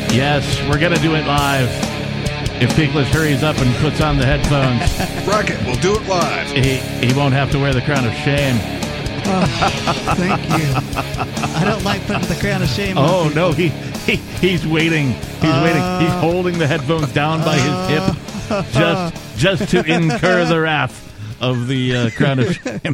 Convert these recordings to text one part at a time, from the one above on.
Yes, we're going to do it live. If Peakless hurries up and puts on the headphones, Rocket, we'll do it live. he won't have to wear the crown of shame. Oh, thank you. I don't like putting the crown of shame on Oh, people. no, he's waiting. He's waiting. He's holding the headphones down by his hip just to incur the wrath of the crown of shame.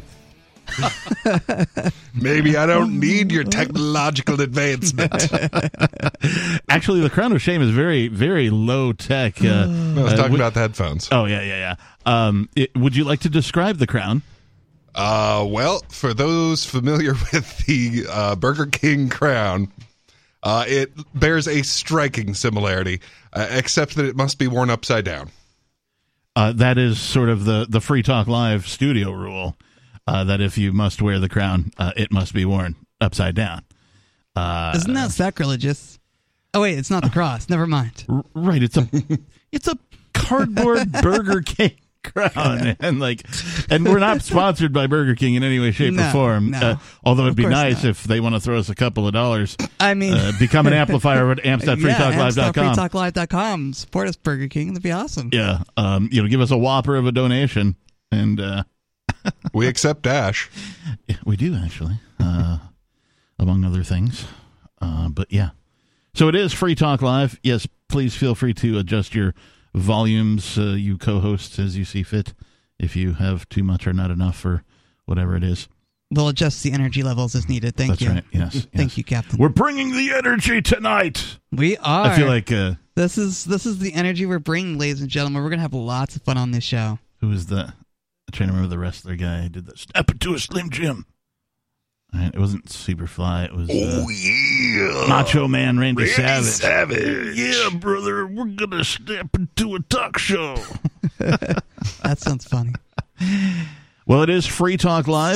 Maybe I don't need your technological advancement. Actually, the crown of shame is very, very low tech. I was talking about the headphones. Oh, yeah. Would you like to describe the crown? Well, for those familiar with the Burger King crown, it bears a striking similarity, except that it must be worn upside down. That is sort of the Free Talk Live studio rule, that if you must wear the crown, it must be worn upside down. Isn't that sacrilegious? Oh, wait, it's not the cross. Never mind. Right, it's a cardboard Burger King crown, and we're not sponsored by Burger King in any way, shape, or form. No. Although it'd be course nice not. if they want to throw us a couple of dollars. I mean, Become an amplifier at amps.freetalklive.com. amps.freetalklive.com. Support us, Burger King. That'd be awesome. Yeah, give us a whopper of a donation, and We accept Dash. yeah, we do actually, among other things. But yeah, so it is Free Talk Live. Yes, please feel free to adjust your volumes, you co-hosts, as you see fit. If you have too much or not enough or whatever it is, We'll adjust the energy levels as needed. Thank you. That's right. Yes. Thank you, Captain. We're bringing the energy tonight. We are. I feel like this is the energy we're bringing, ladies and gentlemen. We're gonna have lots of fun on this show. who was the? I'm trying to remember the wrestler guy who did that. Step into a Slim Jim. Right, it wasn't Superfly. It was yeah. Macho Man Randy Savage. Savage. Yeah, brother, we're gonna step into a talk show. That sounds funny. Well, it is Free Talk Live.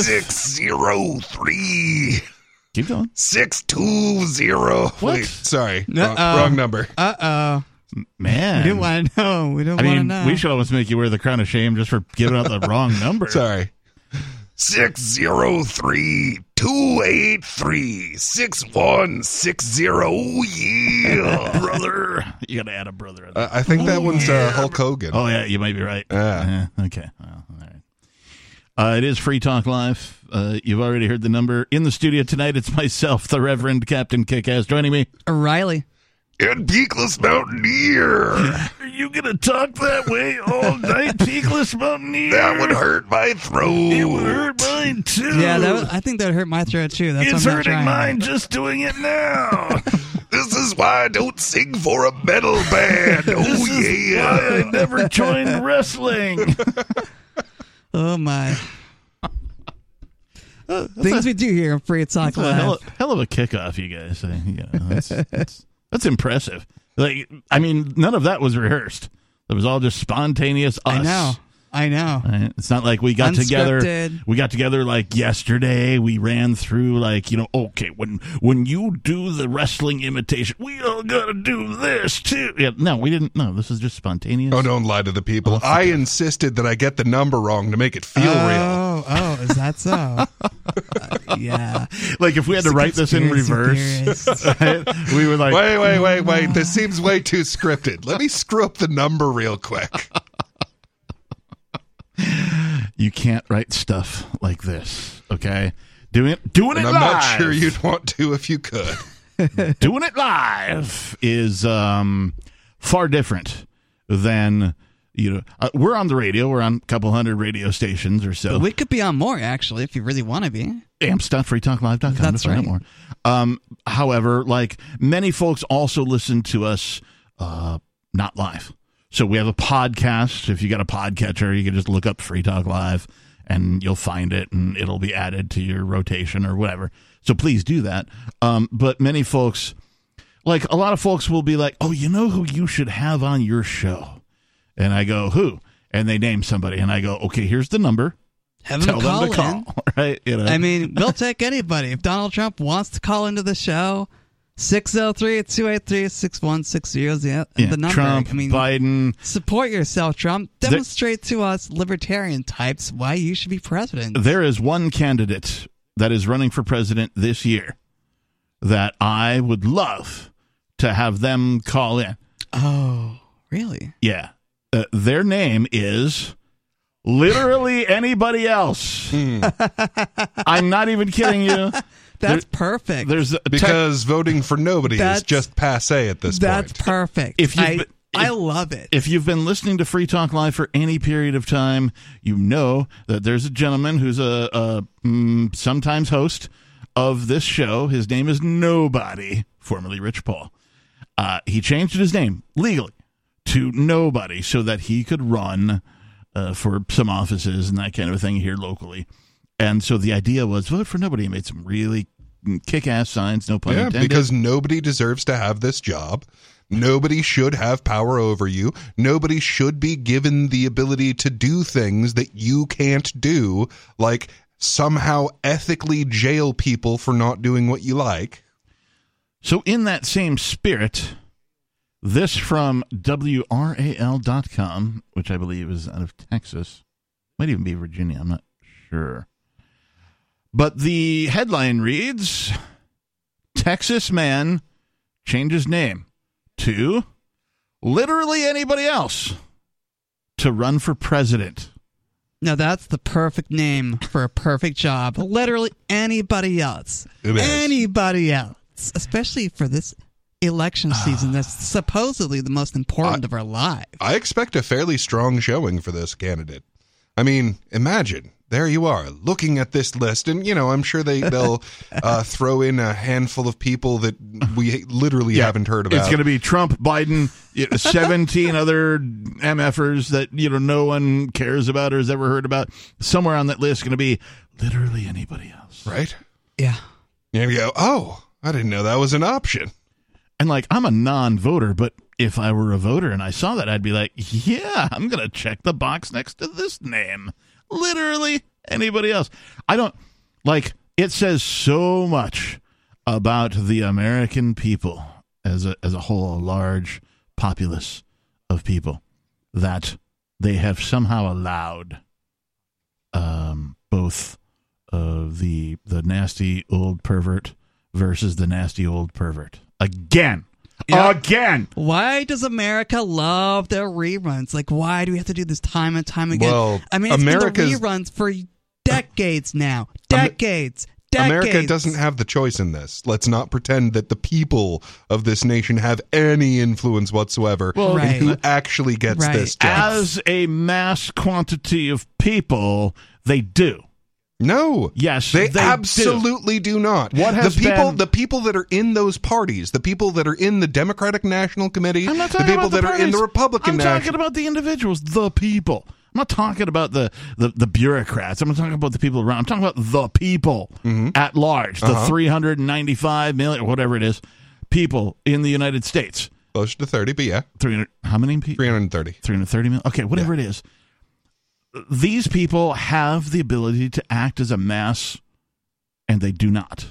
603. Keep going. 620. What? Wait, sorry. Uh-oh. Wrong number. Uh-oh. Man. We didn't want to know. We don't I want to mean, know. we should almost make you wear the crown of shame just for giving out the wrong number. Sorry. 603 283 6160. Yeah. Brother. You gotta add a brother. I think that one's Hulk Hogan. Oh, yeah, you might be right. Yeah. Okay. Well, all right. It is Free Talk Live. You've already heard the number. In the studio tonight, it's myself, the Reverend Captain Kickass. Joining me. Riley. And Peakless Mountaineer. Are you going to talk that way all night, Peakless Mountaineer? That would hurt my throat. It would hurt mine, too. Yeah, I think that would hurt my throat, too. That's It's why I'm not hurting trying. mine just doing it now. This is why I don't sing for a metal band. This is why I never joined wrestling. Oh, my. Things we do here on Free Talk That's a Live. hell of a kickoff, you guys. That's impressive. Like, I mean, none of that was rehearsed. It was all just spontaneous. Us. I know. Right? It's not like we got together. Unscripted. We got together like yesterday. We ran through like, okay, when you do the wrestling imitation, we all got to do this too. Yeah, no, we didn't. No, this is just spontaneous. Oh, don't lie to the people. I insisted that I get the number wrrong to make it feel real. Oh, is that so? Yeah. Like if we had to write this in reverse, right? We were like, Wait. This seems way too scripted. Let me screw up the number real quick. you can't write stuff like this, okay? Doing it And I'm live. not sure you'd want to if you could. Doing it live is far different than, we're on the radio. We're on a couple hundred radio stations or so. But we could be on more, actually, if you really want to be. amps.freetalklive.com That's to find right. out more. However, like many folks also listen to us not live. So we have a podcast. If you got a podcatcher, you can just look up Free Talk Live and you'll find it and it'll be added to your rotation or whatever. So please do that. But many folks, like a lot of folks will be like, oh, you know who you should have on your show? And I go, who? And they name somebody. And I go, okay, here's the number. Have them Tell call them to in. call. Right? I mean, we'll take anybody. If Donald Trump wants to call into the show, 603-283-6160 is the number. Trump, Biden. Support yourself, Trump. Demonstrate to us libertarian types why you should be president. There is one candidate that is running for president this year that I would love to have them call in. Oh, really? Yeah. Their name is literally anybody else. I'm not even kidding you. That's perfect. Because voting for nobody is just passé at this point. That's perfect. I love it. If you've been listening to Free Talk Live for any period of time, you know that there's a gentleman who's a sometimes host of this show. His name is Nobody, formerly Rich Paul. He changed his name legally to Nobody so that he could run for some offices and that kind of thing here locally. And so the idea was vote for Nobody. He made some really kick-ass signs, no pun intended. Because nobody deserves to have this job. Nobody should have power over you. Nobody should be given the ability to do things that you can't do, like somehow ethically jail people for not doing what you like. So in that same spirit, this from WRAL.com, which I believe is out of Texas. Might even be Virginia. I'm not sure. But the headline reads, Texas man changes name to literally anybody else to run for president. Now that's the perfect name for a perfect job. Literally anybody else. Anybody else. Especially for this election season that's supposedly the most important of our lives. I expect a fairly strong showing for this candidate. I mean, imagine. There you are, looking at this list, and, I'm sure they'll throw in a handful of people that we literally haven't heard about. It's going to be Trump, Biden, 17 other MFers that, no one cares about or has ever heard about. Somewhere on that list is going to be literally anybody else. Right? Yeah. And you go, oh, I didn't know that was an option. And, I'm a non-voter, but if I were a voter and I saw that, I'd be like, yeah, I'm going to check the box next to this name. Literally anybody else. I don't it says so much about the American people as a whole, a large populace of people, that they have somehow allowed both the nasty old pervert versus the nasty old pervert again. Again. Why does America love their reruns? Why do we have to do this time and time again? Well, I mean, it's been the reruns for decades now. Decades. America doesn't have the choice in this. Let's not pretend that the people of this nation have any influence whatsoever in who actually gets this job. As a mass quantity of people, they do. No. Yes, they absolutely do not. The people that are in those parties, the people that are in the Democratic National Committee, the people that are in the Republican National. I'm talking about the individuals, the people. I'm not talking about the bureaucrats. I'm not talking about the people around. I'm talking about the people at large, the 395 million, whatever it is, people in the United States. Close to 30, but yeah. 300, how many people? 330. 330 million? Okay, whatever it is. These people have the ability to act as a mass, and they do not.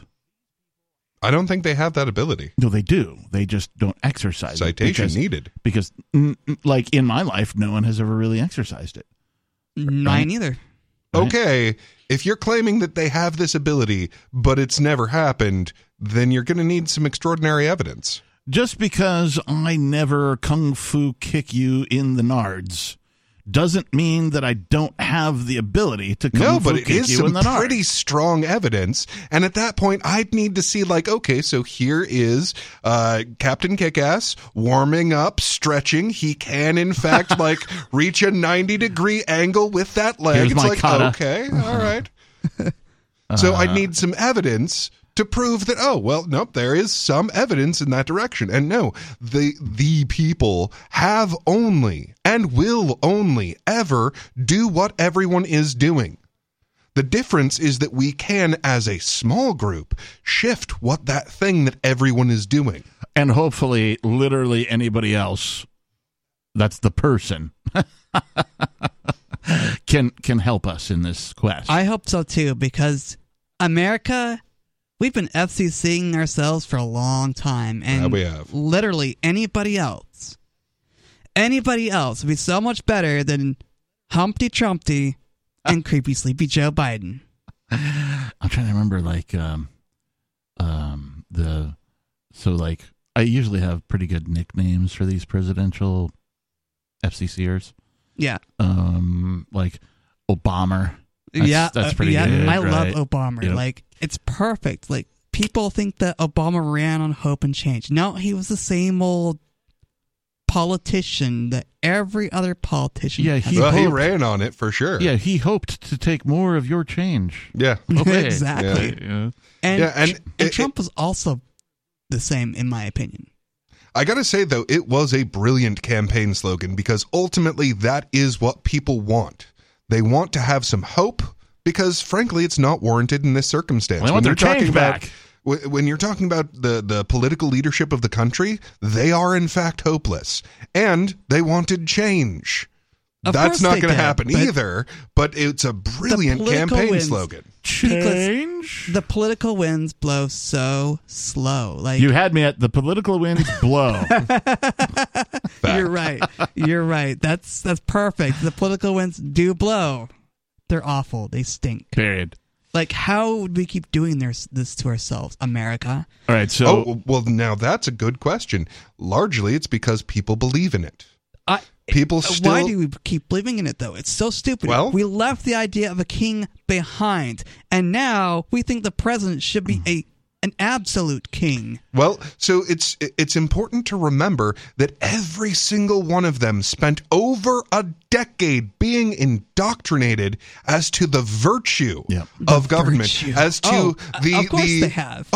I don't think they have that ability. No, they do. They just don't exercise it. Citation needed. Because, in my life, no one has ever really exercised it. Mine either. Okay, if you're claiming that they have this ability, but it's never happened, then you're going to need some extraordinary evidence. Just because I never kung fu kick you in the nards doesn't mean that I don't have the ability to kung fu kick you in the nards. No, but it is some pretty strong evidence. And at that point, I'd need to see, okay, so here is Captain Kickass warming up, stretching. He can, in fact, reach a 90-degree angle with that leg. Here's it's kata. Okay, all right. So I need some evidence to prove that, nope, there is some evidence in that direction. And no, the people have only and will only ever do what everyone is doing. The difference is that we can, as a small group, shift what that thing that everyone is doing. And hopefully, literally anybody else, that's the person, can help us in this quest. I hope so, too, because America... We've been FCCing ourselves for a long time, and we have. Literally anybody else would be so much better than Humpty Trumpty and Creepy Sleepy Joe Biden. I'm trying to remember, I usually have pretty good nicknames for these presidential FCCers. Yeah. Like Obama. That's pretty good. I right? love Obama. Yep. Like, it's perfect. Like, people think that Obama ran on hope and change. No, he was the same old politician that every other politician he ran on it for sure. Yeah, he hoped to take more of your change. Yeah. Okay. Exactly. Yeah. And Trump was also the same, in my opinion. I gotta say, though, it was a brilliant campaign slogan because ultimately that is what people want. They want to have some hope because, frankly, it's not warranted in this circumstance. They want their change back. When you're talking about the political leadership of the country, they are, in fact, hopeless. And they wanted change. That's not going to happen either, but it's a brilliant campaign slogan. Change? The political winds blow so slow. Like, you had me at the political winds blow. You're right. You're right. That's perfect. The political winds do blow. They're awful. They stink. Period. Like, how would we keep doing this to ourselves, America? All right, so... well, now that's a good question. Largely, it's because people believe in it. People still... Why do we keep believing in it, though? It's so stupid. Well, we left the idea of a king behind, and now we think the president should be an absolute king. Well, so it's important to remember that every single one of them spent over a decade being indoctrinated as to the virtue of government, as to of course they have.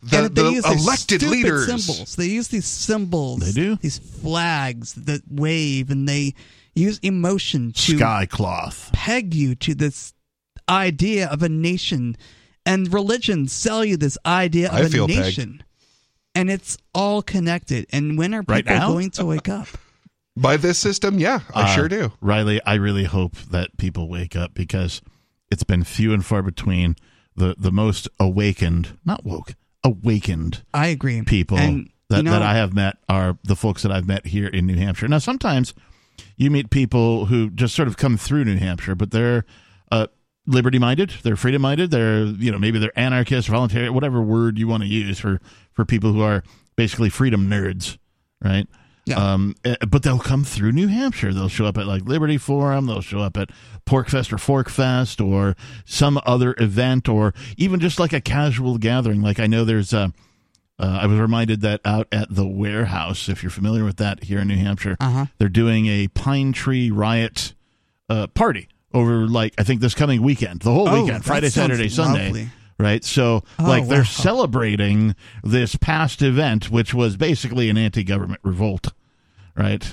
The elected leaders. Symbols. They use these symbols. They do. These flags that wave, and they use emotion to sky cloth peg you to this idea of a nation. And religions sell you this idea of a nation. Pegged. And it's all connected. And when are people going to wake up? By this system, yeah, I sure do. Riley, I really hope that people wake up because it's been few and far between the most awakened, not woke, awakened I agree. people that I have met are the folks that I've met here in New Hampshire. Now, sometimes you meet people who just sort of come through New Hampshire, but they're liberty-minded, they're freedom-minded, they're, maybe they're anarchists, voluntary, whatever word you want to use for people who are basically freedom nerds, right? Yeah. But they'll come through New Hampshire. They'll show up at like Liberty Forum, they'll show up at Porkfest or Forkfest or some other event or even just like a casual gathering. Like I know there's I was reminded that out at the Warehouse, if you're familiar with that here in New Hampshire, they're doing a Pine Tree Riot party over, like, I think this coming weekend, the whole weekend, Friday, Saturday, Sunday, lovely. Right? So, they're celebrating this past event, which was basically an anti-government revolt, right?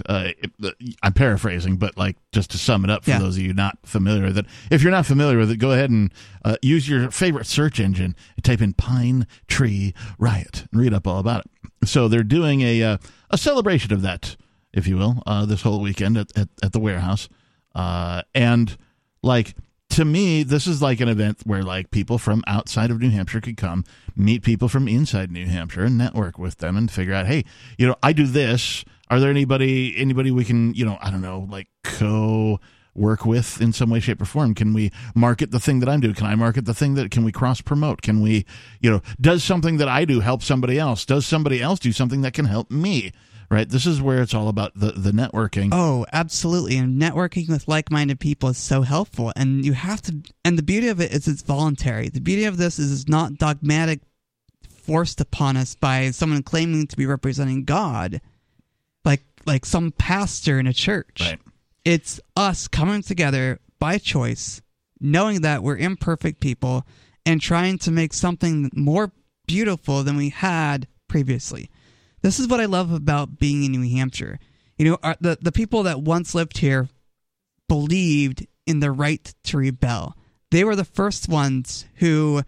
I'm paraphrasing, but, like, just to sum it up for those of you not familiar with it. If you're not familiar with it, go ahead and use your favorite search engine and type in Pine Tree Riot and read up all about it. So they're doing a celebration of that, if you will, this whole weekend at the Warehouse. And... like, to me, this is like an event where, like, people from outside of New Hampshire could come, meet people from inside New Hampshire and network with them and figure out, hey, I do this. Are there anybody we can, I don't know, like, co-work with in some way, shape, or form? Can we market the thing that I'm doing? Can I market the thing can we cross-promote? Can we, does something that I do help somebody else? Does somebody else do something that can help me? Right, this is where it's all about the networking. Oh, absolutely, and networking with like-minded people is so helpful. And you have to. And the beauty of it is it's voluntary. The beauty of this is it's not dogmatic, forced upon us by someone claiming to be representing God, like some pastor in a church. Right. It's us coming together by choice, knowing that we're imperfect people, and trying to make something more beautiful than we had previously. This is what I love about being in New Hampshire. The people that once lived here believed in the right to rebel. They were the first ones who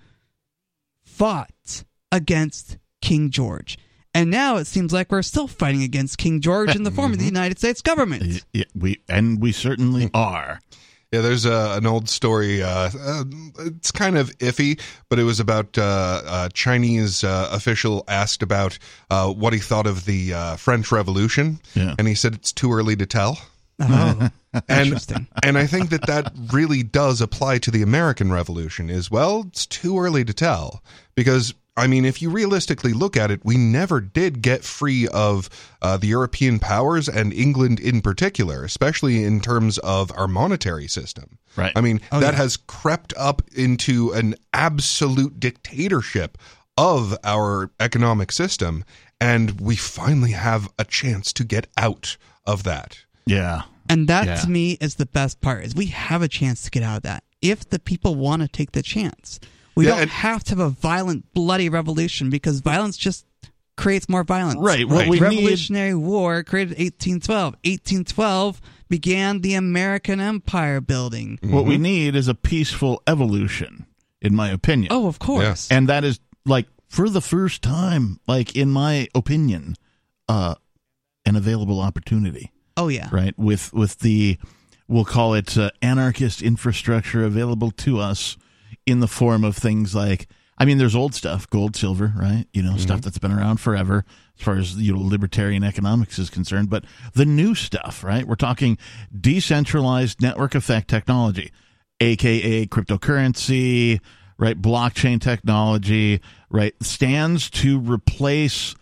fought against King George. And now it seems like we're still fighting against King George in the form of the United States government. Yeah, we certainly are. Yeah, there's an old story. It's kind of iffy, but it was about a Chinese official asked about what he thought of the French Revolution, and he said it's too early to tell. Oh, interesting. And I think that really does apply to the American Revolution as well. It's too early to tell because I mean, if you realistically look at it, we never did get free of the European powers and England in particular, especially in terms of our monetary system. Right. I mean, that has crept up into an absolute dictatorship of our economic system, and we finally have a chance to get out of that. Yeah. And that, to me, is the best part, is we have a chance to get out of that if the people want to take the chance. We don't have to have a violent, bloody revolution, because violence just creates more violence. Right. What we Revolutionary War created 1812. 1812 began the American Empire building. What we need is a peaceful evolution, in my opinion. Oh, of course. And that is, like, for the first time, like, in my opinion, an available opportunity. Oh, yeah. Right. With the, we'll call it anarchist infrastructure available to us in the form of things like, I mean, there's old stuff, gold, silver, right? You know, stuff that's been around forever as far as, you know, libertarian economics is concerned. But the new stuff, right? We're talking decentralized network effect technology, aka cryptocurrency, right? Blockchain technology, right? Stands to replace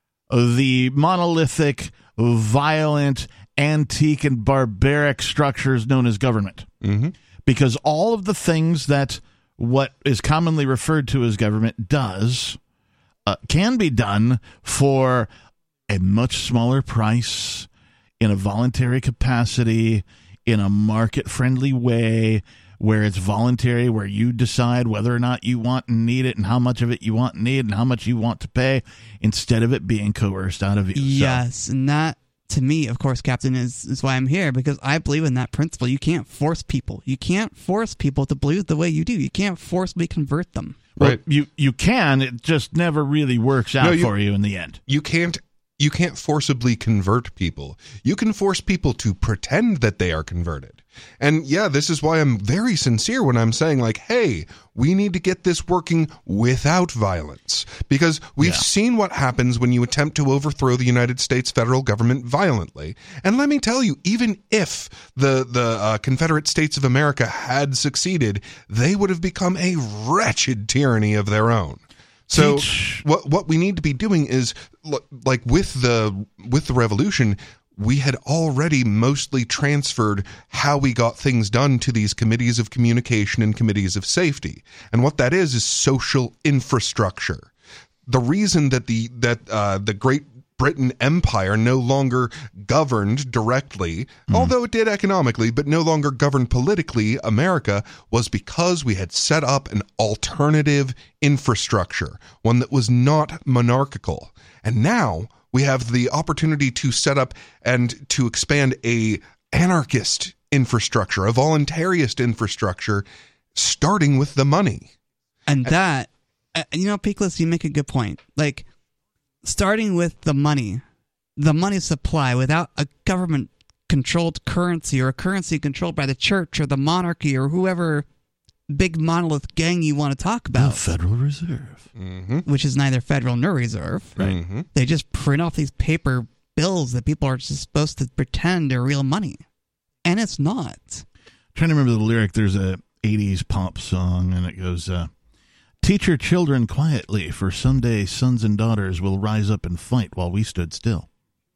the monolithic, violent, antique, and barbaric structures known as government. Because all of the things that what is commonly referred to as government does can be done for a much smaller price, in a voluntary capacity, in a market-friendly way, where it's voluntary, where you decide whether or not you want and need it, and how much of it you want and need, and how much you want to pay, instead of it being coerced out of you. Yes, and that, to me, of course, Captain, is why I'm here, because I believe in that principle. You can't force people. You can't force people to believe the way you do. You can't forcibly convert them. Well, you can. It just never really works out for you in the end. You can't forcibly convert people. You can force people to pretend that they are converted. And yeah, this is why I'm very sincere when I'm saying, like, hey, we need to get this working without violence. Because we've seen what happens when you attempt to overthrow the United States federal government violently. And let me tell you, even if the Confederate States of America had succeeded, they would have become a wretched tyranny of their own. So what we need to be doing is, like with the revolution, we had already mostly transferred how we got things done to these committees of communication and committees of safety. And what that is social infrastructure. The reason that the Great Britain Empire no longer governed directly, although it did economically, but no longer governed politically America, was because we had set up an alternative infrastructure, one that was not monarchical. And now we have the opportunity to set up and to expand a anarchist infrastructure, a voluntarist infrastructure, starting with the money. And that, you know, Peakless, you make a good point. Like, starting with the money supply, without a government-controlled currency, or a currency controlled by the church or the monarchy or whoever big monolith gang you want to talk about. The Federal Reserve. Which is neither federal nor reserve. Right. They just print off these paper bills that people are just supposed to pretend are real money. And it's not. I'm trying to remember the lyric. There's a 80s pop song, and it goes, teach your children quietly, for someday sons and daughters will rise up and fight while we stood still.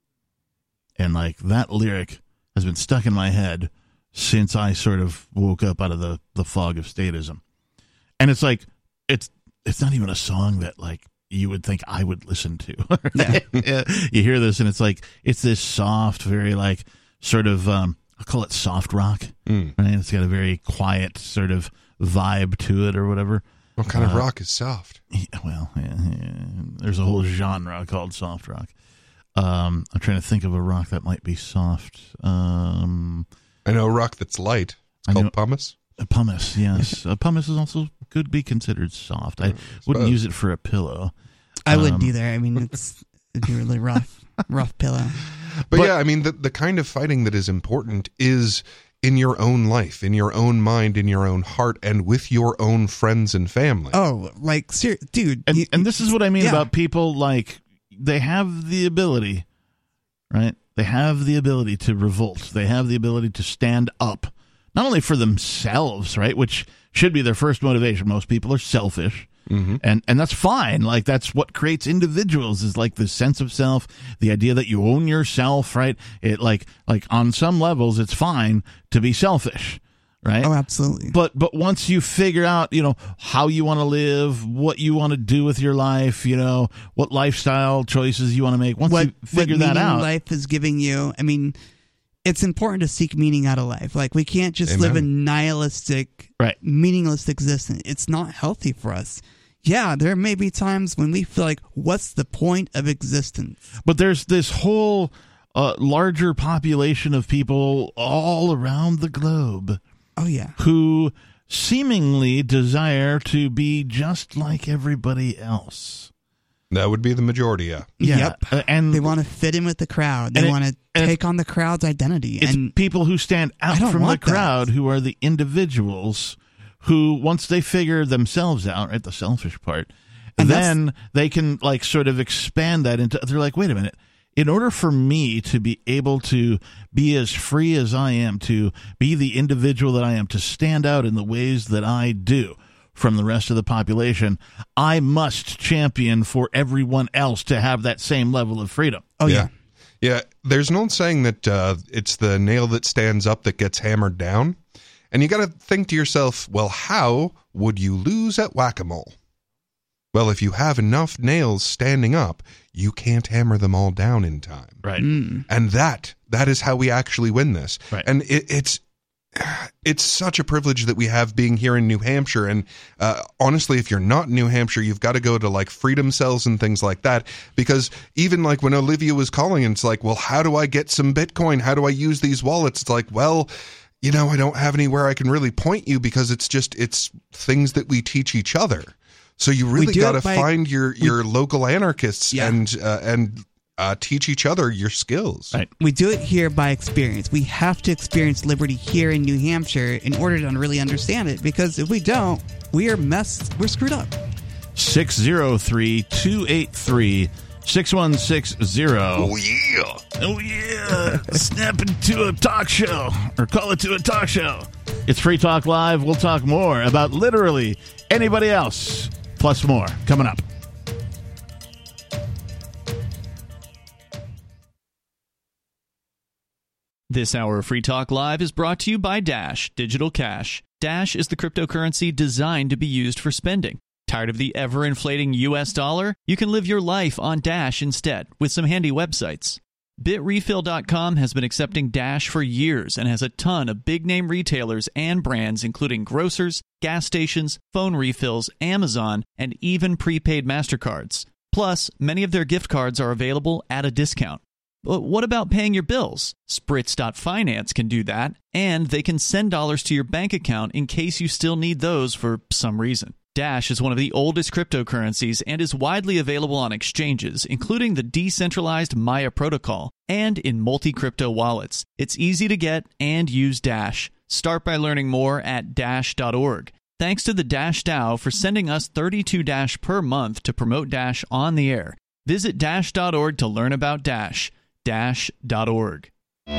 And, like, that lyric has been stuck in my head since I sort of woke up out of the fog of statism. And it's like, it's not even a song that, like, you would think I would listen to. Right? Yeah. You hear this, and it's like, it's this soft, very, like, sort of, I'll call it soft rock. Right? It's got a very quiet sort of vibe to it or whatever. What kind of rock is soft? Well, there's a whole genre called soft rock. I'm trying to think of a rock that might be soft. I know a rock that's light. It's called pumice. Pumice, yes. Pumice is also could be considered soft. I wouldn't use it for a pillow. I wouldn't either. I mean, it'd be really rough pillow. But yeah, I mean, the kind of fighting that is important is in your own life, in your own mind, in your own heart, and with your own friends and family. Oh, like, dude. And this is what I mean about people, like, they have the ability, right? They have the ability to revolt. They have the ability to stand up, not only for themselves, right, which should be their first motivation. Most people are selfish. And that's fine. Like, that's what creates individuals, is like the sense of self, the idea that you own yourself, right? It like on some levels, it's fine to be selfish, right? Oh, absolutely. But once you figure out, how you want to live, what you want to do with your life, what lifestyle choices you want to make, once you figure that out, life is giving you, I mean, it's important to seek meaning out of life. Like, we can't just live a nihilistic, meaningless existence. It's not healthy for us. Yeah, there may be times when we feel like, what's the point of existence? But there's this whole larger population of people all around the globe. Oh, yeah. Who seemingly desire to be just like everybody else. That would be the majority, yeah. Yep. And they want to fit in with the crowd. They want to take on the crowd's identity. It's people who stand out from the crowd who are the individuals who, once they figure themselves out, right, the selfish part, and then they can like sort of expand that into, they're like, wait a minute, in order for me to be able to be as free as I am, to be the individual that I am, to stand out in the ways that I do from the rest of the population, I must champion for everyone else to have that same level of freedom. Oh, yeah. Yeah, there's an old saying that it's the nail that stands up that gets hammered down. And you got to think to yourself, well, how would you lose at whack-a-mole? Well, if you have enough nails standing up, you can't hammer them all down in time. Right. And that is how we actually win this. Right. And it's such a privilege that we have being here in New Hampshire. And honestly, if you're not in New Hampshire, you've got to go to like freedom cells and things like that. Because even like when Olivia was calling, and it's like, well, how do I get some Bitcoin? How do I use these wallets? It's like, well, I don't have anywhere I can really point you, because it's things that we teach each other. So you really got to find your local anarchists and teach each other your skills. Right. We do it here by experience. We have to experience liberty here in New Hampshire in order to really understand it, because if we don't, we're screwed up. 603-283-6160. Oh yeah. Snap into a talk show, or call it to a talk show. It's Free Talk Live. We'll talk more about literally anybody else, plus more, coming up. This hour of Free Talk Live is brought to you by Dash Digital Cash. Dash is the cryptocurrency designed to be used for spending. Tired of the ever-inflating US dollar? You can live your life on Dash instead with some handy websites. BitRefill.com has been accepting Dash for years and has a ton of big-name retailers and brands, including grocers, gas stations, phone refills, Amazon, and even prepaid MasterCards. Plus, many of their gift cards are available at a discount. But what about paying your bills? Spritz.finance can do that, and they can send dollars to your bank account in case you still need those for some reason. Dash is one of the oldest cryptocurrencies and is widely available on exchanges, including the decentralized Maya protocol, and in multi-crypto wallets. It's easy to get and use Dash. Start by learning more at Dash.org. Thanks to the Dash DAO for sending us 32 Dash per month to promote Dash on the air. Visit Dash.org to learn about Dash. Dash.org.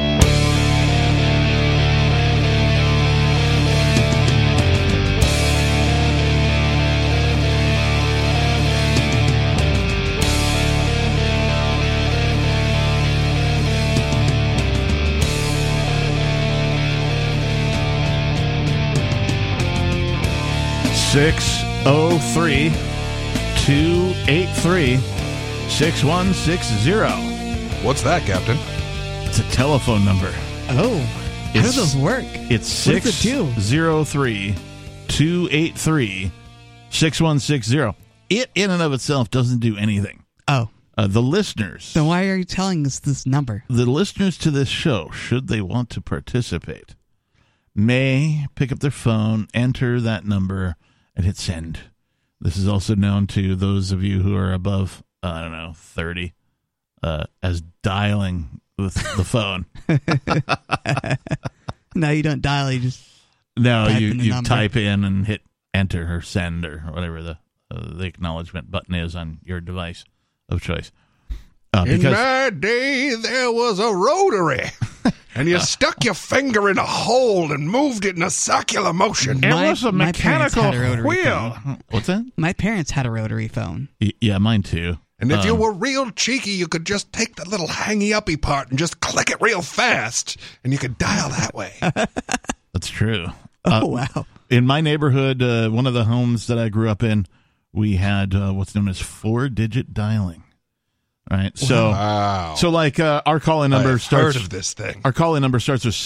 603-283-6160. What's that, Captain? It's a telephone number. Oh, how do those work? It's What does it do? 603-283-6160. It in and of itself doesn't do anything. Oh. The listeners. Then why are you telling us this number? The listeners to this show, should they want to participate, may pick up their phone, enter that number, and hit send. This is also known to those of you who are above, 30, as dialing with the phone. No, you don't dial. You just you type in and hit enter or send or whatever the acknowledgement button is on your device of choice. In my day, there was a rotary. and you stuck your finger in a hole and moved it in a circular motion. It was a my parents mechanical had a rotary wheel. phone. What's that? My parents had a rotary phone. Yeah, mine too. And if you were real cheeky, you could just take the little hangy-uppy part and just click it real fast, and you could dial that way. That's true. Wow. In my neighborhood, one of the homes that I grew up in, we had what's known as 4-digit dialing. Right. So, Wow. so like our calling number I've starts. heard of this thing. Our calling number starts with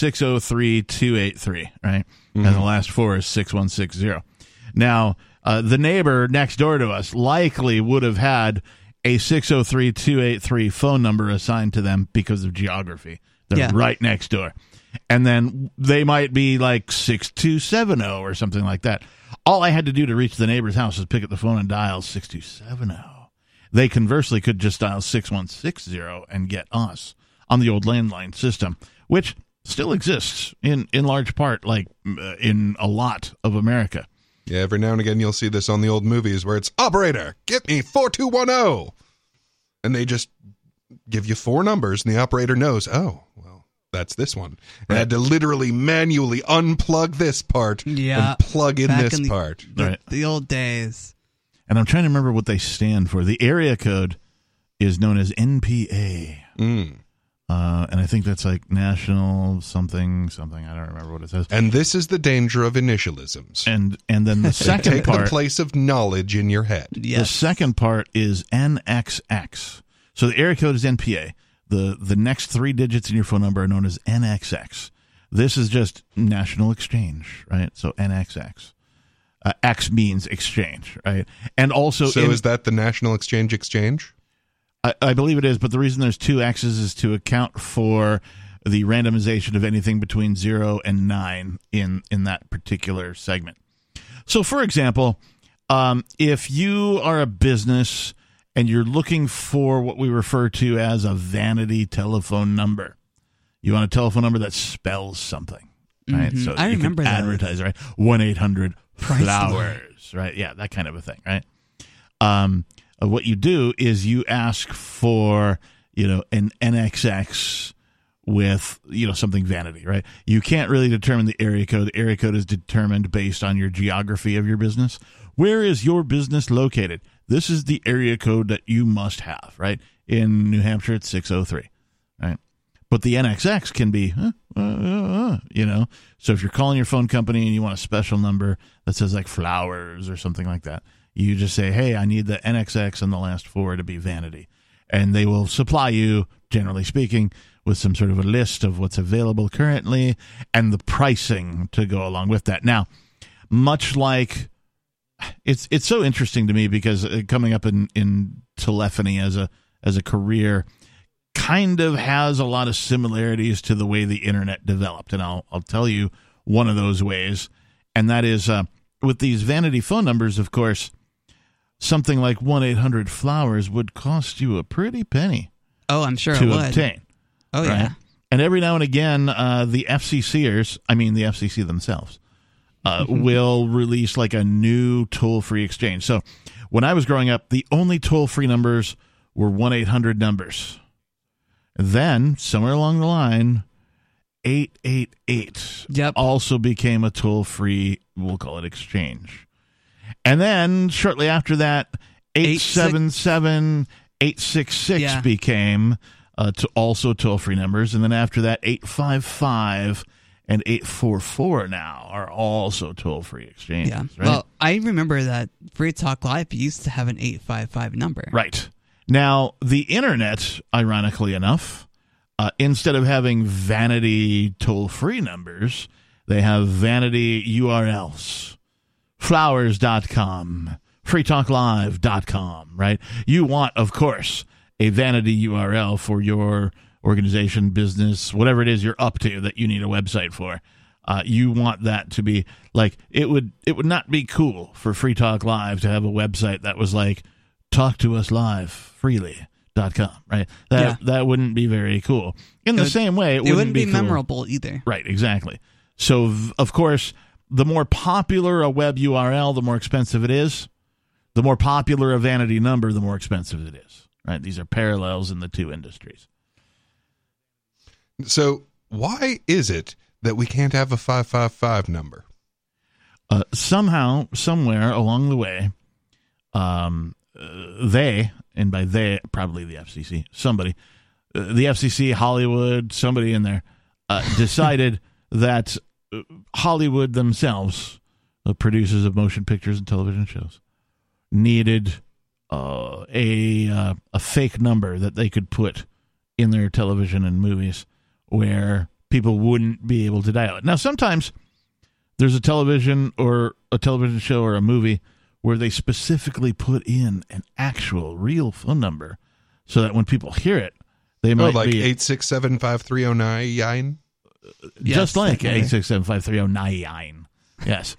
603-283, right? And the last 4 is 6160. Now, the neighbor next door to us likely would have had a 603-283 phone number assigned to them because of geography. They're right next door. And then they might be like 6270 or something like that. All I had to do to reach the neighbor's house is pick up the phone and dial 6270. They conversely could just dial 6160 and get us on the old landline system, which still exists in large part, like in a lot of America. Yeah, every now and again you'll see this on the old movies where it's, operator, get me 4210. And they just give you 4 numbers and the operator knows, oh, well, that's this one. And I had to literally manually unplug this part and plug in this part. The old days. And I'm trying to remember what they stand for. The area code is known as NPA. And I think that's like national something. I don't remember what it says. And this is the danger of initialisms. And then the second Take part, the place of knowledge in your head. Yes. the second part is NXX. So the area code is NPA. The next 3 digits in your phone number are known as NXX. This is just national exchange, right? So NXX. X means exchange, right? And also, So is that the National Exchange? I believe it is, but the reason there's 2 X's is to account for the randomization of anything between 0 and 9 in that particular segment. So, for example, if you are a business and you're looking for what we refer to as a vanity telephone number, you want a telephone number that spells something, right? Mm-hmm. So I you remember can that. advertise, right? 1-800-FLOWERS, Priceless. right? Yeah, that kind of a thing, right? What you do is you ask for, an NXX with, something vanity, right? You can't really determine the area code. The area code is determined based on your geography of your business. Where is your business located? This is the area code that you must have, right? In New Hampshire, it's 603, right? But the NXX can be, So if you're calling your phone company and you want a special number that says like flowers or something like that, you just say, hey, I need the NXX and the last 4 to be vanity. And they will supply you, generally speaking, with some sort of a list of what's available currently and the pricing to go along with that. Now, much like it's so interesting to me because coming up in telephony as a career kind of has a lot of similarities to the way the internet developed. And I'll tell you one of those ways, and that is with these vanity phone numbers, of course, something like 1-800-FLOWERS would cost you a pretty penny Oh, I'm sure it to would. obtain. Oh, right? yeah. And every now and again, the FCCers, I mean the FCC themselves, will release like a new toll-free exchange. So when I was growing up, the only toll-free numbers were 1-800 numbers. Then, somewhere along the line, 888 also became a toll-free, we'll call it exchange. And then, shortly after that, 877, 866 became also toll-free numbers. And then after that, 855 and 844 now are also toll-free exchanges. Yeah. Right? Well, I remember that Free Talk Live used to have an 855 number. Right. Now, the internet, ironically enough, instead of having vanity toll-free numbers, they have vanity URLs. Flowers.com, freetalklive.com, right? You want, of course, a vanity URL for your organization, business, whatever it is you're up to that you need a website for. You want that to be like, it would not be cool for Free Talk Live to have a website that was like, talk to us live freely.com, right? That wouldn't be very cool. In the same way, it wouldn't be cool. memorable either. Right, exactly. So, of course, the more popular a web URL, the more expensive it is. The more popular a vanity number, the more expensive it is. Right? These are parallels in the two industries. So why is it that we can't have a 555 number? Somehow, somewhere along the way, they, and by they, probably the FCC, somebody, the FCC, Hollywood, somebody in there, decided that Hollywood themselves, the producers of motion pictures and television shows, needed a fake number that they could put in their television and movies where people wouldn't be able to dial it. Now, sometimes there's a television show or a movie where they specifically put in an actual real phone number so that when people hear it, they might like be 867-5309. Just like 867-5309. Yes.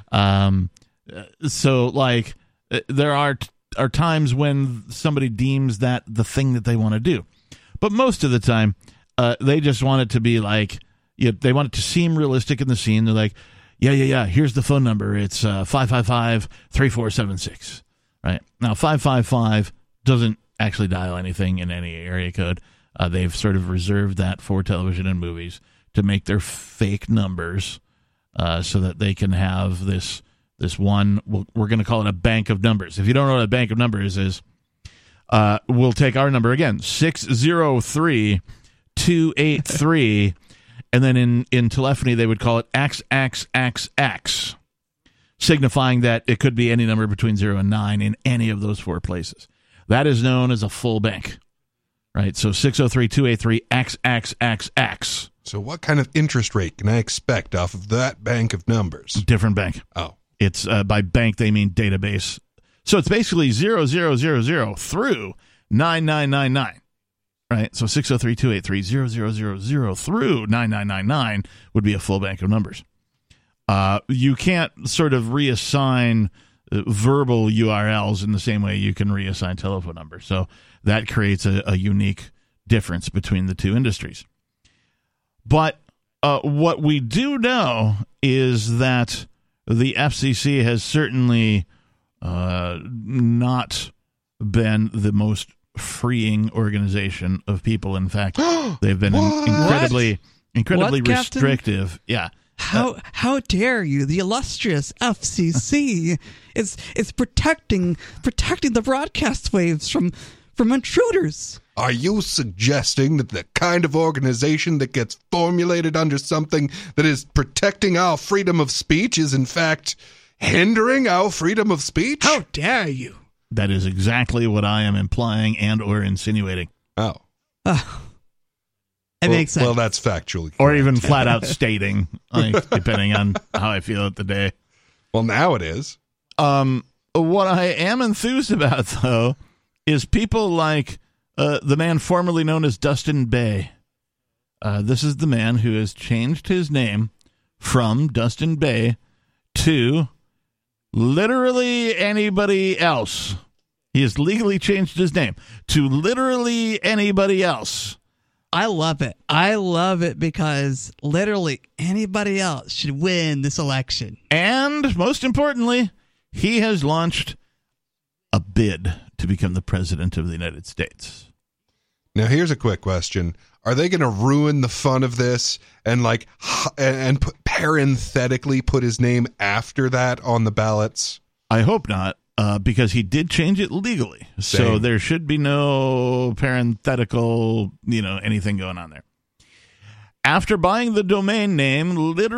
So like there are times when somebody deems that the thing that they want to do. But most of the time, they just want it to be like, they want it to seem realistic in the scene. They're like, yeah, here's the phone number. It's 555-3476. Right? Now, 555 doesn't actually dial anything in any area code. They've sort of reserved that for television and movies to make their fake numbers so that they can have this one, we're going to call it a bank of numbers. If you don't know what a bank of numbers is, we'll take our number again, 603-283, and then in telephony they would call it XXXX, signifying that it could be any number between 0 and 9 in any of those four places. That is known as a full bank, right? So 603-283-XXXX. So what kind of interest rate can I expect off of that bank of numbers? Different bank. Oh. It's by bank, they mean database. So it's basically 0000 through 9999, right? So 603-283-0000 through 9999 would be a full bank of numbers. You can't sort of reassign verbal URLs in the same way you can reassign telephone numbers. So that creates a unique difference between the two industries. But what we do know is that the FCC has certainly not been the most freeing organization of people. In fact, they've been incredibly restrictive. Yeah. How dare you? The illustrious FCC is protecting the broadcast waves from intruders. Are you suggesting that the kind of organization that gets formulated under something that is protecting our freedom of speech is in fact hindering our freedom of speech? How dare you? That is exactly what I am implying and or insinuating. Oh. It makes sense. Well, that's factually correct. Or even flat out stating, depending on how I feel at the day. Well, now it is. What I am enthused about, though, is people like the man formerly known as Dustin Bay. This is the man who has changed his name from Dustin Bay to literally anybody else. He has legally changed his name to literally anybody else. I love it. I love it because literally anybody else should win this election. And most importantly, he has launched a bid to become the president of the United States. Now, here's a quick question. Are they going to ruin the fun of this and parenthetically put his name after that on the ballots? I hope not, because he did change it legally. Same. So there should be no parenthetical, anything going on there. After buying the domain name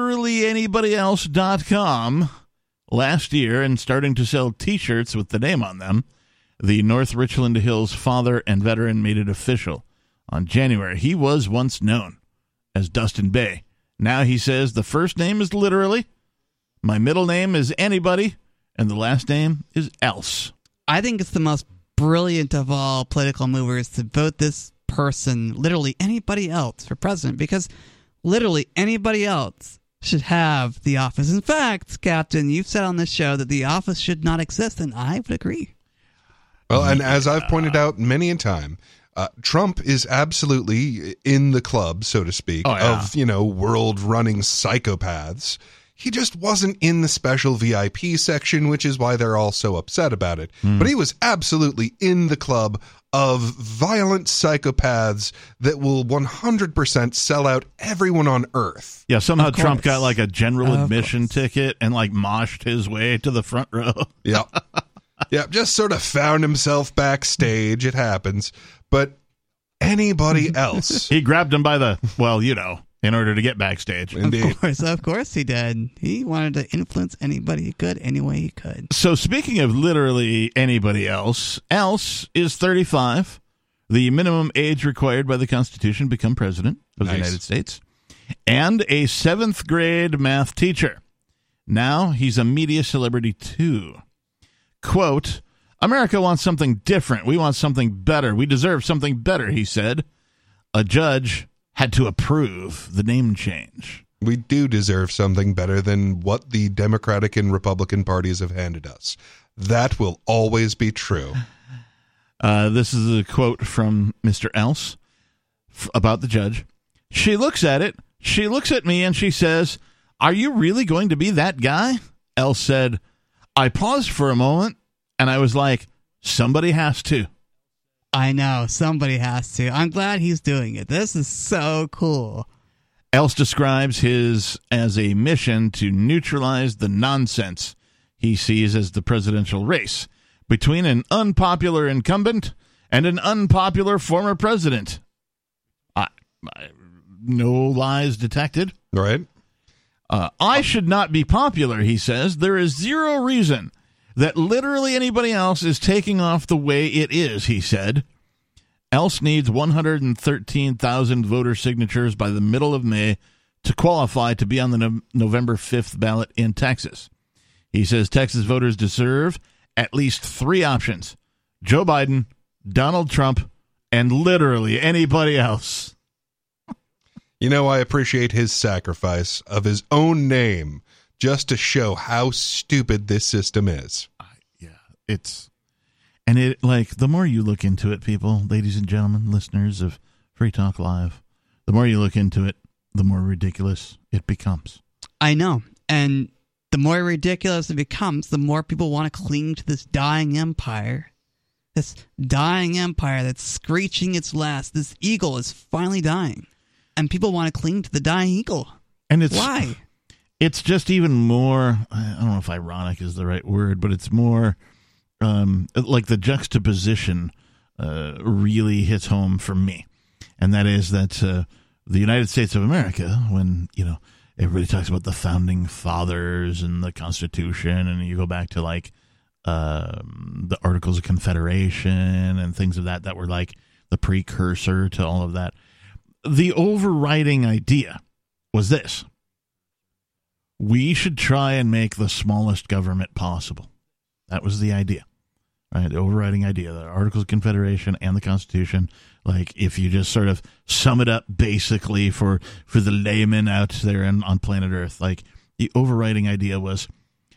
literallyanybodyelse.com last year and starting to sell T-shirts with the name on them, the North Richland Hills father and veteran made it official on January. He was once known as Dustin Bay. Now he says the first name is literally, my middle name is anybody, and the last name is else. I think it's the most brilliant of all political movers to vote this person, literally anybody else, for president, because literally anybody else should have the office. In fact, Captain, you've said on this show that the office should not exist, and I would agree. Well, and as I've pointed out many a time, Trump is absolutely in the club, so to speak, of, world-running psychopaths. He just wasn't in the special VIP section, which is why they're all so upset about it. But he was absolutely in the club of violent psychopaths that will 100% sell out everyone on Earth. Yeah, somehow Of Trump course. got like a general Of admission course. ticket and like moshed his way to the front row. Yeah. Yeah, just sort of found himself backstage. It happens. But anybody else? He grabbed him by the, well, you know, in order to get backstage. Indeed. Of course he did. He wanted to influence anybody he could, any way he could. So speaking of literally anybody else is 35, the minimum age required by the Constitution to become president of the Nice. United States, and a 7th grade math teacher. Now he's a media celebrity too. Quote, America wants something different. We want something better. We deserve something better, he said. A judge had to approve the name change. We do deserve something better than what the Democratic and Republican parties have handed us. That will always be true. This is a quote from Mr. Else about the judge. She looks at it. She looks at me and she says, "Are you really going to be that guy?" Else said, "I paused for a moment and I was like, somebody has to." I know, somebody has to. I'm glad he's doing it. This is so cool. Else describes his as a mission to neutralize the nonsense he sees as the presidential race between an unpopular incumbent and an unpopular former president. No lies detected. Right? I should not be popular, he says. There is zero reason that literally anybody else is taking off the way it is, he said. Else needs 113,000 voter signatures by the middle of May to qualify to be on the November 5th ballot in Texas. He says Texas voters deserve at least 3 options: Joe Biden, Donald Trump, and literally anybody else. You know, I appreciate his sacrifice of his own name just to show how stupid this system is. And it, like, the more you look into it, people, ladies and gentlemen, listeners of Free Talk Live, the more you look into it, the more ridiculous it becomes. I know. And the more ridiculous it becomes, the more people want to cling to this dying empire. This dying empire that's screeching its last. This eagle is finally dying. And people want to cling to the dying eagle. And it's Why? It's just even more, I don't know if ironic is the right word, but it's more like the juxtaposition really hits home for me. And that is that the United States of America, when, you know, everybody talks about the founding fathers and the Constitution, and you go back to like the Articles of Confederation and things of that were like the precursor to all of that. The overriding idea was this: we should try and make the smallest government possible. That was the idea, right? The overriding idea, the Articles of Confederation and the Constitution. Like, if you just sort of sum it up basically for the layman out there on planet Earth, like, the overriding idea was,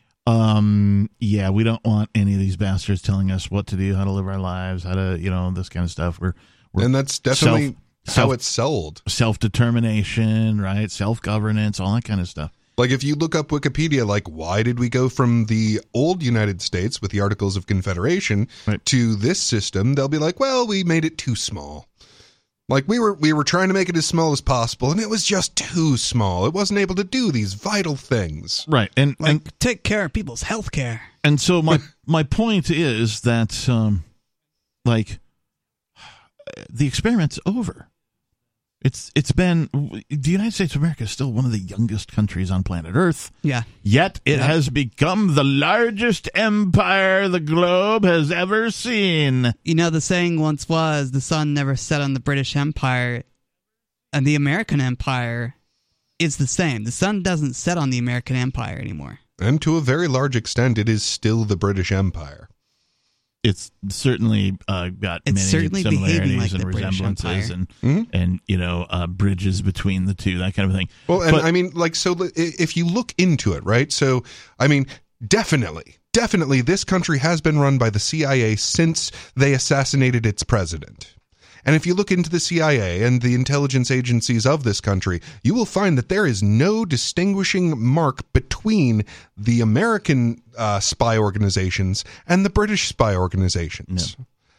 we don't want any of these bastards telling us what to do, how to live our lives, how to, you know, this kind of stuff. We're And that's definitely how it's sold. Self-determination, right? Self-governance, all that kind of stuff. Like, if you look up Wikipedia, like, why did we go from the old United States with the Articles of Confederation to this system? They'll be like, well, we made it too small. Like, we were trying to make it as small as possible, and it was just too small. It wasn't able to do these vital things. Right. And Take care of people's health care. And so my point is that, the experiment's over. It's been, the United States of America is still one of the youngest countries on planet Earth. Yeah. Yet it has become the largest empire the globe has ever seen. You know, the saying once was, the sun never set on the British Empire, and the American Empire is the same. The sun doesn't set on the American Empire anymore. And to a very large extent, it is still the British Empire. It's certainly got many similarities and resemblances and you know, bridges between the two, that kind of thing. Well, and I mean, like, so if you look into it, right? So, I mean, definitely, this country has been run by the CIA since they assassinated its president. And if you look into the CIA and the intelligence agencies of this country, you will find that there is no distinguishing mark between the American spy organizations and the British spy organizations. No.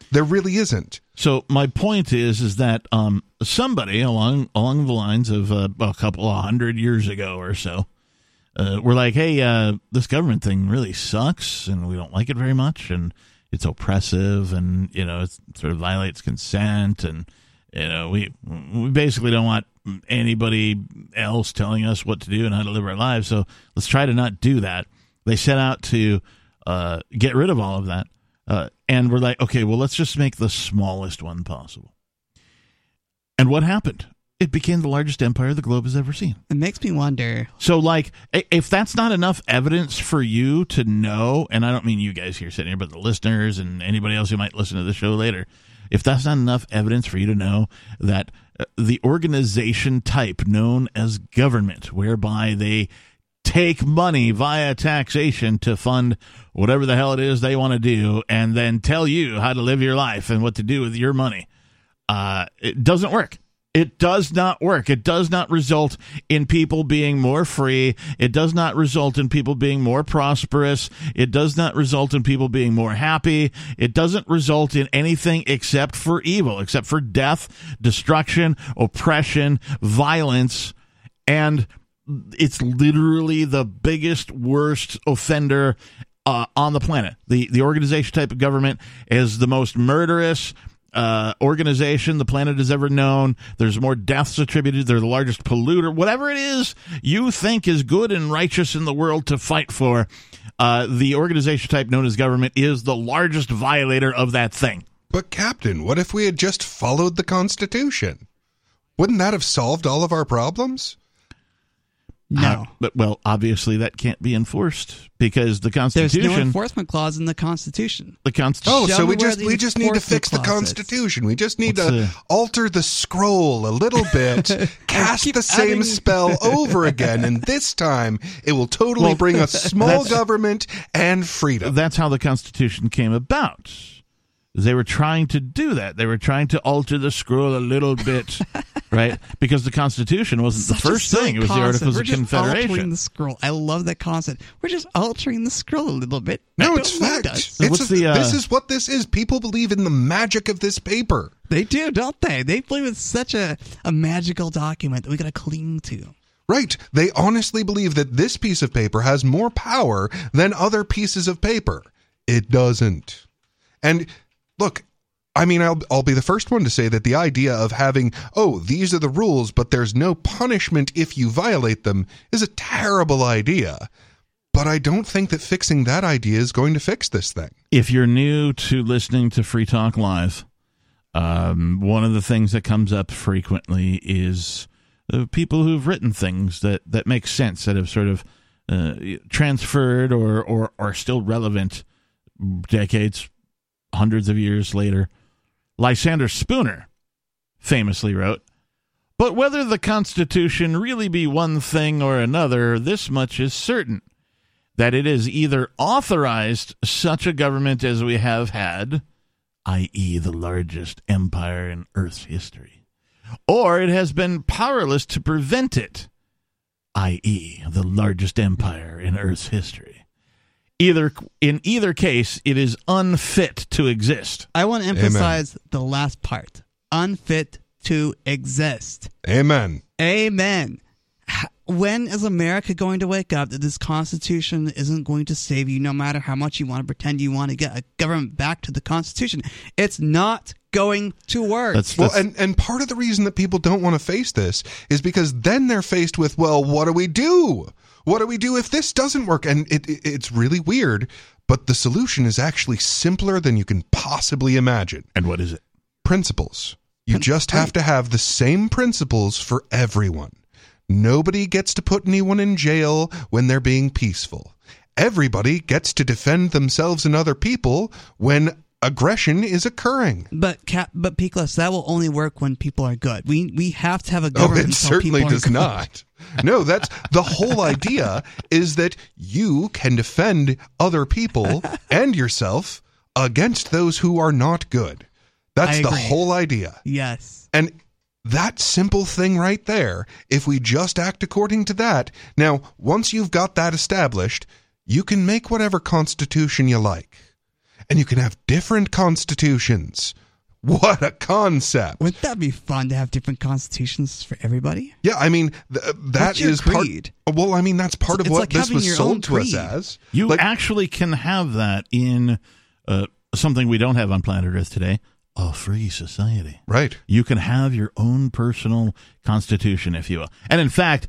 There really isn't. So my point is that somebody along the lines of a couple of 100 years ago or so, we're like, hey, this government thing really sucks, and we don't like it very much, and it's oppressive, and it sort of violates consent, and we basically don't want anybody else telling us what to do and how to live our lives. So let's try to not do that. They set out to get rid of all of that. And we're like, okay, well, let's just make the smallest one possible. And what happened? It became the largest empire the globe has ever seen. It makes me wonder. So, like, if that's not enough evidence for you to know, and I don't mean you guys here sitting here, but the listeners and anybody else who might listen to the show later, if that's not enough evidence for you to know that the organization type known as government, whereby they take money via taxation to fund whatever the hell it is they want to do and then tell you how to live your life and what to do with your money, it doesn't work. It does not work. It does not result in people being more free. It does not result in people being more prosperous. It does not result in people being more happy. It doesn't result in anything except for evil, except for death, destruction, oppression, violence, and it's literally the biggest, worst offender on the planet. The organization type of government is the most murderous organization the planet has ever known. There's more deaths attributed. They're the largest polluter. Whatever it is you think is good and righteous in the world to fight for, the organization type known as government is the largest violator of that thing. But, Captain, what if we had just followed the Constitution? Wouldn't that have solved all of our problems? No. But, well, obviously that can't be enforced because the Constitution... There's no enforcement clause in the Constitution. The Constitution... Oh, so we Show me where just the need to fix the enforcement clause is. Constitution. We just need to alter the scroll a little bit, cast keep the same adding- spell over again, and this time it will totally bring us small government and freedom. That's how the Constitution came about. They were trying to do that. They were trying to alter the scroll a little bit, right? Because the Constitution wasn't Such the a first silly thing. It was the concept. Articles We're of just altering Confederation. the scroll. I love that concept. We're just altering the scroll a little bit. No, I it's don't like fact. that. This is what this is. People believe in the magic of this paper. They do, don't they? They believe it's such a magical document that we got to cling to. Right. They honestly believe that this piece of paper has more power than other pieces of paper. It doesn't. And look, I mean, I'll be the first one to say that the idea of having, these are the rules, but there's no punishment if you violate them is a terrible idea. But I don't think that fixing that idea is going to fix this thing. If you're new to listening to Free Talk Live, one of the things that comes up frequently is people who've written things that make sense, that have sort of transferred or are still relevant decades, hundreds of years later. Lysander Spooner famously wrote, "But whether the Constitution really be one thing or another, this much is certain, that it has either authorized such a government as we have had, i.e. the largest empire in Earth's history, or it has been powerless to prevent it, i.e. the largest empire in Earth's history. In either case, it is unfit to exist." I want to emphasize the last part. Unfit to exist. Amen. Amen. When is America going to wake up that this Constitution isn't going to save you no matter how much you want to pretend you want to get a government back to the Constitution? It's not going to work. Well, and part of the reason that people don't want to face this is because then they're faced with, well, what do we do? What do we do if this doesn't work? And it's really weird, but the solution is actually simpler than you can possibly imagine. And what is it? Principles. You just have to have the same principles for everyone. Nobody gets to put anyone in jail when they're being peaceful. Everybody gets to defend themselves and other people when aggression is occurring. But Peakless, that will only work when people are good. We have to have a government. It certainly does not. No, that's the whole idea, is that you can defend other people and yourself against those who are not good. That's the whole idea. Yes. And that simple thing right there, if we just act according to that, now, once you've got that established, you can make whatever constitution you like. and you can have different constitutions. What a concept. Wouldn't that be fun to have different constitutions for everybody? Yeah, I mean, that What's your is part. creed? Well, I mean, that's part of It's what like this having was your sold own to us creed. as. You Like, actually can have that in something we don't have on planet Earth today, a free society. right. You can have your own personal constitution, if you will. And in fact,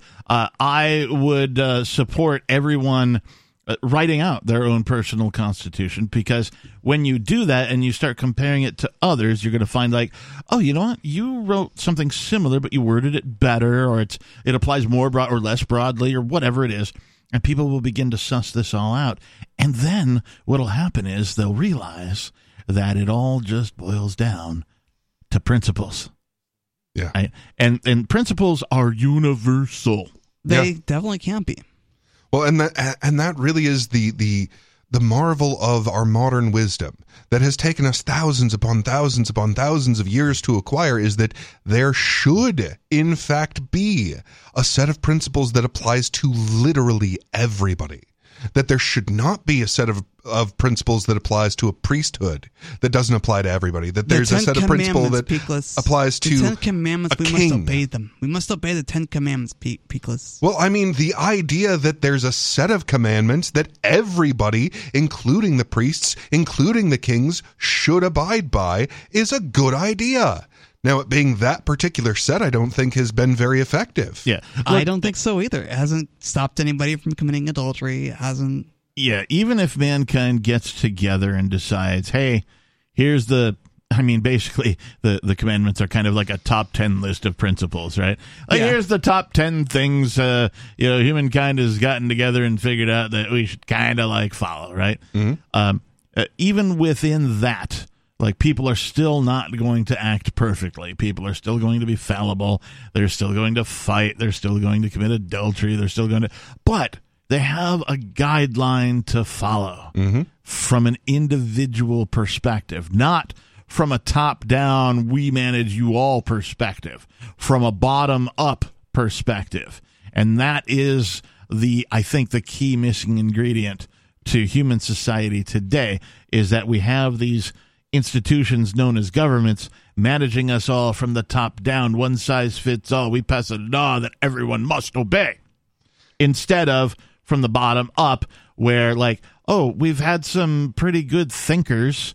I would support everyone writing out their own personal constitution, because when you do that and you start comparing it to others, you're going to find like, oh, you know what? You wrote something similar, but you worded it better, or it applies more broad or less broadly, or whatever it is. And people will begin to suss this all out. And then what'll happen is they'll realize that it all just boils down to principles. Yeah. Right? And principles are universal. They definitely can't be. Well, and that really is the marvel of our modern wisdom that has taken us thousands upon thousands upon thousands of years to acquire, is that there should, in fact, be a set of principles that applies to literally everybody. That there should not be a set of principles that applies to a priesthood that doesn't apply to everybody. That there's a set of principles that applies to the 10 Commandments. a We king. must obey them. We must obey the 10 Commandments, Peakless. Well, I mean, the idea that there's a set of commandments that everybody, including the priests, including the kings, should abide by is a good idea. Now, it being that particular set, I don't think has been very effective. Yeah. I don't think so either. It hasn't stopped anybody from committing adultery. It hasn't. Yeah, even if mankind gets together and decides, hey, here's basically the commandments are kind of like a top 10 list of principles, right? Like, here's the top 10 things, humankind has gotten together and figured out that we should kind of like follow, right? Mm-hmm. Even within that, like, people are still not going to act perfectly. People are still going to be fallible. They're still going to fight. They're still going to commit adultery. They're still going to, but they have a guideline to follow from an individual perspective, not from a top-down, we manage you all perspective, from a bottom-up perspective. And that is I think the key missing ingredient to human society today, is that we have these institutions known as governments managing us all from the top down, one size fits all. We pass a law that everyone must obey, instead of from the bottom up, where like, oh, we've had some pretty good thinkers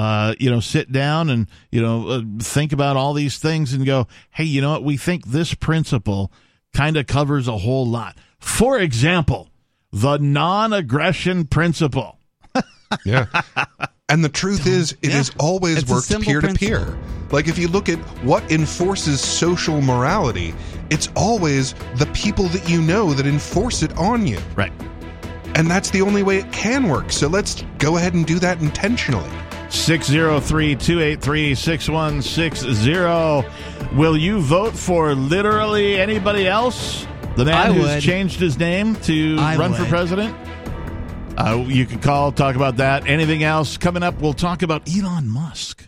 sit down and think about all these things and go, hey, you know what, we think this principle kind of covers a whole lot. For example, the non-aggression principle. Yeah. And the truth is, it has always It's a worked simple peer-to-peer. principle. Like, if you look at what enforces social morality, it's always the people that you know that enforce it on you. Right. And that's the only way it can work. So let's go ahead and do that intentionally. 603-283-6160. Will you vote for literally anybody else? The man who's would. changed his name to I run for would. president? You can call, talk about that. Anything else coming up? We'll talk about Elon Musk.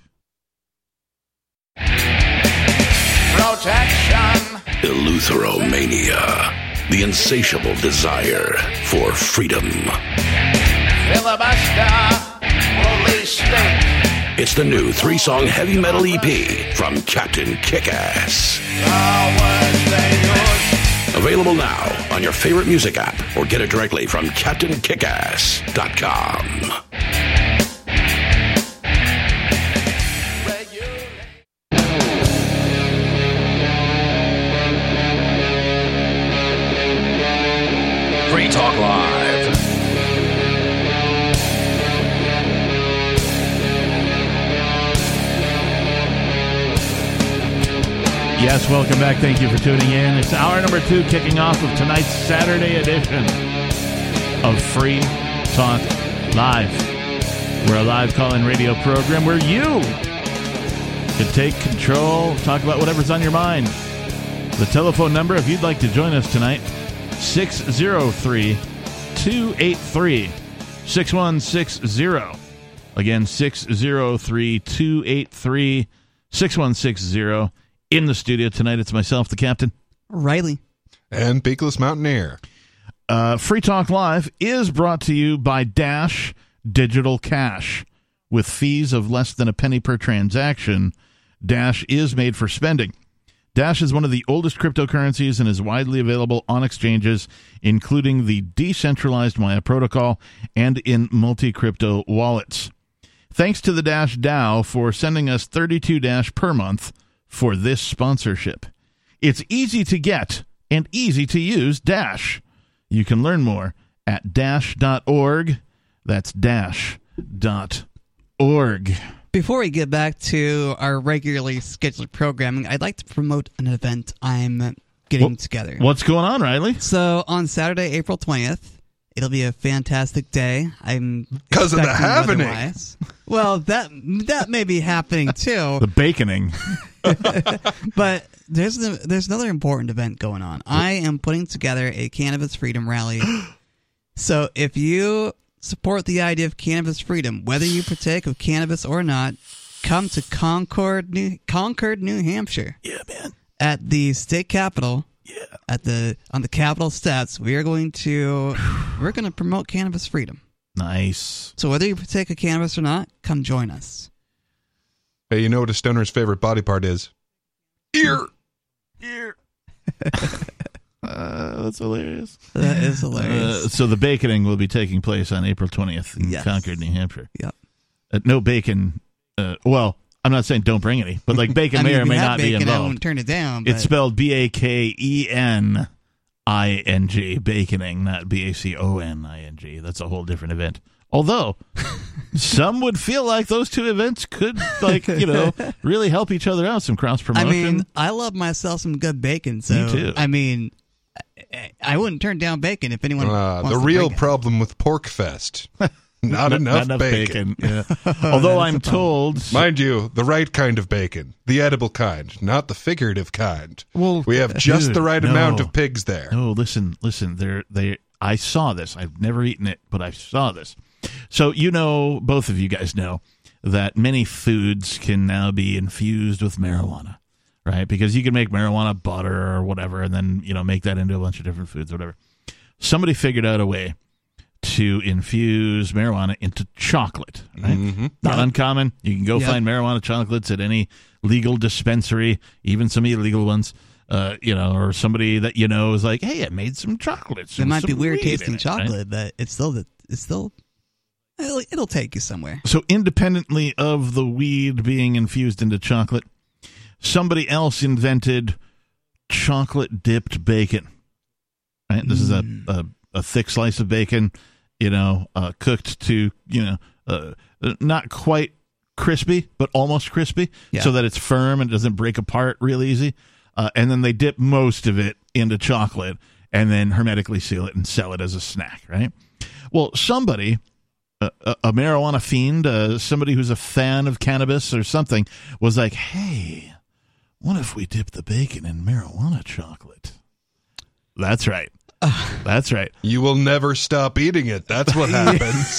Protection. Eleutheromania. The insatiable desire for freedom. Filibuster. Police state. It's the new 3-song heavy metal EP from Captain Kickass. Available now on your favorite music app, or get it directly from CaptainKickass.com. Free Talk Live. Yes, welcome back. Thank you for tuning in. It's hour number 2, kicking off of tonight's Saturday edition of Free Talk Live. We're a live call-in radio program where you can take control, talk about whatever's on your mind. The telephone number, if you'd like to join us tonight, 603-283-6160. Again, 603-283-6160. In the studio tonight, it's myself, the captain. Riley. And Peakless Mountaineer. Free Talk Live is brought to you by Dash Digital Cash. with fees of less than a penny per transaction, Dash is made for spending. Dash is one of the oldest cryptocurrencies and is widely available on exchanges, including the decentralized Maya protocol and in multi-crypto wallets. Thanks to the Dash DAO for sending us 32 Dash per month for this sponsorship. It's easy to get and easy to use Dash. You can learn more at dash.org. That's dash.org. Before we get back to our regularly scheduled programming, I'd like to promote an event I'm getting together. What's going on, Riley? So on Saturday, April 20th, it'll be a fantastic day. I'm because of the happening. Otherwise. Well, that may be happening too. The baconing. But there's another important event going on. I am putting together a cannabis freedom rally. So if you support the idea of cannabis freedom, whether you partake of cannabis or not, come to Concord, New Hampshire. Yeah, man. At the state capitol. Yeah. On the Capitol steps, we're going to promote cannabis freedom. Nice. So whether you partake of cannabis or not, come join us. Hey, you know what a stoner's favorite body part is? Ear. That's hilarious. That is hilarious. So the baconing will be taking place on April 20th in Concord, New Hampshire. Yep. No bacon. Well, I'm not saying don't bring any, but like bacon may or may not be involved. I won't turn it down. But... It's spelled BAKENING, baconing, not BACONING. That's a whole different event. Although some would feel like those two events could, really help each other out. Some cross promotion. I mean, I love myself some good bacon. So me too. I mean, I wouldn't turn down bacon if anyone. Wants the to real bring it. problem with Porkfest. Not enough bacon. Yeah. Although I'm told, mind you, the right kind of bacon, the edible kind, not the figurative kind. Well, we have just the right amount of pigs there. No, listen. I saw this. I've never eaten it, but I saw this. So both of you guys know that many foods can now be infused with marijuana, right? Because you can make marijuana butter or whatever, and then make that into a bunch of different foods, or whatever. Somebody figured out a way to infuse marijuana into chocolate, right? Mm-hmm. Not uncommon. You can go find marijuana chocolates at any legal dispensary, even some illegal ones, or somebody that is like, hey, I made some chocolates. It might be weird tasting chocolate, right? But it'll take you somewhere. So independently of the weed being infused into chocolate, somebody else invented chocolate-dipped bacon, right? This is a thick slice of bacon, cooked to, not quite crispy, but almost crispy, so that it's firm and doesn't break apart real easy. And then they dip most of it into chocolate and then hermetically seal it and sell it as a snack, right? Well, somebody, a marijuana fiend, somebody who's a fan of cannabis or something, was like, hey, what if we dip the bacon in marijuana chocolate? That's right. That's right. You will never stop eating it. That's what happens.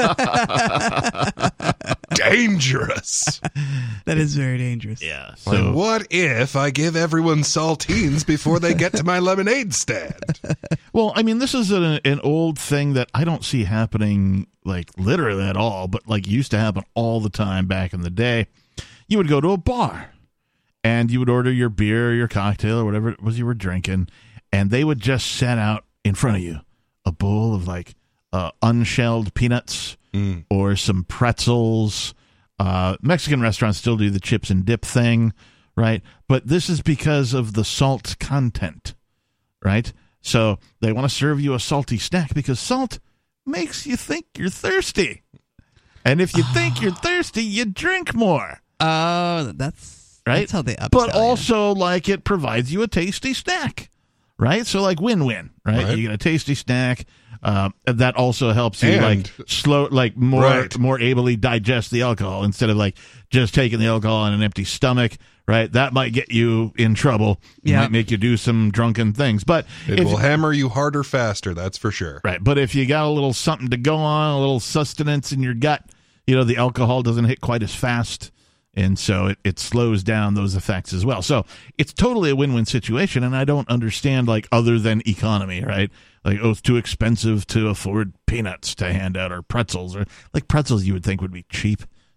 Dangerous. That is very dangerous. Yeah. So like, what if I give everyone saltines before they get to my lemonade stand? Well, I mean, this is an old thing that I don't see happening like literally at all, but like used to happen all the time back in the day. You would go to a bar and you would order your beer or your cocktail or whatever it was you were drinking, and they would just set out in front of you a bowl of like unshelled peanuts or some pretzels. Mexican restaurants still do the chips and dip thing, right? But this is because of the salt content, right? So they want to serve you a salty snack because salt makes you think you're thirsty. And if you think you're thirsty, you drink more. Oh, that's right. That's how they upsell. But also, like, it provides you a tasty snack, right? So, like, win-win, right? You get a tasty snack. That also helps you, more ably digest the alcohol instead of like just taking the alcohol on an empty stomach, right? That might get you in trouble. It might make you do some drunken things, but it will hammer you harder, faster. That's for sure. Right. But if you got a little something to go on, a little sustenance in your gut, the alcohol doesn't hit quite as fast. And so it slows down those effects as well. So it's totally a win-win situation. And I don't understand, like, other than economy, right? Like, it's too expensive to afford peanuts to hand out or pretzels. Or like pretzels you would think would be cheap.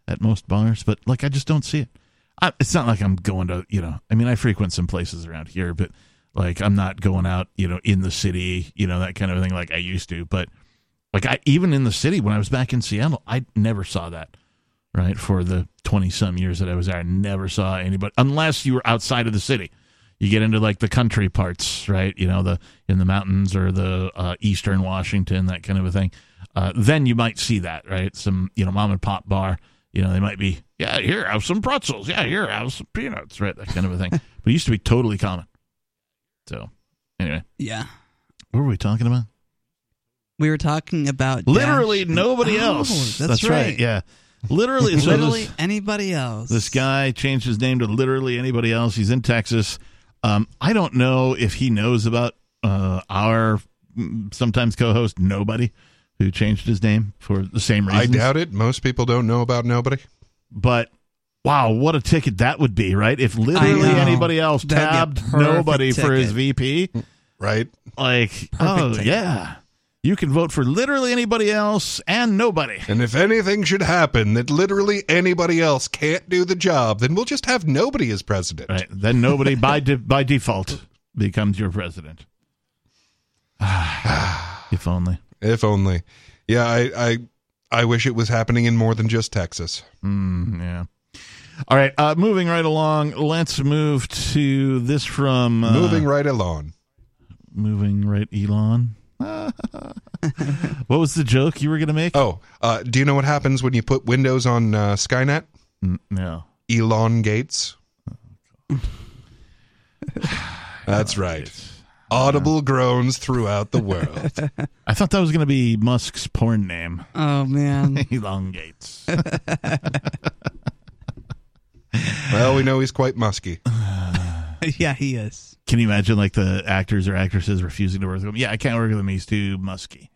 at most bars, but like I just don't see it. It's not like I'm going to, I mean, I frequent some places around here, but like I'm not going out, in the city, that kind of thing like I used to. But like even in the city when I was back in Seattle, I never saw that, right? For the 20-some years that I was there, I never saw anybody, unless you were outside of the city. You get into like the country parts, right? In the mountains or the eastern Washington, that kind of a thing. Then you might see that, right? Some, mom and pop bar. They might be, yeah, here, have some pretzels. Yeah, here, have some peanuts, right? That kind of a thing. But it used to be totally common. So, anyway. Yeah. What were we talking about? We were talking about literally nobody else. That's right. Yeah. Literally. Literally anybody else. This guy changed his name to literally anybody else. He's in Texas. I don't know if he knows about our sometimes co-host Nobody, who changed his name for the same reasons. I doubt it. Most people don't know about Nobody. But, wow, what a ticket that would be, right? If literally anybody else tabbed Nobody for his VP. Right. Like, Perfect ticket. Yeah. You can vote for literally anybody else and Nobody. And if anything should happen that literally anybody else can't do the job, then we'll just have Nobody as president. Right. Then Nobody, by default, becomes your president. If only. If only. Yeah, I wish it was happening in more than just Texas. Yeah. All right, moving right along, let's move to this from... Moving right along. Moving right, Elon. What was the joke you were going to make? Oh, do you know what happens when you put Windows on Skynet? No. Elongates. That's right. Audible groans throughout the world. I thought that was going to be Musk's porn name. Oh, man. Elongates. Well, we know he's quite musky. Yeah, he is. Can you imagine like the actors or actresses refusing to work with him? Yeah, I can't work with him. He's too musky.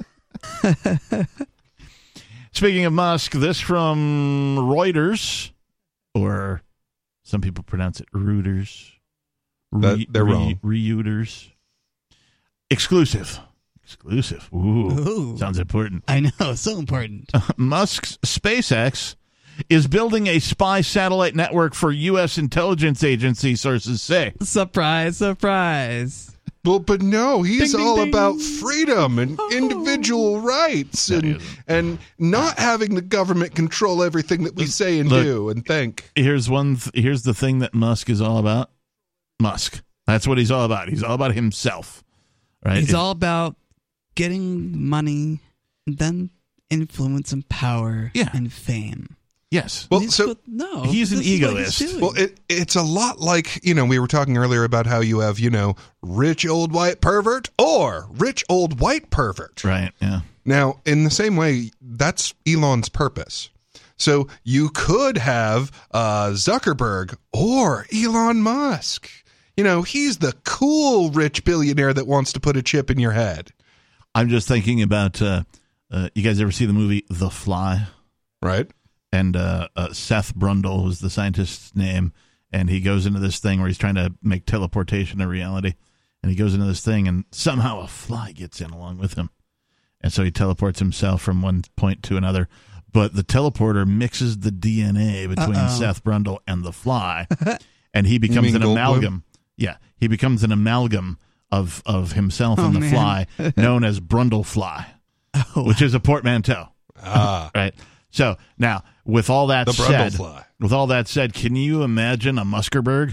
Speaking of Musk, this from Reuters, or some people pronounce it Reuters. They're wrong. Reuters. Exclusive. Ooh. Sounds important. I know, so important. Musk's SpaceX is building a spy satellite network for U.S. intelligence agency, sources say. Surprise, surprise. Well, but no, he's Ding, ding, all ding. about freedom and individual rights and not having the government control everything that we say and do and think. Here's the thing that Musk is all about. Musk. That's what he's all about. He's all about himself. Right? He's all about getting money, and then influence and power and fame. Yes. Well, He's he's an egoist. Well, it's a lot like, we were talking earlier about how you have, rich old white pervert or rich old white pervert. Right, yeah. Now, in the same way, that's Elon's purpose. So you could have Zuckerberg or Elon Musk. He's the cool rich billionaire that wants to put a chip in your head. I'm just thinking about, you guys ever see the movie The Fly? Right. And Seth Brundle was the scientist's name, and he goes into this thing where he's trying to make teleportation a reality, and he goes into this thing, and somehow a fly gets in along with him, and so he teleports himself from one point to another, but the teleporter mixes the DNA between Seth Brundle and the fly, and he becomes an amalgam. Yeah, he becomes an amalgam of himself and the fly, known as Brundle Fly, which is a portmanteau. Right. So now, with all that said, can you imagine a Muskerberg?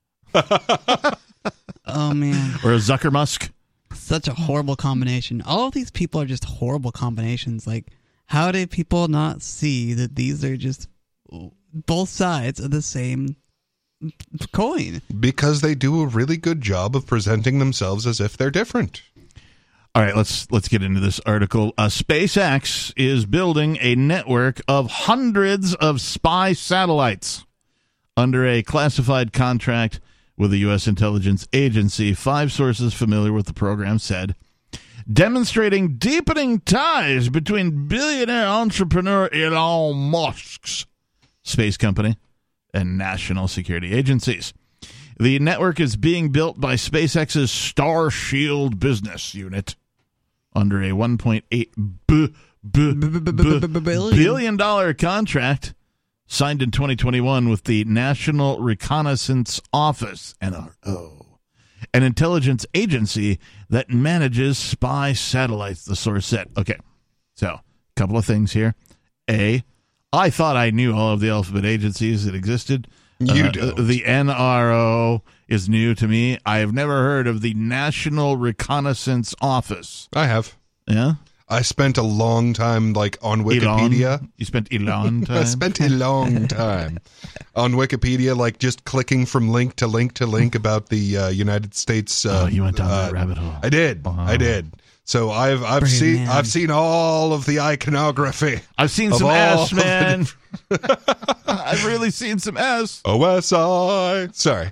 Oh man, or a Zuckermusk? Such a horrible combination. All of these people are just horrible combinations. Like, how did people not see that these are just both sides of the same coin? Because they do a really good job of presenting themselves as if they're different. All right, let's get into this article. SpaceX is building a network of hundreds of spy satellites under a classified contract with the U.S. intelligence agency. 5 sources familiar with the program said, demonstrating deepening ties between billionaire entrepreneur Elon Musk's space company and national security agencies. The network is being built by SpaceX's Starshield business unit under a $1.8 billion contract signed in 2021 with the National Reconnaissance Office, NRO, an intelligence agency that manages spy satellites, the source said. Okay, so a couple of things here. A, I thought I knew all of the alphabet agencies that existed. You don't. The NRO is new to me. I have never heard of the National Reconnaissance Office. I have. Yeah? I spent a long time on Wikipedia. Elon? You spent Elon time? I spent a long time on Wikipedia, just clicking from link to link to link about the United States. You went down that rabbit hole. I did. Wow. I did. So I've seen all of the iconography. I've seen some S, man. I've really seen some S. OSI. Sorry.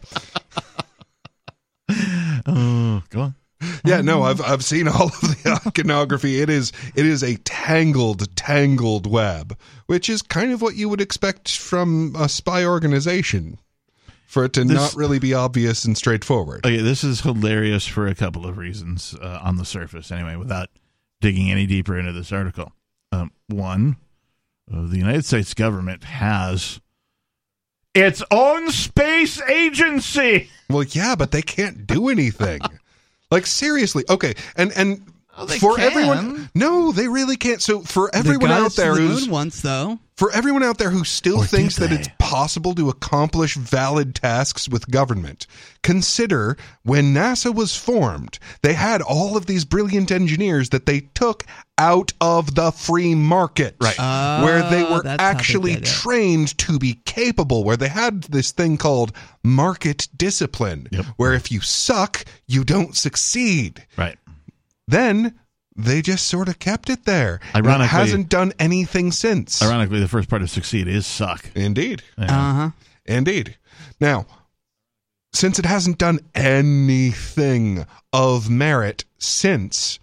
Oh, go on. Yeah, no, I've seen all of the iconography. It is a tangled web, which is kind of what you would expect from a spy organization, for it to not really be obvious and straightforward. Okay, this is hilarious for a couple of reasons on the surface, anyway, without digging any deeper into this article. One, the United States government has its own space agency. Well, yeah, but they can't do anything. Seriously. Okay, and they for can. everyone, no, they really can't. So for everyone They got out us to there the who's moon once, though. For everyone out there who still Or thinks did that they? it's possible to accomplish valid tasks with government, consider when NASA was formed, they had all of these brilliant engineers that they took out of the free market. Right. Where they were that's how they actually did it. trained to be capable, where they had this thing called market discipline, Yep. where if you suck, you don't succeed. Right. Then they just sort of kept it there. Ironically- it hasn't done anything since. Ironically, the first part of succeed is suck. Indeed. Uh-huh. Indeed. Now, since it hasn't done anything of merit since,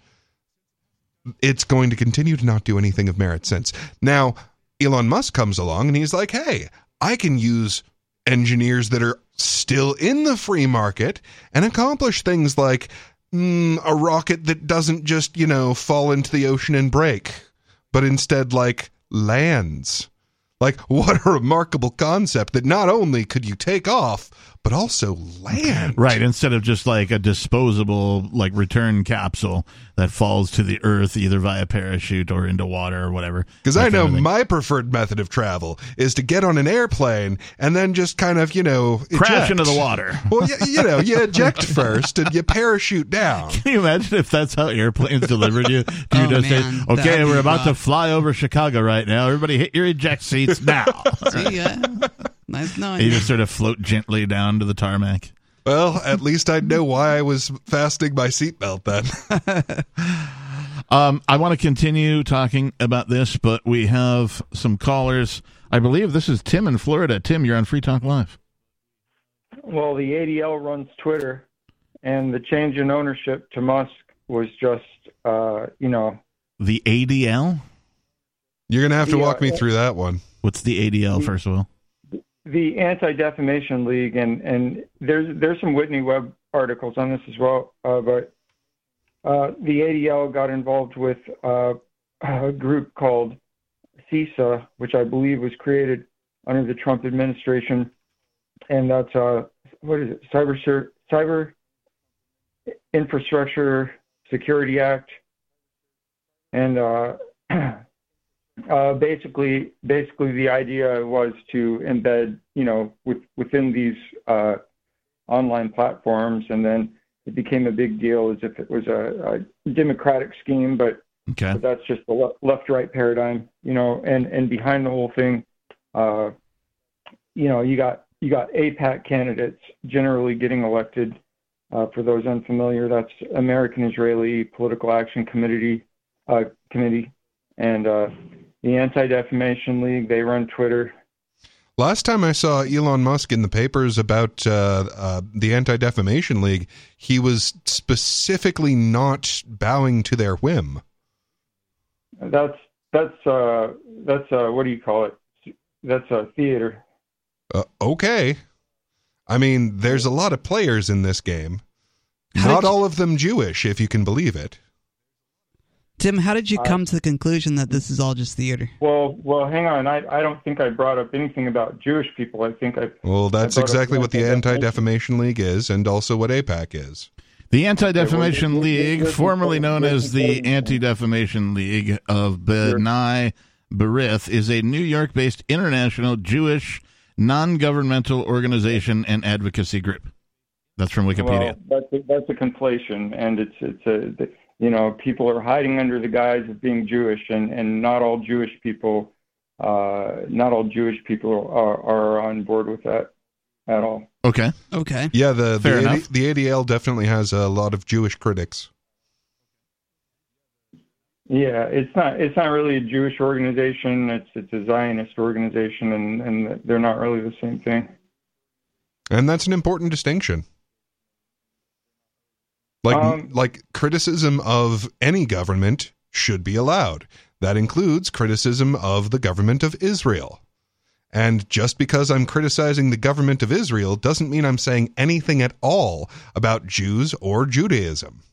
it's going to continue to not do anything of merit since. Now, Elon Musk comes along and he's like, hey, I can use engineers that are still in the free market and accomplish things like a rocket that doesn't just, fall into the ocean and break, but instead, lands. What a remarkable concept that not only could you take off, but also land. Right, instead of just a disposable return capsule that falls to the earth either via parachute or into water or whatever. Because That I know kind of thing. my preferred method of travel is to get on an airplane and then just kind of, eject. Crash into the water. Well, you eject first and you parachute down. Can you imagine if that's how airplanes delivered you? Do you Oh, just man, say, okay, that'd we're be about to rough. fly over Chicago right now. Everybody hit your eject seats now. See ya. Nice knowing You you. just sort of float gently down to the tarmac. Well, at least I'd know why I was fastening my seatbelt then. I want to continue talking about this, but we have some callers. I believe this is Tim in Florida. Tim, you're on Free Talk Live. Well, the ADL runs Twitter, and the change in ownership to Musk was just, The ADL? You're going to have to Yeah, walk me through that one. What's the ADL, first of all? the Anti-Defamation League, and there's some Whitney Webb articles on this as well, but the ADL got involved with a group called CISA, which I believe was created under the Trump administration, and that's what is it? Cyber Infrastructure Security Act, and basically the idea was to embed, within these online platforms, and then it became a big deal as if it was a democratic scheme, but Okay. that's just the left-right paradigm, and behind the whole thing, you got AIPAC candidates generally getting elected. For those unfamiliar, that's American-Israeli Political Action Committee, and the Anti-Defamation League. They run Twitter. Last time I saw Elon Musk in the papers about the Anti-Defamation League, he was specifically not bowing to their whim. That's what do you call it? That's a theater. Okay. I mean, there's a lot of players in this game. How Not did you- all of them Jewish, if you can believe it. Tim, how did you come to the conclusion that this is all just theater? Well, hang on. I don't think I brought up anything about Jewish people. I think I. Well, that's exactly what the Anti-Defamation League is, and also what AIPAC is. The Anti-Defamation League, formerly known as the Anti-Defamation League of B'nai B'rith, is a New York-based international Jewish non-governmental organization and advocacy group. That's from Wikipedia. Well, that's a conflation, and people are hiding under the guise of being Jewish, and not all Jewish people are on board with that at all. Okay. Yeah, the ADL definitely has a lot of Jewish critics. Yeah, it's not really a Jewish organization. It's a Zionist organization, and they're not really the same thing. And that's an important distinction. Like criticism of any government should be allowed. That includes criticism of the government of Israel. And just because I'm criticizing the government of Israel doesn't mean I'm saying anything at all about Jews or Judaism.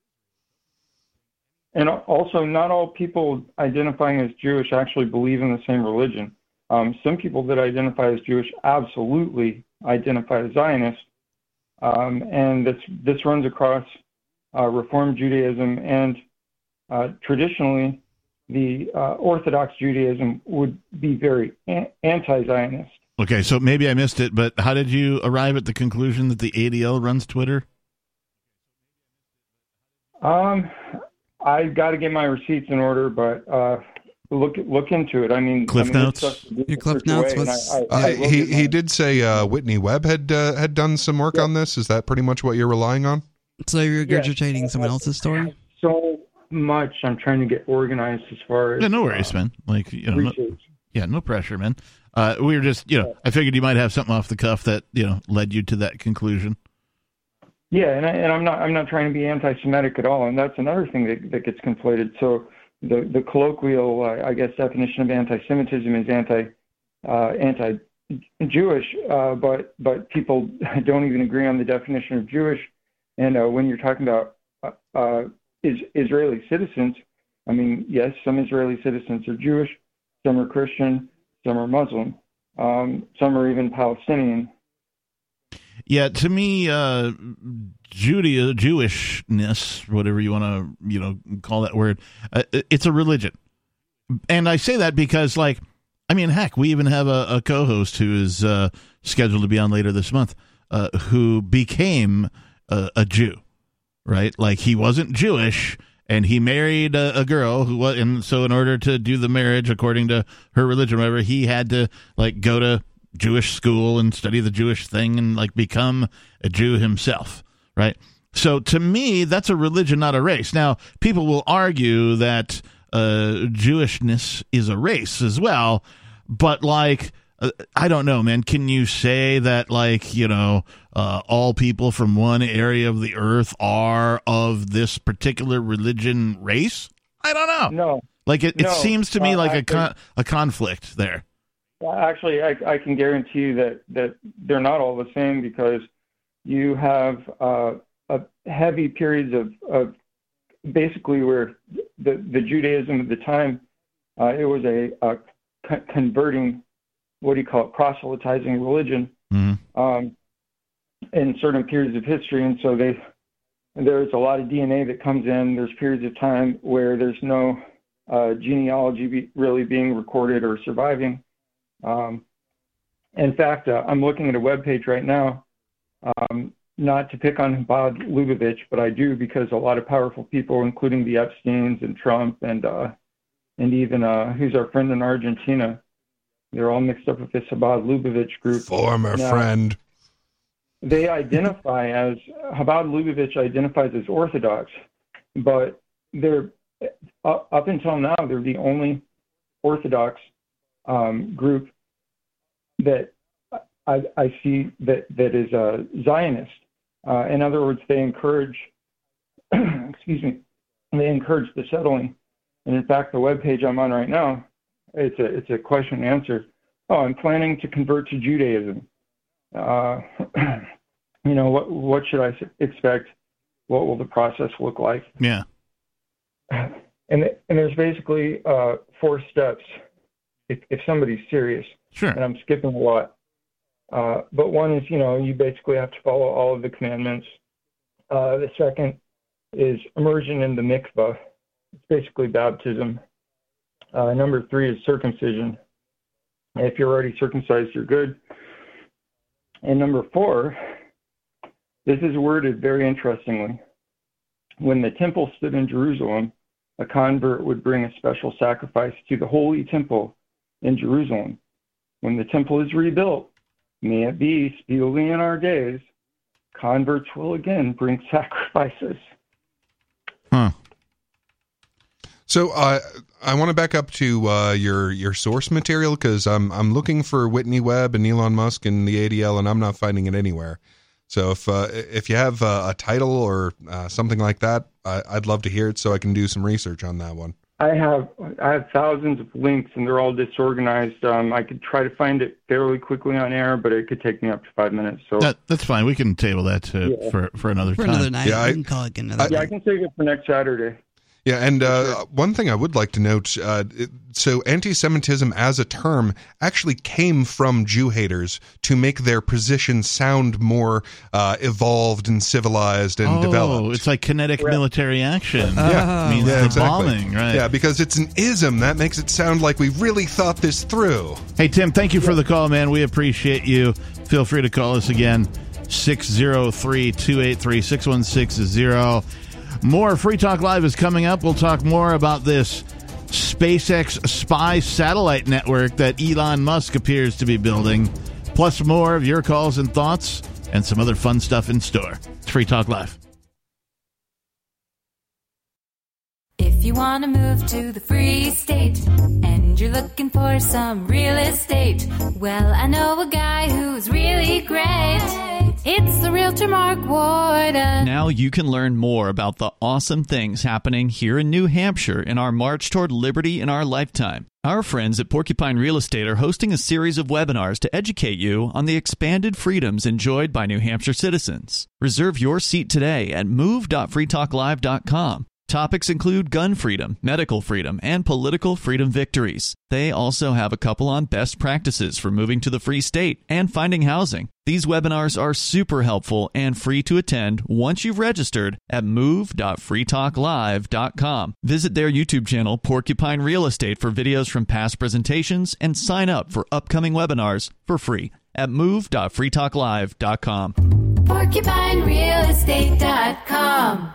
And also, not all people identifying as Jewish actually believe in the same religion. Some people that identify as Jewish absolutely identify as Zionist, and this runs across Reform Judaism, and traditionally, the Orthodox Judaism would be very anti-Zionist. Okay, so maybe I missed it, but how did you arrive at the conclusion that the ADL runs Twitter? I got to get my receipts in order, but look into it. Cliff Notes. Your Cliff Notes was. He did say Whitney Webb had done some work on this. Is that pretty much what you're relying on? So you're regurgitating someone else's story? So much. I'm trying to get organized as far as. Yeah, no worries, man. No pressure, man. We were just, I figured you might have something off the cuff that led you to that conclusion. Yeah, and I'm not trying to be anti-Semitic at all, and that's another thing that gets conflated. So the colloquial, I guess, definition of anti-Semitism is anti-Jewish, but people don't even agree on the definition of Jewish. And when you're talking about Israeli citizens, yes, some Israeli citizens are Jewish, some are Christian, some are Muslim, some are even Palestinian. Yeah, to me, Jewishness, whatever you want to, call that word, it's a religion. And I say that because, heck, we even have a co-host who is scheduled to be on later this month, who became a Jew, right? Like, he wasn't Jewish, and he married a girl who was, and so in order to do the marriage according to her religion, whatever, he had to go to Jewish school and study the Jewish thing and become a Jew himself, right? So to me, that's a religion, not a race. Now, people will argue that Jewishness is a race as well, but I don't know, man. Can you say that all people from one area of the earth are of this particular religion race? I don't know. No. It seems to me like a conflict there. Actually, I can guarantee you that they're not all the same, because you have heavy periods of basically where the Judaism at the time, it was a converting, what do you call it, proselytizing religion, in certain periods of history. And so there's a lot of DNA that comes in. There's periods of time where there's no genealogy really being recorded or surviving. In fact, I'm looking at a webpage right now, not to pick on Chabad Lubavitch, but I do, because a lot of powerful people, including the Epsteins and Trump and even who's our friend in Argentina, they're all mixed up with this Chabad Lubavitch group. Former friend. They identify as, Chabad Lubavitch identifies as Orthodox, but they're, up until now, they're the only Orthodox group that I see that is a Zionist. In other words, they encourage, they encourage the settling. And in fact, the webpage I'm on right now, it's a question and answer. Oh, I'm planning to convert to Judaism. What should I expect? What will the process look like? Yeah. and there's basically 4 steps if somebody's serious. Sure. And I'm skipping a lot. But one is, you basically have to follow all of the commandments. The second is immersion in the mikvah. It's basically baptism. Number 3 is circumcision. If you're already circumcised, you're good. And number 4, this is worded very interestingly. When the temple stood in Jerusalem, a convert would bring a special sacrifice to the holy temple in Jerusalem. When the temple is rebuilt, may it be speedily in our days, converts will again bring sacrifices. Huh. So I want to back up to your source material, because I'm looking for Whitney Webb and Elon Musk and the ADL, and I'm not finding it anywhere. So if you have a title or something like that, I'd love to hear it so I can do some research on that one. I have thousands of links, and they're all disorganized. I could try to find it fairly quickly on air, but it could take me up to 5 minutes. So that's fine. We can table that for another time. For another night. Yeah, we can call it another night. I can save it for next Saturday. Yeah, and one thing I would like to note, so anti-Semitism as a term actually came from Jew haters to make their position sound more evolved and civilized and developed. Oh, it's like kinetic military action. Yeah, means yeah, the exactly. bombing, right? Yeah, because it's an ism. That makes it sound like we really thought this through. Hey, Tim, thank you for the call, man. We appreciate you. Feel free to call us again, 603-283-6160. More Free Talk Live is coming up. We'll talk more about this SpaceX spy satellite network that Elon Musk appears to be building, plus more of your calls and thoughts and some other fun stuff in store. It's Free Talk Live. If you want to move to the Free State and you're looking for some real estate, well, I know a guy who's really great. It's the Realtor Mark Warden. Now you can learn more about the awesome things happening here in New Hampshire in our march toward liberty in our lifetime. Our friends at Porcupine Real Estate are hosting a series of webinars to educate you on the expanded freedoms enjoyed by New Hampshire citizens. Reserve your seat today at move.freetalklive.com. Topics include gun freedom, medical freedom, and political freedom victories. They also have a couple on best practices for moving to the Free State and finding housing. These webinars are super helpful and free to attend once you've registered at move.freetalklive.com. Visit their YouTube channel, Porcupine Real Estate, for videos from past presentations and sign up for upcoming webinars for free at move.freetalklive.com. PorcupineRealEstate.com.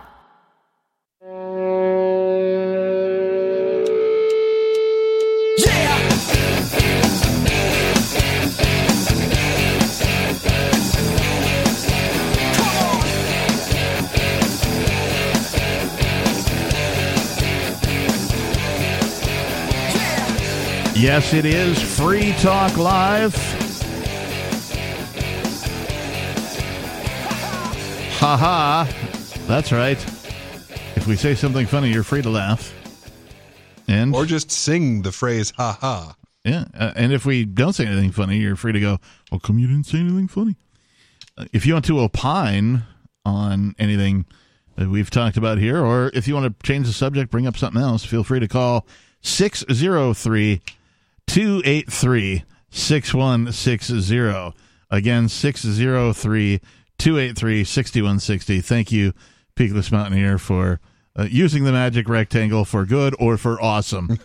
Yes, it is Free Talk Live. Ha-ha. That's right. If we say something funny, you're free to laugh. And Or just sing the phrase, ha-ha. yeah, and if we don't say anything funny, you're free to go, "How come you didn't say anything funny?" If you want to opine on anything that we've talked about here, or if you want to change the subject, bring up something else, feel free to call 603-283-6160. Again, 603-283-6160. Thank you, Peakless Mountaineer, for using the magic rectangle for good or for awesome.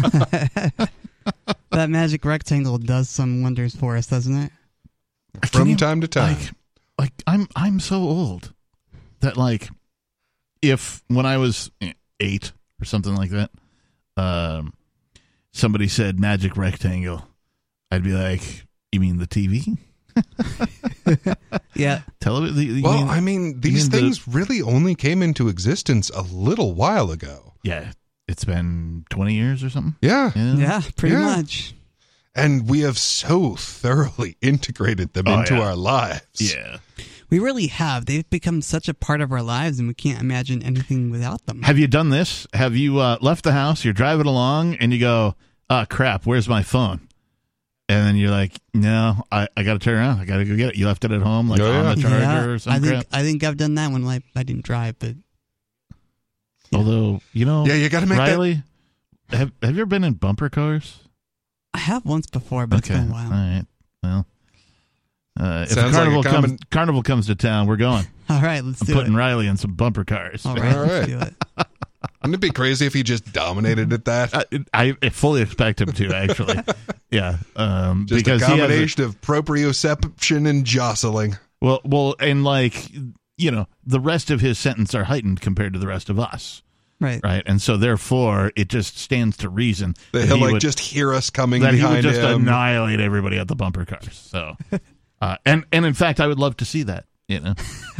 That magic rectangle does some wonders for us, doesn't it? From time to time. Like I'm so old that, like, if when I was 8 or something like that, somebody said magic rectangle, I'd be like, "You mean the TV?" Yeah. Television. These things really only came into existence a little while ago. Yeah, it's been 20 years or something. Yeah. Yeah, pretty much. And we have so thoroughly integrated them into our lives. Yeah. We really have. They've become such a part of our lives, and we can't imagine anything without them. Have you done this? Have you left the house, you're driving along, and you go, "Oh, crap, where's my phone?" And then you're like, "No, I got to turn around. I got to go get it." You left it at home, like on the charger or something. I think I've done that when I didn't drive, but Although, you know, Yeah, you got to make Riley, have you ever been in bumper cars? I have once before, but it's been a while. All right. Well, if the Sounds like a carnival comes to town, we're going. All right, let's I'm do putting it. Riley in some bumper cars. All right, All let's right. do it. Wouldn't it be crazy if he just dominated at that? I fully expect him to, actually. Yeah. Just because a combination of proprioception and jostling. Well, and like, you know, the rest of his sentence are heightened compared to the rest of us. Right. Right. And so therefore it just stands to reason That he'll like just hear us coming that he behind would just him. annihilate everybody at the bumper cars. So, and in fact, I would love to see that, you know.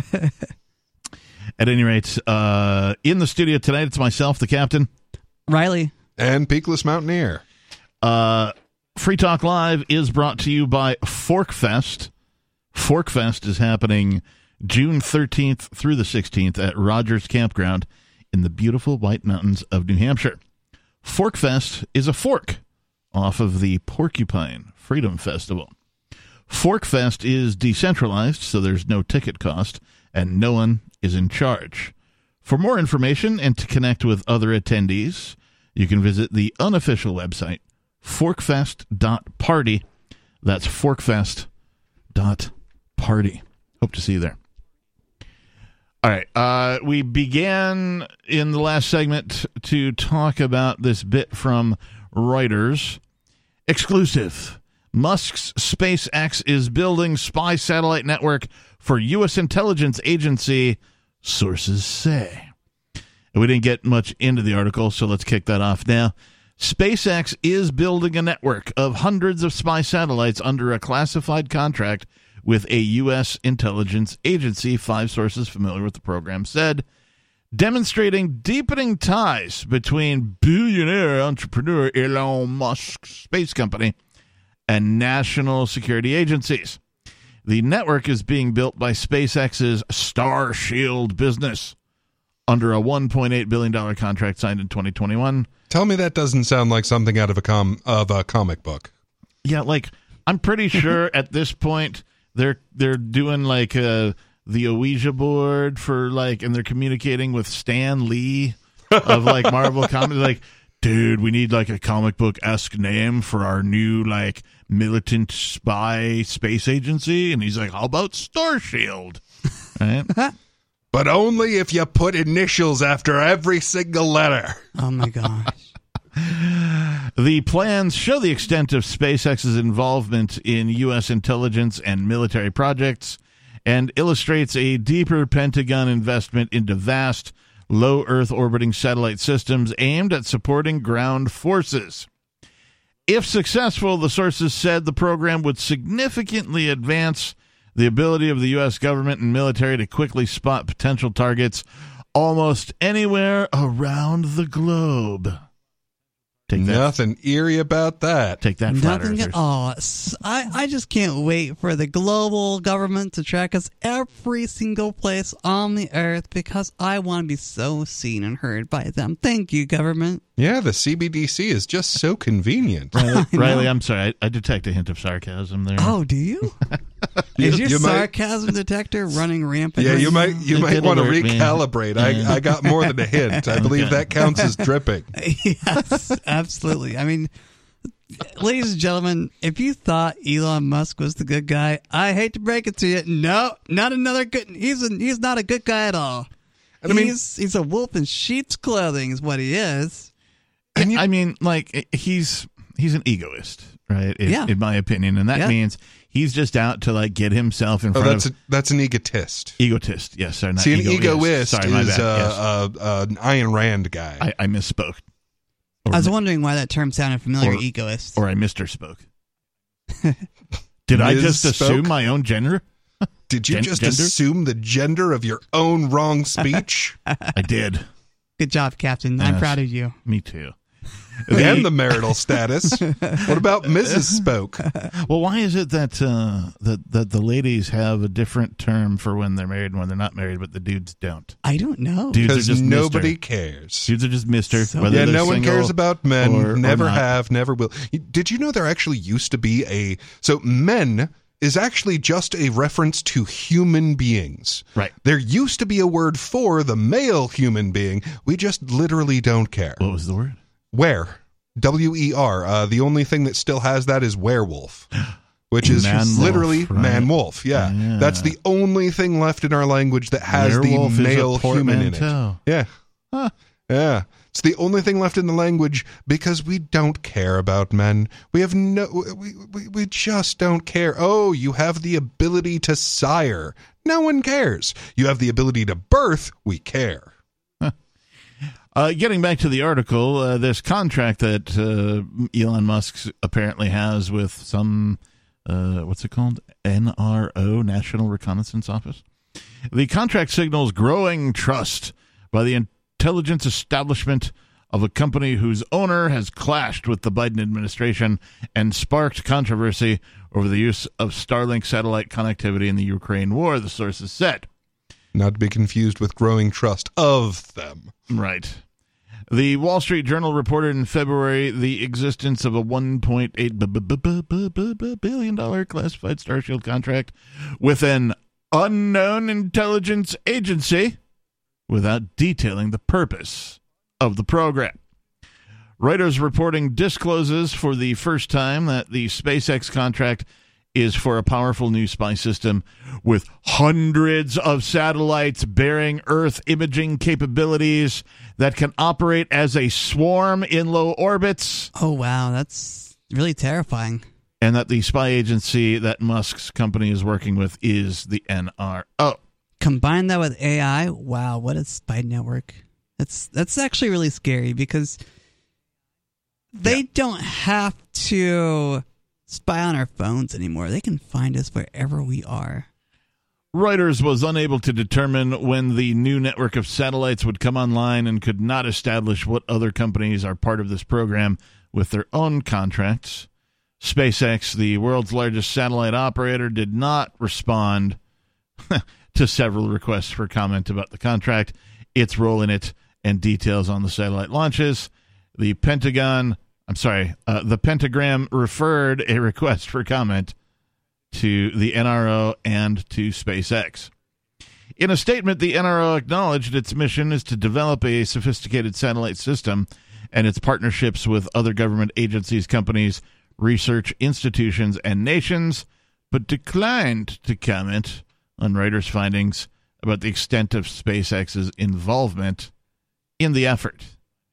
At any rate, in the studio tonight, it's myself, the captain. Riley. And Peakless Mountaineer. Free Talk Live is brought to you by Forkfest. Forkfest is happening June 13th through the 16th at Rogers Campground in the beautiful White Mountains of New Hampshire. Forkfest is a fork off of the Porcupine Freedom Festival. Forkfest is decentralized, so there's no ticket cost, and no one is in charge. For more information and to connect with other attendees, you can visit the unofficial website, forkfest.party. That's forkfest.party. Hope to see you there. All right. We began in the last segment to talk about this bit from Reuters. Exclusive. Musk's SpaceX is building spy satellite network for U.S. intelligence agency, sources say. We didn't get much into the article, so let's kick that off now. SpaceX is building a network of hundreds of spy satellites under a classified contract with a U.S. intelligence agency, 5 sources familiar with the program said, demonstrating deepening ties between billionaire entrepreneur Elon Musk's space company and national security agencies. The network is being built by SpaceX's Starshield business under a $1.8 billion contract signed in 2021. Tell me that doesn't sound like something out of a comic book. Yeah, like, I'm pretty sure at this point they're doing like the Ouija board for like, and they're communicating with Stan Lee of like Marvel Comics. Like, dude, we need like a comic book-esque name for our new like militant spy space agency. And he's like, how about Starshield? Right? But only if you put initials after every single letter. Oh, my gosh. The plans show the extent of SpaceX's involvement in U.S. intelligence and military projects and illustrates a deeper Pentagon investment into vast, low Earth orbiting satellite systems aimed at supporting ground forces. If successful, the sources said the program would significantly advance the ability of the U.S. government and military to quickly spot potential targets almost anywhere around the globe. Nothing eerie about that. Take that, flat Nothing earthers. at all. I just can't wait for the global government to track us every single place on the earth because I want to be so seen and heard by them. Thank you, government. Yeah, the CBDC is just so convenient. Riley, I'm sorry. I detect a hint of sarcasm there. Oh, do you? Is your you might- sarcasm detector running rampant? Yeah, right you now? might want to alert me. recalibrate. I got more than a hint. I believe that counts as dripping. Yes, absolutely. I mean, ladies and gentlemen, if you thought Elon Musk was the good guy, I hate to break it to you. No, not another good. He's not a good guy at all. And I mean- he's a wolf in sheep's clothing, is what he is. I mean, like, he's an egoist, right? Yeah. In my opinion. And that Yeah. means he's just out to, like, get himself in front of... That's an egotist. Egotist, yes. Sorry, not See, an egoist. Sorry, my is bad. Yes. an Ayn Rand guy. I misspoke. I was wondering why that term sounded familiar, or- egoist. Or I misspoke. Did I just Misspoke? assume my own gender? Did you just gender? assume the gender of your own wrong speech? I did. Good job, Captain. I'm Yes. proud of you. Me too. And the marital status. What about Mrs. Spoke? Well, why is it that that the ladies have a different term for when they're married and when they're not married, but the dudes don't? I don't know. Dudes are Because just nobody Mr. cares. Dudes are just Mister. So- whether Yeah, they're no one single cares about men. or Never not. have, never will. Did you know there actually used to be so men is actually just a reference to human beings. Right. There used to be a word for the male human being. We just literally don't care. What was the word? Were. W-E-R. The only thing that still has that is werewolf, which is Man-wolf, literally right? man-wolf. Yeah. That's the only thing left in our language that has Werewolf the is a male human in it. portmanteau. Yeah. Huh. Yeah. It's the only thing left in the language because we don't care about men. We have we just don't care. Oh, you have the ability to sire. No one cares. You have the ability to birth. We care. Getting back to the article, this contract that Elon Musk apparently has with some, what's it called? NRO, National Reconnaissance Office. The contract signals growing trust by the intelligence establishment of a company whose owner has clashed with the Biden administration and sparked controversy over the use of Starlink satellite connectivity in the Ukraine war, the sources said. Not to be confused with growing trust of them. Right. The Wall Street Journal reported in February the existence of a $1.8 billion classified Starshield contract with an unknown intelligence agency without detailing the purpose of the program. Reuters reporting discloses for the first time that the SpaceX contract is for a powerful new spy system with hundreds of satellites bearing Earth imaging capabilities that can operate as a swarm in low orbits. Oh, wow. That's really terrifying. And that the spy agency that Musk's company is working with is the NRO. Combine that with AI. Wow, what a spy network. That's actually really scary because they don't have to spy on our phones anymore. They can find us wherever we are. Reuters was unable to determine when the new network of satellites would come online and could not establish what other companies are part of this program with their own contracts. SpaceX, the world's largest satellite operator, did not respond to several requests for comment about the contract, its role in it, and details on the satellite launches. The Pentagram referred a request for comment to the NRO and to SpaceX. In a statement, the NRO acknowledged its mission is to develop a sophisticated satellite system and its partnerships with other government agencies, companies, research institutions, and nations, but declined to comment on Reuters' findings about the extent of SpaceX's involvement in the effort.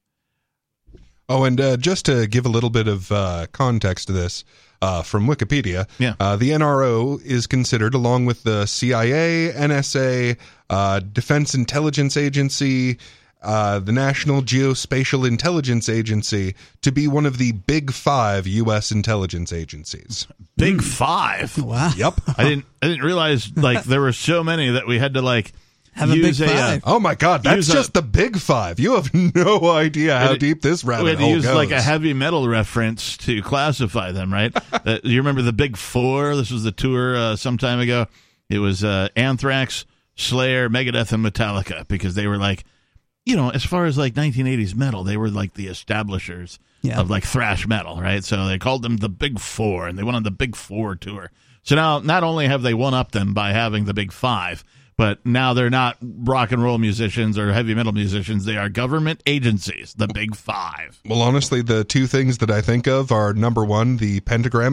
Oh, and just to give a little bit of context to this, from Wikipedia, the NRO is considered, along with the CIA, NSA, Defense Intelligence Agency, the National Geospatial Intelligence Agency, to be one of the Big Five U.S. intelligence agencies. Big Five? Wow. Yep. I didn't realize there were so many that we had to have use a big five. Oh my God, that's just the Big Five. You have no idea how deep this rabbit hole goes. We had to use a heavy metal reference to classify them, right? You remember the Big Four? This was the tour some time ago. It was Anthrax, Slayer, Megadeth, and Metallica, because they were as far as 1980s metal, they were the establishers of thrash metal, right? So they called them the Big Four, and they went on the Big Four tour. So now not only have they one-upped them by having the Big Five, but now they're not rock and roll musicians or heavy metal musicians. They are government agencies, the Big Five. Well, honestly, the two things that I think of are, number one, the Pentagon.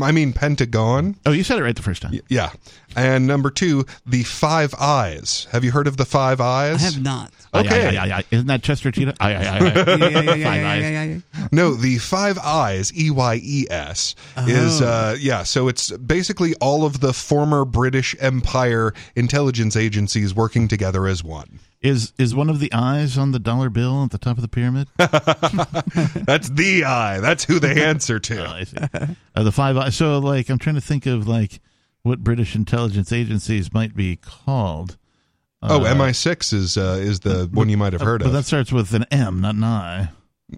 Oh, you said it right the first time. Yeah. And number two, the Five Eyes. Have you heard of the Five Eyes? I have not. Okay. Isn't that Chester Cheetah? Five Eyes. No, the Five Eyes, EYES, is, so it's basically all of the former British Empire intelligence agencies working together as one. Is one of the eyes on the dollar bill at the top of the pyramid? That's the eye. That's who they answer to. I see. The Five Eyes. So, I'm trying to think of, what British intelligence agencies might be called. MI6 is the one you might have heard of. But that starts with an M, not an I.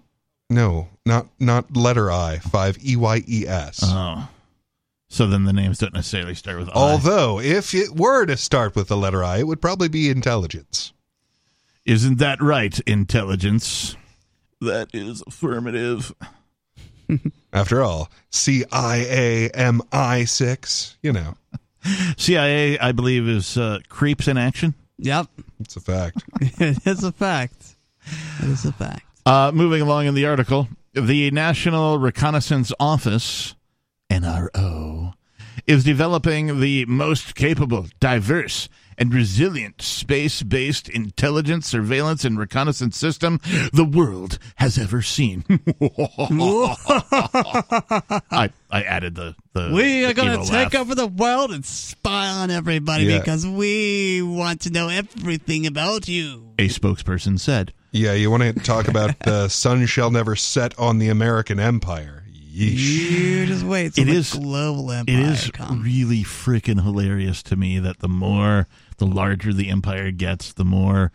No, not letter I. 5 EYES. Oh. So then the names don't necessarily start with I. Although, if it were to start with the letter I, it would probably be intelligence. Isn't that right, intelligence? That is affirmative. After all, CIAMI6, CIA, I believe, is creeps in action. Yep. It's a fact. It is a fact. It is a fact. Moving along in the article, the National Reconnaissance Office, NRO, is developing the most capable, diverse, and resilient space-based intelligence, surveillance, and reconnaissance system the world has ever seen. I added the We are going evil to take laugh. over the world and spy on everybody Yeah. because we want to know everything about you. A spokesperson said. Yeah, you want to talk about the sun shall never set on the American empire. Yeesh. You just wait till It the is- global empire It is comes. really freaking hilarious to me that the larger the empire gets, the more,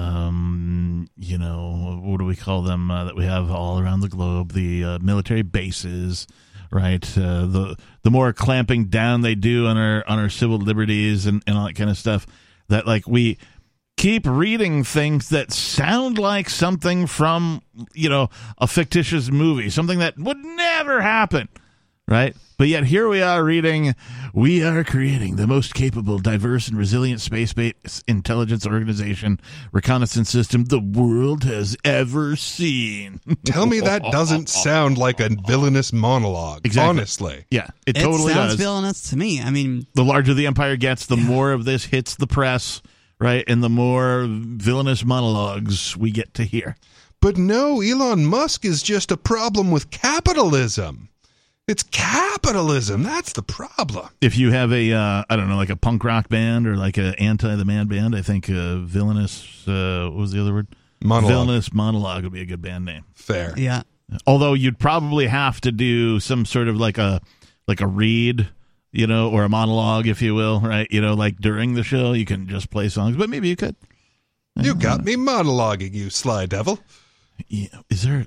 what do we call them that we have all around the globe? The military bases, right? The more clamping down they do on our civil liberties and all that kind of stuff. That like we keep reading things that sound like something from a fictitious movie, something that would never happen, right? But yet here we are reading, we are creating the most capable, diverse, and resilient space-based intelligence organization reconnaissance system the world has ever seen. Tell me that doesn't sound like a villainous monologue, Exactly. honestly. Yeah, it It totally sounds does. villainous to me. I mean, The larger the empire gets, the more of this hits the press, right? And the more villainous monologues we get to hear. But no, Elon Musk is just a problem with capitalism. It's capitalism. That's the problem. If you have a, like a punk rock band or like a anti-the man band, I think villainous, what was the other word? Monologue. Villainous monologue would be a good band name. Fair. yeah. Although you'd probably have to do some sort of like a read, or a monologue, if you will, right? Like during the show, you can just play songs, but maybe you could. You got me monologuing, you sly devil. Yeah. Is there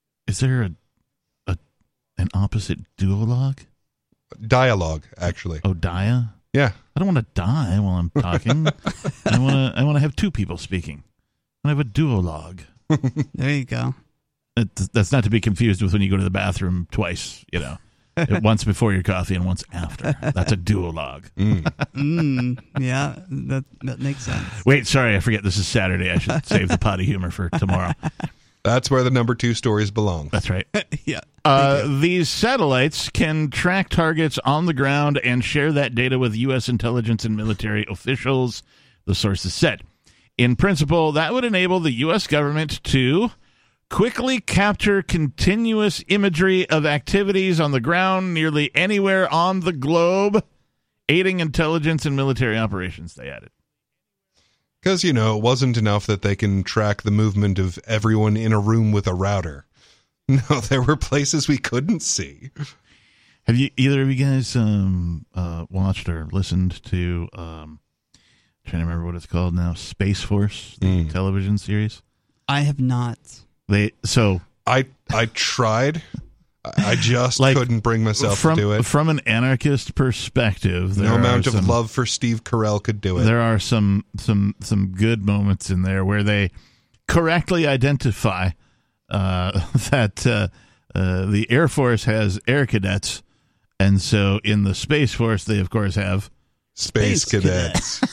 an opposite duologue? Dialogue, actually. Oh, dia? Yeah. I don't want to die while I'm talking. I want to have two people speaking. I have a duologue. There you go. That's not to be confused with when you go to the bathroom twice, once before your coffee and once after. That's a duologue. Yeah, that makes sense. Wait, sorry, I forget this is Saturday. I should save the potty humor for tomorrow. That's where the number 2 stories belong. That's right. Yeah. These satellites can track targets on the ground and share that data with U.S. intelligence and military officials, the sources said. In principle, that would enable the U.S. government to quickly capture continuous imagery of activities on the ground nearly anywhere on the globe, aiding intelligence and military operations, they added. Because, it wasn't enough that they can track the movement of everyone in a room with a router. No, there were places we couldn't see. Have you either of you guys watched or listened to, trying to remember what it's called now, Space Force, the television series? I have not. I tried. I just couldn't bring myself to do it. From an anarchist perspective, No amount of love for Steve Carell could do it. There are some good moments in there where they correctly identify that the Air Force has air cadets, and so in the Space Force they of course have Space cadets.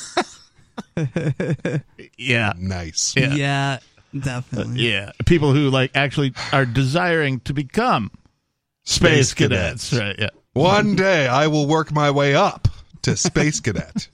yeah, Nice. Yeah, definitely. yeah, people who actually are desiring to become Space cadets. Right, yeah. One day I will work my way up to Space Cadet.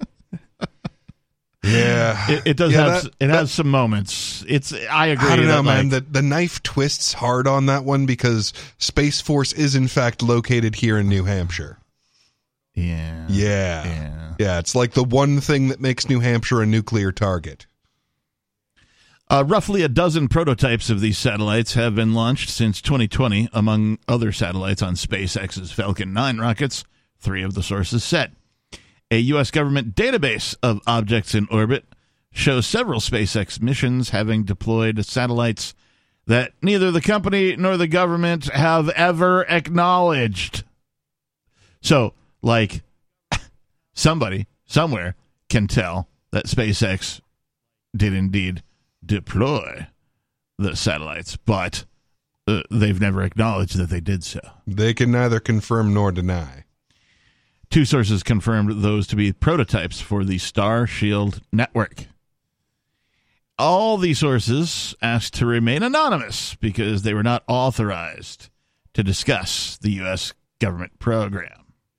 Yeah. It does have it has some moments. I agree. I don't know, that, man. The knife twists hard on that one because Space Force is in fact located here in New Hampshire. Yeah. Yeah, it's like the one thing that makes New Hampshire a nuclear target. Roughly a dozen prototypes of these satellites have been launched since 2020, among other satellites on SpaceX's Falcon 9 rockets, 3 of the sources said. A U.S. government database of objects in orbit shows several SpaceX missions having deployed satellites that neither the company nor the government have ever acknowledged. So, somebody, somewhere, can tell that SpaceX did indeed deploy the satellites, but they've never acknowledged that they did so. They can neither confirm nor deny. Two sources confirmed those to be prototypes for the Starshield network. All these sources asked to remain anonymous because they were not authorized to discuss the U.S. government program.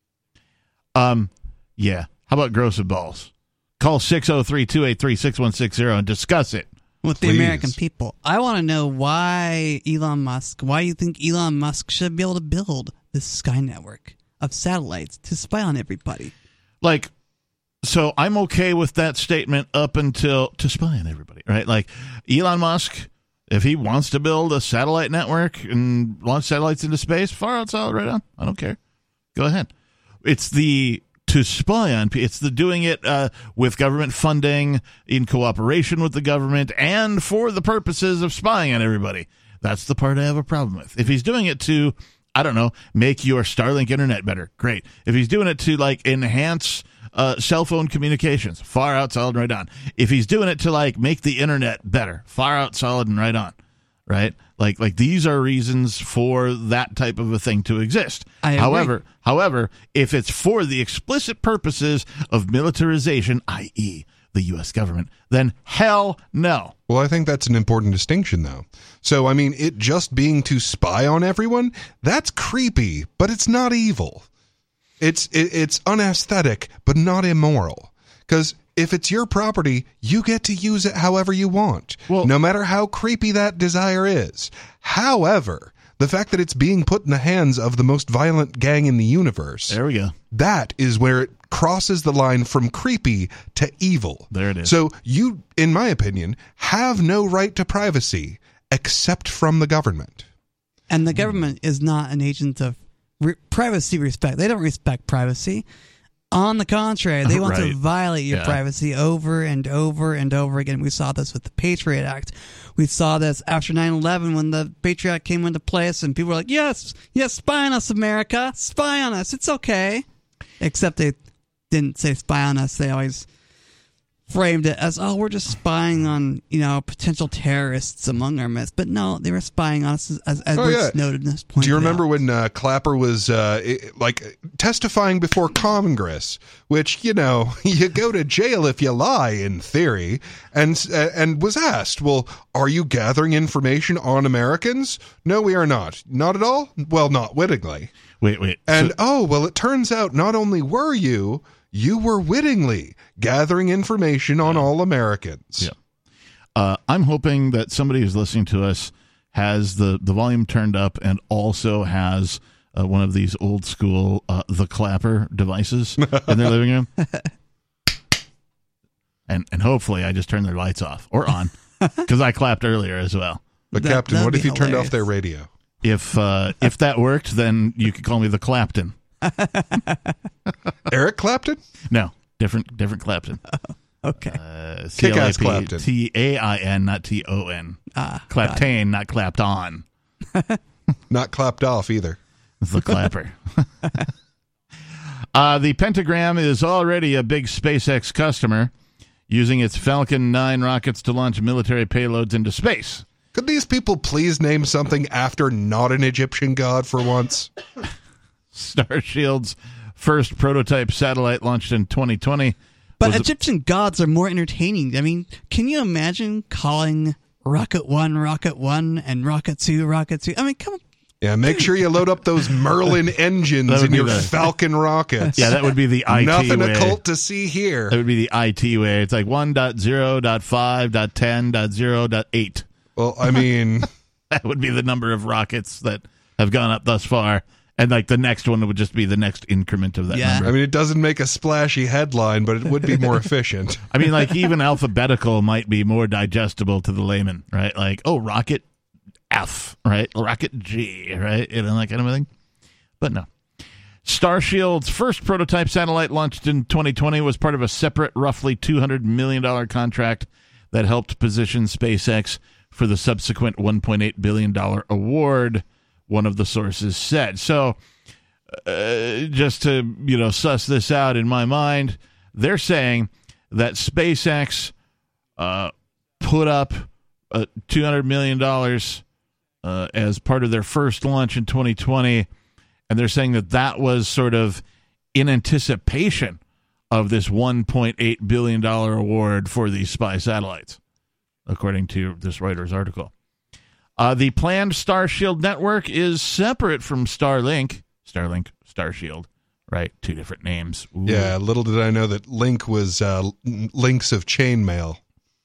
Yeah. How about gross of balls? Call 603-283-6160 and discuss it. With the American people. I want to know why you think Elon Musk should be able to build this Sky network of satellites to spy on everybody. Like, so I'm okay with that statement up until to spy on everybody, right? Like, Elon Musk, if he wants to build a satellite network and launch satellites into space, far out, solid, right on. I don't care. Go ahead. It's the to spy on. It's the doing it with government funding, in cooperation with the government, and for the purposes of spying on everybody. That's the part I have a problem with. If he's doing it to, I don't know, make your Starlink internet better, great. If he's doing it to like enhance cell phone communications, far out, solid, right on. If he's doing it to like make the internet better, far out, solid, and right on. Right? Like these are reasons for that type of a thing to exist. However, if it's for the explicit purposes of militarization, i.e., the U.S. government, then hell no. Well, I think that's an important distinction, though. So, I mean, it just being to spy on everyone, that's creepy, but it's not evil. It's unaesthetic, but not immoral. Because if it's your property, you get to use it however you want, no matter how creepy that desire is. However, the fact that it's being put in the hands of the most violent gang in the universe, there we go. That is where it crosses the line from creepy to evil. There it is. So you, in my opinion, have no right to privacy except from the government. And the government is not an agent of privacy respect. They don't respect privacy. On the contrary, they want to violate your privacy over and over and over again. We saw this with the Patriot Act. We saw this after 9/11 when the Patriot Act came into place, and people were like, yes, spy on us, America. Spy on us. It's okay. Except they didn't say spy on us. They always framed it as, we're just spying on, potential terrorists among our midst. But no, they were spying on us, as Edward Snowden has pointed out. Do you remember when Clapper was testifying before Congress, which, you go to jail if you lie, in theory, and was asked, well, are you gathering information on Americans? No, we are not. Not at all? Well, not wittingly. Wait. And, it turns out not only were you were wittingly gathering information on all Americans. Yeah. I'm hoping that somebody who's listening to us has the volume turned up and also has one of these old school the clapper devices in their living room. And hopefully I just turned their lights off or on because I clapped earlier as well. But Captain, what if you turned off their radio? If that worked, then you could call me the Clapton. Eric Clapton? No, different Clapton. Okay. Kick-ass Clapton. T-A-I-N, not T-O-N. Claptain, not clapped on. Not clapped off either. It's the clapper. The Pentagram is already a big SpaceX customer, using its Falcon 9 rockets to launch military payloads into space. Could these people please name something after not an Egyptian god for once? Starshield's first prototype satellite launched in 2020. But Egyptian gods are more entertaining. I mean, can you imagine calling Rocket 1, and Rocket 2, Rocket 2? I mean, come on. Yeah, make sure you load up those Merlin engines in your Falcon rockets. Yeah, that would be the IT Nothing way. occult to see here. That would be the IT way. It's like 1.0.5.10.0.8. Well, I mean... that would be the number of rockets that have gone up thus far. And like the next one would just be the next increment of that number. I mean, it doesn't make a splashy headline, but it would be more efficient. I mean, like even alphabetical might be more digestible to the layman, right? Like, rocket F, right? Rocket G, right? That kind of a thing. But no. Starshield's first prototype satellite launched in 2020 was part of a separate, roughly $200 million contract that helped position SpaceX for the subsequent $1.8 billion award, one of the sources said. So just to, suss this out in my mind, they're saying that SpaceX put up $200 million as part of their first launch in 2020, and they're saying that was sort of in anticipation of this $1.8 billion award for these spy satellites, according to this Reuters article. The planned Starshield network is separate from Starlink, Starshield, right? Two different names. Ooh. Yeah, little did I know that Link was links of chainmail.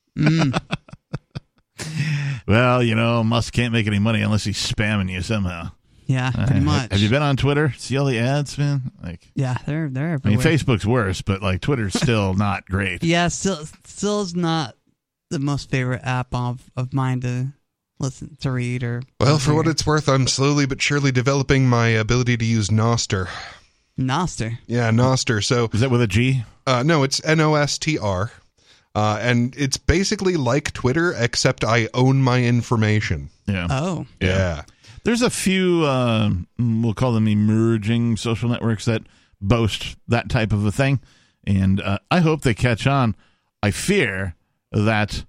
Well, you know, Musk can't make any money unless he's spamming you somehow. Yeah, pretty much. Have you been on Twitter? See all the ads, man? Like, Yeah, they're everywhere. I mean, Facebook's worse, but like Twitter's still not great. Yeah, still is not the most favorite app of mine to listen to read or. Well, for what it's worth, I'm slowly but surely developing my ability to use Nostr. Nostr. Yeah, Nostr. So Is that with a G? no, it's Nostr. And it's basically like Twitter, except I own my information. Yeah. Oh. Yeah. There's a few, we'll call them emerging social networks that boast that type of a thing. And I hope they catch on. I fear that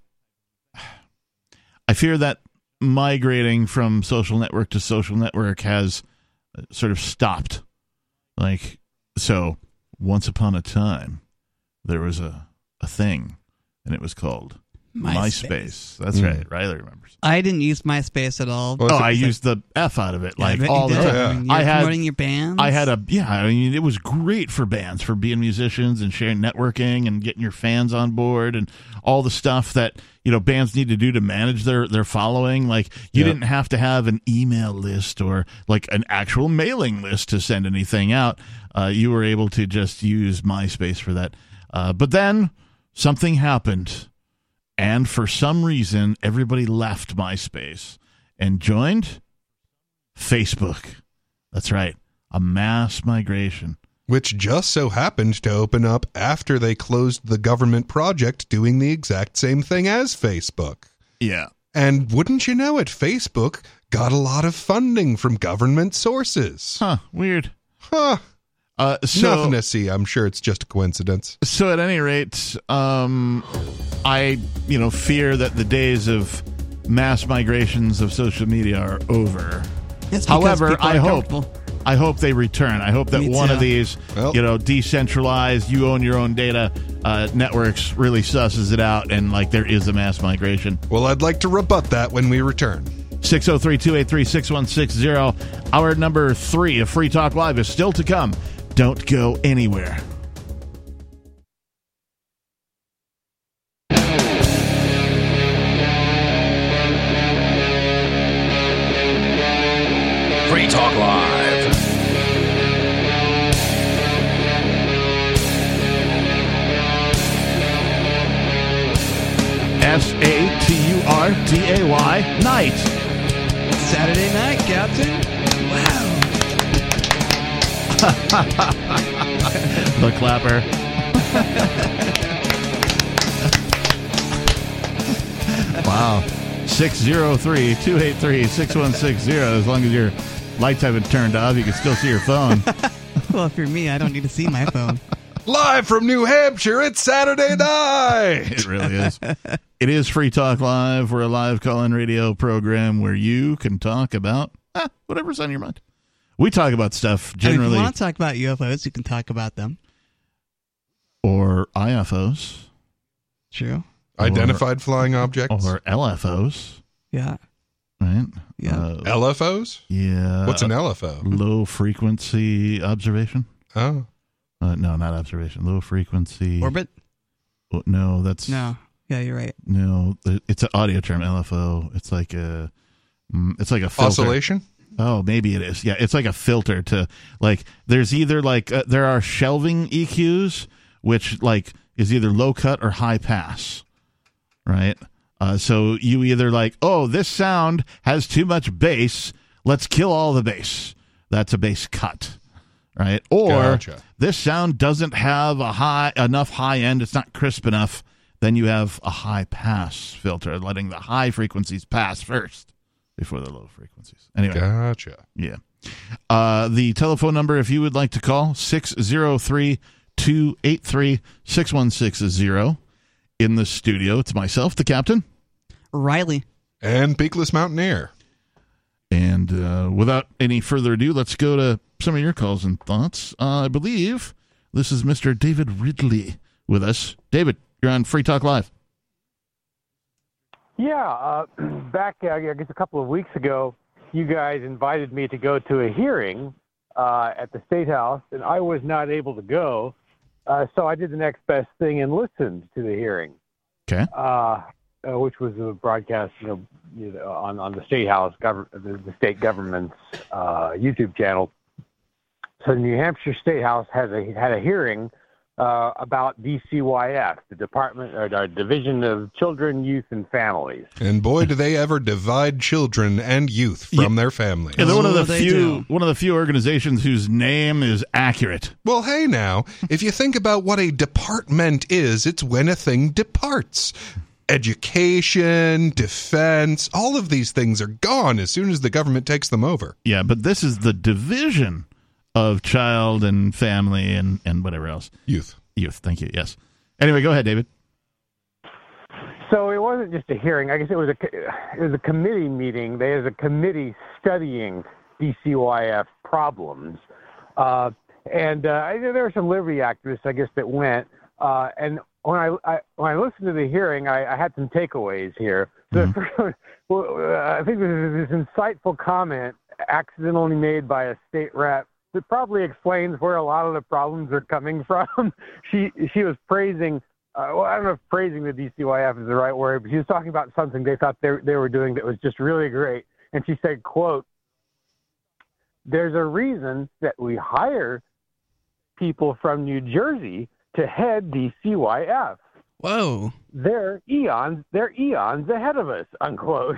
migrating from social network to social network has sort of stopped. Like, so once upon a time, there was a thing, and it was called MySpace. That's right. Riley remembers. I didn't use MySpace at all. Oh, I used the F out of it, like I bet all you the did. time. I mean, you're promoting your bands. I mean, it was great for bands, for being musicians and sharing networking and getting your fans on board and all the stuff that, you know, bands need to do to manage their following. Like, you didn't have to have an email list or like an actual mailing list to send anything out. You were able to just use MySpace for that. But then something happened. And for some reason, everybody left MySpace and joined Facebook. That's right. A mass migration. Which just so happened to open up after they closed the government project doing the exact same thing as Facebook. Yeah. And wouldn't you know it, Facebook got a lot of funding from government sources. Huh. Weird. Huh. So, nothing to see. I'm sure it's just a coincidence. So at any rate, I fear that the days of mass migrations of social media are over. However, I hope they return. I hope that one of these, decentralized, you own your own data networks really susses it out and like there is a mass migration. Well, I'd like to rebut that when we return. 603-283-6160. Hour number 3 of Free Talk Live is still to come. Don't go anywhere. Free Talk Live. SATURDAY night. Saturday night, Captain. Wow. The clapper. Wow. 603-283-6160. As long as your lights haven't turned off, you can still see your phone. Well, if you're me, I don't need to see my phone. Live from New Hampshire, it's Saturday night. It really is. It is Free Talk Live. We're a live call-in radio program where you can talk about whatever's on your mind. We talk about stuff generally. If you want to talk about UFOs, you can talk about them. Or IFOs. True. Identified flying objects. Or LFOs. Yeah. Right? Yeah. LFOs? Yeah. What's an LFO? Low frequency observation. Oh. No, not observation. Low frequency. Orbit? No, that's... No. Yeah, you're right. No, it's an audio term, LFO. It's like a filter. Oscillation? Oh, maybe it is. Yeah, it's like a filter to, like, there's either, like, there are shelving EQs, which, like, is either low cut or high pass, right? So you either, like, oh, this sound has too much bass, let's kill all the bass. That's a bass cut, right? Or this sound doesn't have enough high end, it's not crisp enough, then you have a high pass filter, letting the high frequencies pass first before the low frequencies. Anyway. Gotcha. Yeah. The telephone number, if you would like to call, 603-283-6160. In the studio, it's myself, the captain. Riley. And Peakless Mountaineer. And without any further ado, let's go to some of your calls and thoughts. I believe this is Mr. David Ridley with us. David, you're on Free Talk Live. Yeah, back, I guess, a couple of weeks ago, you guys invited me to go to a hearing at the State House, and I was not able to go. So I did the next best thing and listened to the hearing. Okay. Which was a broadcast, on the State House, the state government's YouTube channel. So the New Hampshire State House had a hearing about DCYF, the Department or Division of Children, Youth, and Families. And boy, do they ever divide children and youth from their families. Yeah, they're one of the few organizations whose name is accurate. Well, hey now, if you think about what a department is, it's when a thing departs. Education, defense, all of these things are gone as soon as the government takes them over. Yeah, but this is the Division of Child and Family and whatever else. Youth, thank you, yes. Anyway, go ahead, David. So it wasn't just a hearing. I guess it was a committee meeting. There was a committee studying DCYF problems. And there were some liberty activists, I guess, that went. And when I listened to the hearing, I had some takeaways here. So I think this insightful comment accidentally made by a state rep that probably explains where a lot of the problems are coming from. She was praising, I don't know if praising the DCYF is the right word, but she was talking about something they thought they were doing that was just really great. And she said, quote, "There's a reason that we hire people from New Jersey to head DCYF. Whoa. They're eons ahead of us," unquote.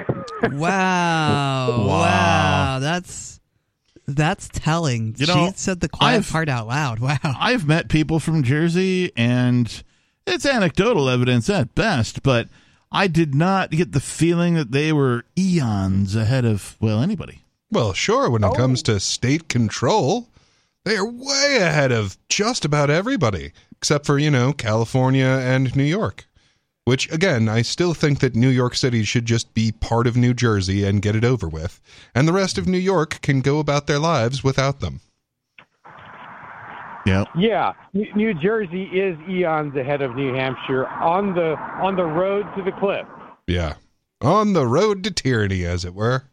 Wow. That's telling. You know, she said the quiet part out loud. Wow. I've met people from Jersey, and it's anecdotal evidence at best, but I did not get the feeling that they were eons ahead of, anybody. Well, sure, when it comes to state control, they are way ahead of just about everybody, except for, California and New York. Which, again, I still think that New York City should just be part of New Jersey and get it over with. And the rest of New York can go about their lives without them. Yeah. Yeah. New Jersey is eons ahead of New Hampshire on the road to the cliff. Yeah. On the road to tyranny, as it were.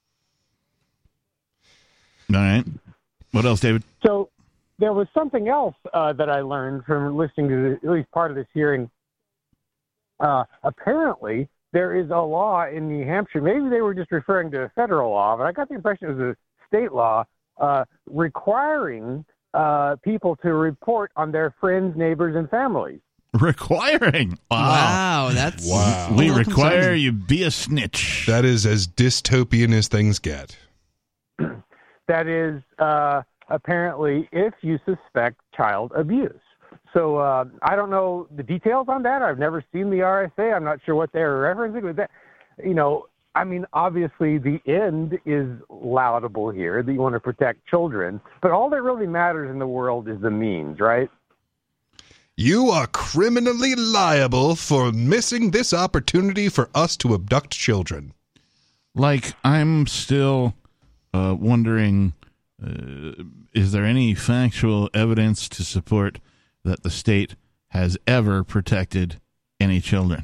All right. What else, David? So there was something else that I learned from listening to at least part of this hearing. Apparently, there is a law in New Hampshire. Maybe they were just referring to a federal law, but I got the impression it was a state law requiring people to report on their friends, neighbors, and families. Requiring? Wow. That's We require you be a snitch. That is as dystopian as things get. That is apparently if you suspect child abuse. So I don't know the details on that. I've never seen the RSA. I'm not sure what they're referencing with that. Obviously the end is laudable here, that you want to protect children, but all that really matters in the world is the means, right? You are criminally liable for missing this opportunity for us to abduct children. Like, I'm still wondering, is there any factual evidence to support that the state has ever protected any children?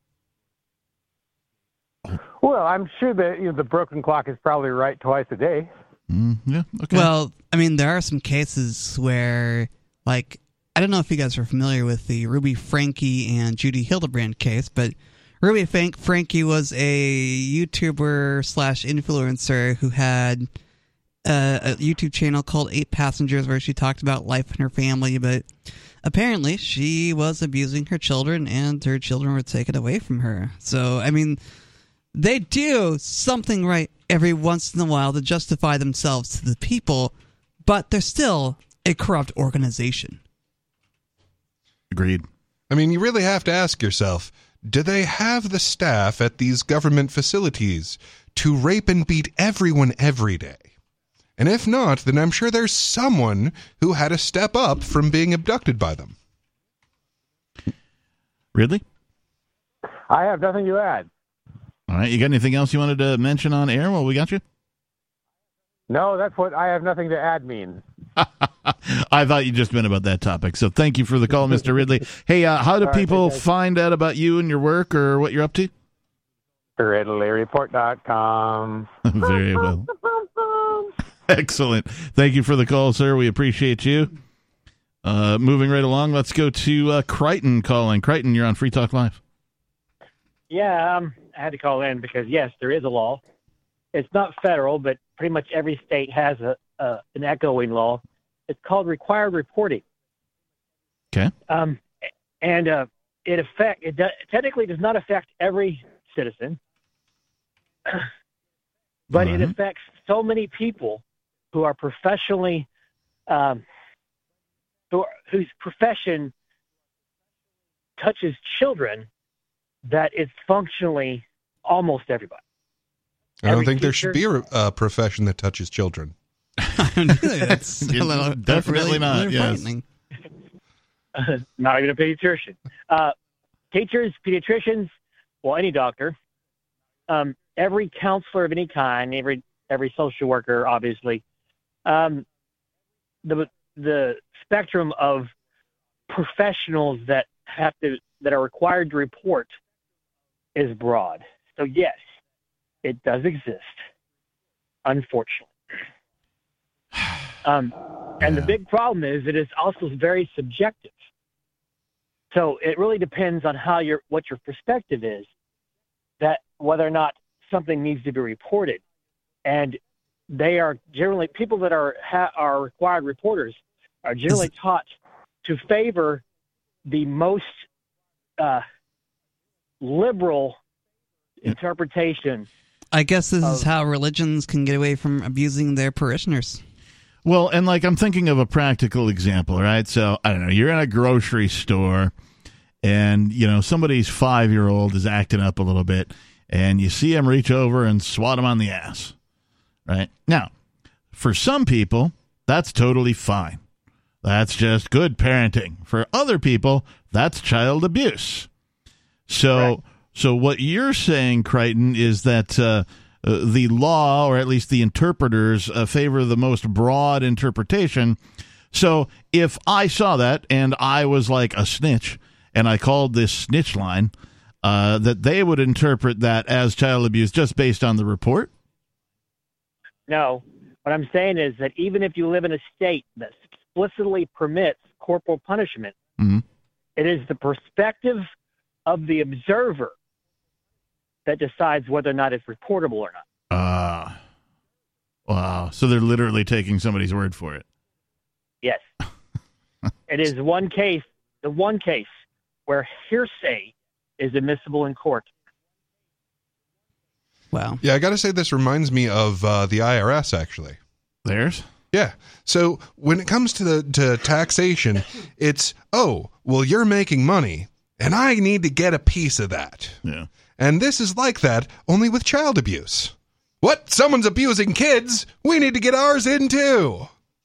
Well, I'm sure that the broken clock is probably right twice a day. Yeah, okay. Well, I mean, there are some cases where, I don't know if you guys are familiar with the Ruby Franke and Judy Hildebrand case, but Ruby Franke was a YouTuber/influencer who had a YouTube channel called 8 Passengers where she talked about life in her family, but apparently she was abusing her children and her children were taken away from her. So, I mean, they do something right every once in a while to justify themselves to the people, but they're still a corrupt organization. Agreed. I mean, you really have to ask yourself, do they have the staff at these government facilities to rape and beat everyone every day? And if not, then I'm sure there's someone who had to step up from being abducted by them. Ridley? I have nothing to add. All right. You got anything else you wanted to mention on air while we got you? No, that's what I have nothing to add means. I thought you just meant about that topic. So thank you for the call, Mr. Ridley. Hey, how do people find out about you and your work or what you're up to? RidleyReport.com. Very well. Excellent. Thank you for the call, sir. We appreciate you. Moving right along, let's go to Crichton calling. Crichton, you're on Free Talk Live. Yeah, I had to call in because, yes, there is a law. It's not federal, but pretty much every state has an echoing law. It's called required reporting. Okay. It technically does not affect every citizen, but it affects so many people who are professionally, whose profession touches children, that it's functionally almost everybody. I don't think there should be a profession that touches children. That's definitely not. Yes. Not even a pediatrician. Teachers, pediatricians, well, any doctor, every counselor of any kind, every social worker, obviously. The spectrum of professionals that are required to report is broad. So yes, it does exist, unfortunately. And the big problem is it is also very subjective. So it really depends on what your perspective is, that whether or not something needs to be reported. And they are generally, people that are required reporters are generally taught to favor the most liberal interpretation. I guess this is how religions can get away from abusing their parishioners. Well, and I'm thinking of a practical example, right? So, I don't know, you're in a grocery store and, somebody's 5-year-old is acting up a little bit and you see him reach over and swat him on the ass, right? Now, for some people, that's totally fine. That's just good parenting. For other people, that's child abuse. So what you're saying, Crichton, is that the law, or at least the interpreters, favor the most broad interpretation. So if I saw that and I was like a snitch and I called this snitch line, that they would interpret that as child abuse just based on the report? No. What I'm saying is that even if you live in a state that explicitly permits corporal punishment, it is the perspective of the observer that decides whether or not it's reportable or not. Wow. So they're literally taking somebody's word for it. Yes. It is the one case where hearsay is admissible in court. Wow. Yeah, I got to say this reminds me of the IRS, actually. Theirs? Yeah. So when it comes to taxation, it's, you're making money, and I need to get a piece of that. Yeah. And this is like that, only with child abuse. What? Someone's abusing kids? We need to get ours in, too.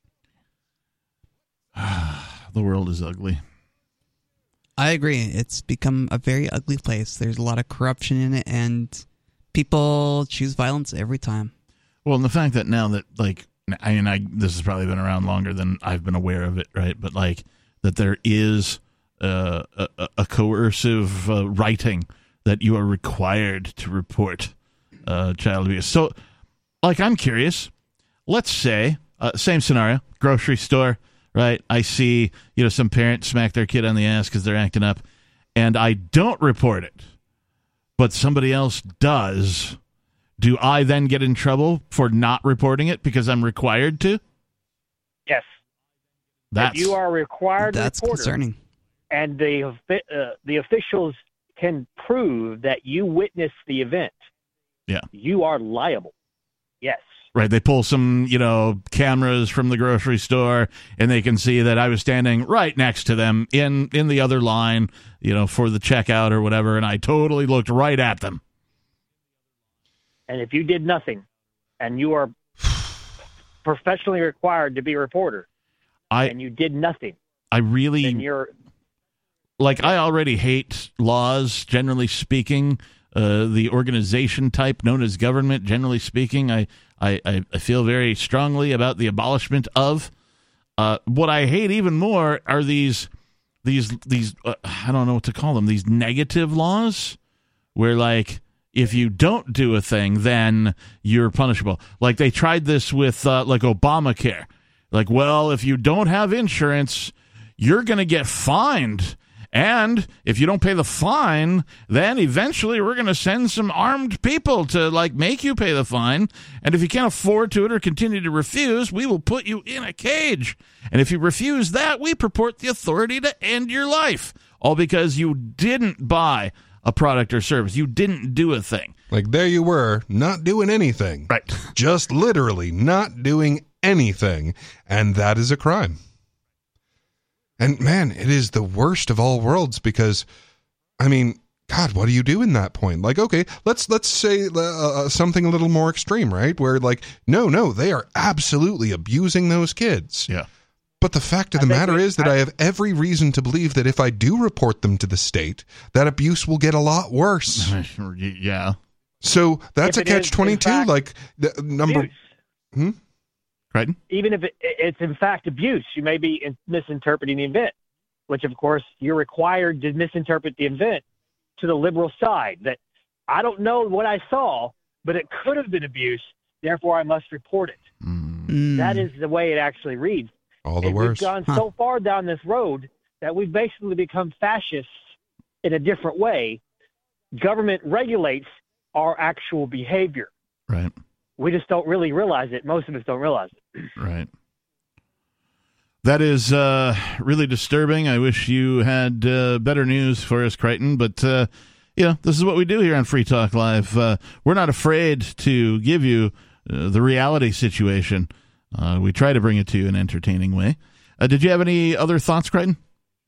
The world is ugly. I agree. It's become a very ugly place. There's a lot of corruption in it, and people choose violence every time. Well, and the fact that now that, this has probably been around longer than I've been aware of it, right? But, that there is a coercive writing that you are required to report child abuse. So, I'm curious. Let's say, same scenario, grocery store, right? I see, some parent smack their kid on the ass because they're acting up, and I don't report it, but somebody else does. Do I then get in trouble for not reporting it because I'm required to? Yes. If you are required that's reporter, concerning. And the officials can prove that you witnessed the event, you are liable. Yes. Right. They pull some, cameras from the grocery store, and they can see that I was standing right next to them in the other line, for the checkout or whatever, and I totally looked right at them. And if you did nothing, and you are professionally required to be a reporter, and you did nothing, then you're... I already hate laws, generally speaking, the organization type known as government. Generally speaking, I feel very strongly about the abolishment of. What I hate even more are these I don't know what to call them, these negative laws where, like, if you don't do a thing, then you're punishable. Like, they tried this with like Obamacare. Like, well, if you don't have insurance, you're going to get fined. And if you don't pay the fine, then eventually we're going to send some armed people to, like, make you pay the fine. And if you can't afford to it or continue to refuse, we will put you in a cage. And if you refuse that, we purport the authority to end your life. All because you didn't buy a product or service. You didn't do a thing. Like, there you were, not doing anything. Right. Just literally not doing anything. And that is a crime. And, man, it is the worst of all worlds because, I mean, God, what do you do in that point? Like, okay, let's say something a little more extreme, right? Where, like, no, they are absolutely abusing those kids. Yeah. But the fact of the matter is that I have every reason to believe that if I do report them to the state, that abuse will get a lot worse. Yeah. So that's a If it is, in catch-22. fact, Like, the number... abuse. Right? Even if it's in fact abuse, you may be misinterpreting the event, which, of course, you're required to misinterpret the event to the liberal side. That I don't know what I saw, but it could have been abuse, therefore I must report it. That is the way it actually reads. All the And worse. We've gone so far down this road that we've basically become fascists in a different way. Government regulates our actual behavior. Right. We just don't really realize it. Most of us don't realize it. Right. That is really disturbing. I wish you had better news for us, Crichton. But, this is what we do here on Free Talk Live. We're not afraid to give you the reality situation. We try to bring it to you in an entertaining way. Did you have any other thoughts, Crichton?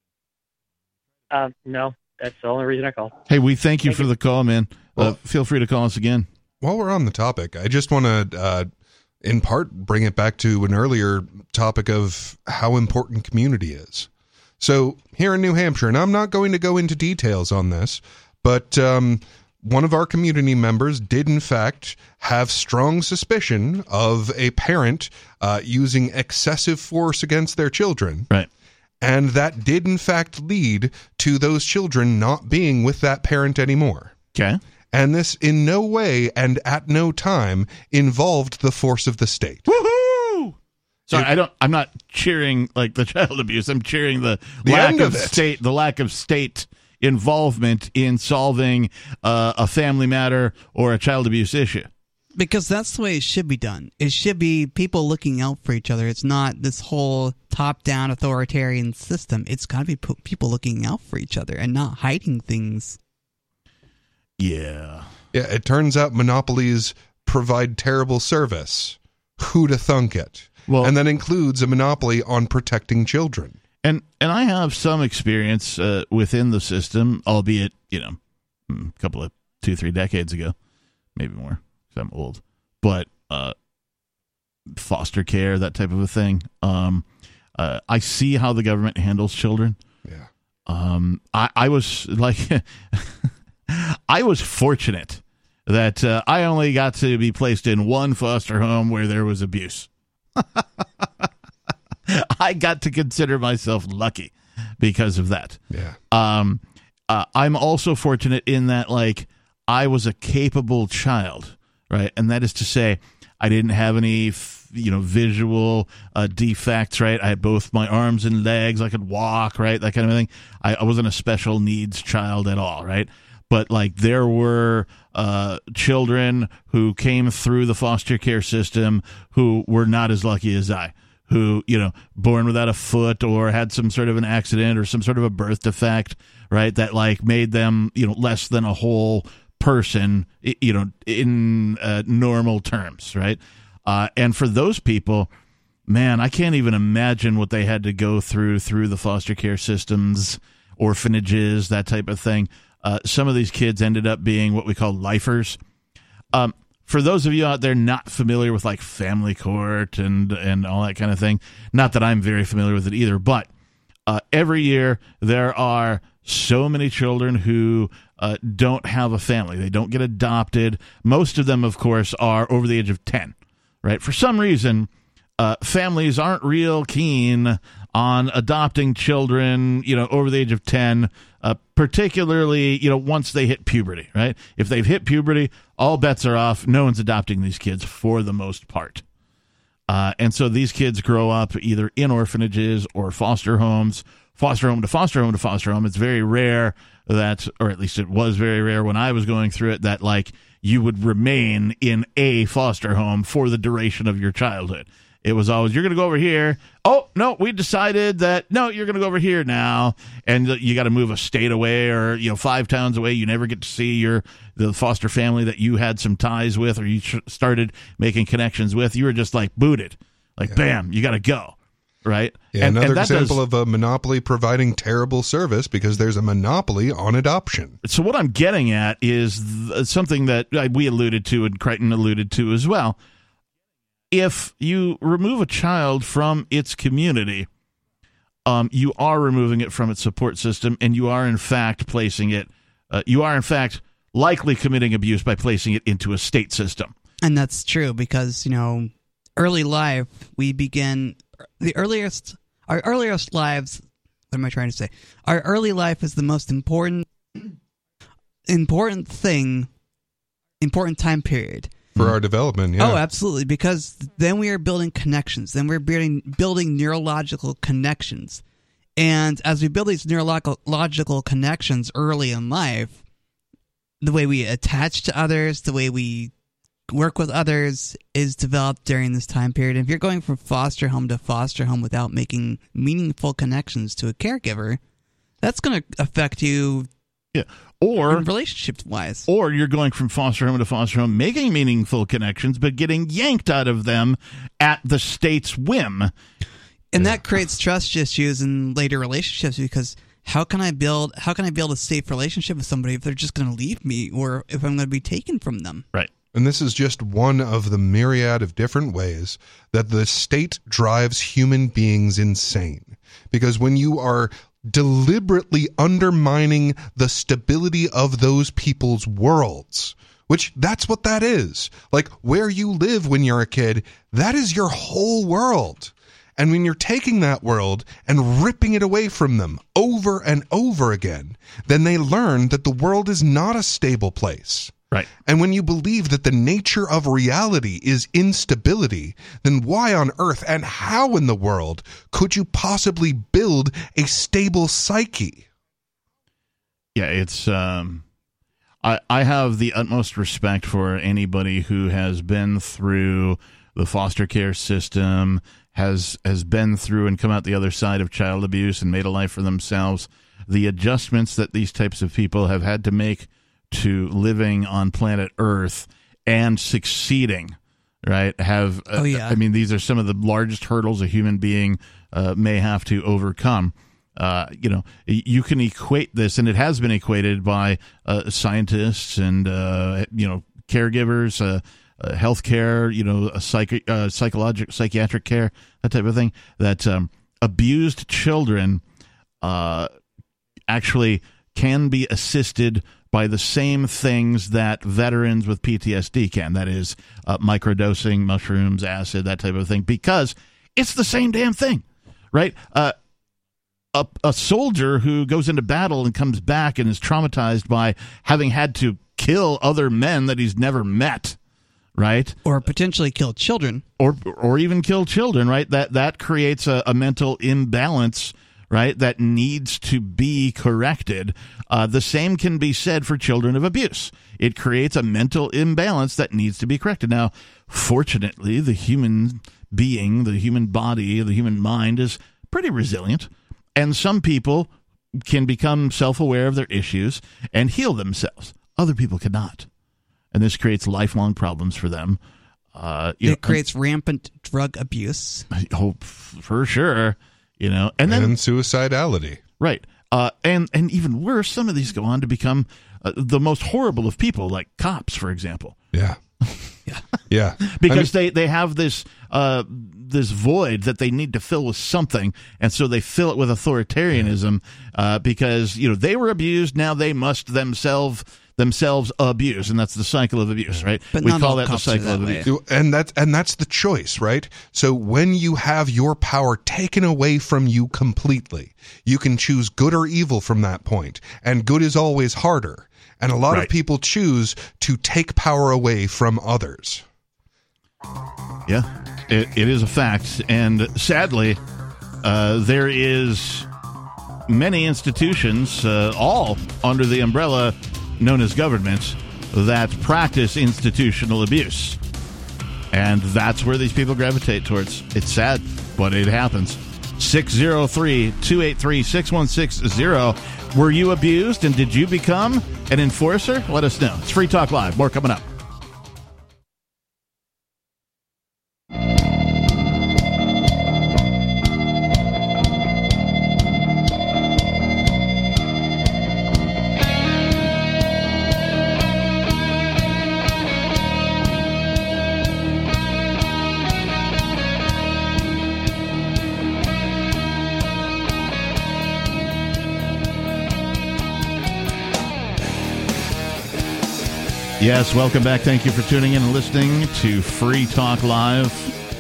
No, that's the only reason I called. Hey, we thank you for the call, man. Feel free to call us again. While we're on the topic, I just want to, in part, bring it back to an earlier topic of how important community is. So here in New Hampshire, and I'm not going to go into details on this, but one of our community members did, in fact, have strong suspicion of a parent using excessive force against their children. Right. And that did, in fact, lead to those children not being with that parent anymore. Okay. And this in no way and at no time involved the force of the state. Woohoo! Sorry, I'm not cheering like the child abuse. I'm cheering the lack of state, the lack of state involvement in solving a family matter or a child abuse issue. Because that's the way it should be done. It should be people looking out for each other. It's not this whole top-down authoritarian system. It's got to be people looking out for each other and not hiding things. Yeah. Yeah, it turns out monopolies provide terrible service. Who'da thunk it? Well, and that includes a monopoly on protecting children. And I have some experience within the system, albeit, a couple of 2-3 decades ago, maybe more, because I'm old. But foster care, that type of a thing. I see how the government handles children. Yeah. I was like... I was fortunate that I only got to be placed in one foster home where there was abuse. I got to consider myself lucky because of that. Yeah. I'm also fortunate in that, like, I was a capable child, right? And that is to say, I didn't have any, visual defects, right? I had both my arms and legs. I could walk, right? That kind of thing. I wasn't a special needs child at all, right? But, like, there were children who came through the foster care system who were not as lucky as I, who, born without a foot or had some sort of an accident or some sort of a birth defect, right, that, like, made them, less than a whole person, in normal terms, right? And for those people, man, I can't even imagine what they had to go through the foster care systems, orphanages, that type of thing. Some of these kids ended up being what we call lifers. For those of you out there not familiar with, like, family court and all that kind of thing, not that I'm very familiar with it either, but every year there are so many children who don't have a family. They don't get adopted. Most of them, of course, are over the age of 10, right? For some reason, families aren't real keen on adopting children, over the age of 10, particularly, once they hit puberty, right? If they've hit puberty, all bets are off. No one's adopting these kids for the most part. And so these kids grow up either in orphanages or foster homes, foster home to foster home to foster home. It's very rare that, or at least it was very rare when I was going through it, that like you would remain in a foster home for the duration of your childhood. It was always, you're going to go over here. Oh, no, we decided that, no, you're going to go over here now. And you got to move a state away or, 5 towns away. You never get to see the foster family that you had some ties with or you started making connections with. You were just like booted. Like, bam, you got to go. Right? Yeah, another example of a monopoly providing terrible service because there's a monopoly on adoption. So what I'm getting at is something that we alluded to and Crichton alluded to as well. If you remove a child from its community, you are removing it from its support system, and you are in fact placing it. You are in fact likely committing abuse by placing it into a state system. And that's true because early life we begin our earliest lives. What am I trying to say? Our early life is the most important time period. For our development, yeah. Oh, absolutely, because then we are building connections. Then we're building neurological connections. And as we build these neurological connections early in life, the way we attach to others, the way we work with others is developed during this time period. And if you're going from foster home to foster home without making meaningful connections to a caregiver, that's going to affect you. Yeah. Or relationship-wise. Or you're going from foster home to foster home, making meaningful connections, but getting yanked out of them at the state's whim. And that creates trust issues in later relationships because how can I build a safe relationship with somebody if they're just going to leave me or if I'm going to be taken from them? Right. And this is just one of the myriad of different ways that the state drives human beings insane. Because when you are deliberately undermining the stability of those people's worlds, which that's what that is. Like where you live when you're a kid, that is your whole world. And when you're taking that world and ripping it away from them over and over again, then they learn that the world is not a stable place. Right. And when you believe that the nature of reality is instability, then why on earth and how in the world could you possibly build a stable psyche? Yeah, it's I have the utmost respect for anybody who has been through the foster care system, has been through and come out the other side of child abuse and made a life for themselves. The adjustments that these types of people have had to make to living on planet Earth and succeeding, right? I mean, these are some of the largest hurdles a human being may have to overcome. You can equate this, and it has been equated by scientists and caregivers, healthcare, psychiatric care, that type of thing. That abused children actually can be assisted by the same things that veterans with PTSD can. That is microdosing, mushrooms, acid, that type of thing, because it's the same damn thing, right? A soldier who goes into battle and comes back and is traumatized by having had to kill other men that he's never met, right? Or potentially kill children. Or even kill children, right? That creates a mental imbalance, right, that needs to be corrected. The same can be said for children of abuse. It creates a mental imbalance that needs to be corrected. Now, fortunately, the human being, the human body, the human mind is pretty resilient, and some people can become self-aware of their issues and heal themselves. Other people cannot. And this creates lifelong problems for them. It creates rampant drug abuse. Oh, for sure. And suicidality. Right. And even worse, some of these go on to become the most horrible of people, like cops, for example. Yeah. Yeah. Because they have this this void that they need to fill with something, and so they fill it with authoritarianism because they were abused, now they must themselves abuse, and that's the cycle of abuse, right? But we not call all that the cops are cycle that of way. abuse. And that's the choice, right? So when you have your power taken away from you completely, you can choose good or evil from that point, and good is always harder. And a lot of people choose to take power away from others. Yeah, it is a fact, and sadly, there is many institutions, all under the umbrella known as governments, that practice institutional abuse, and that's where these people gravitate towards. It's sad, but it happens. 603-283-6160. Were you abused, and did you become an enforcer? Let us know. It's Free Talk Live. More coming up. Yes, welcome back. Thank you for tuning in and listening to Free Talk Live.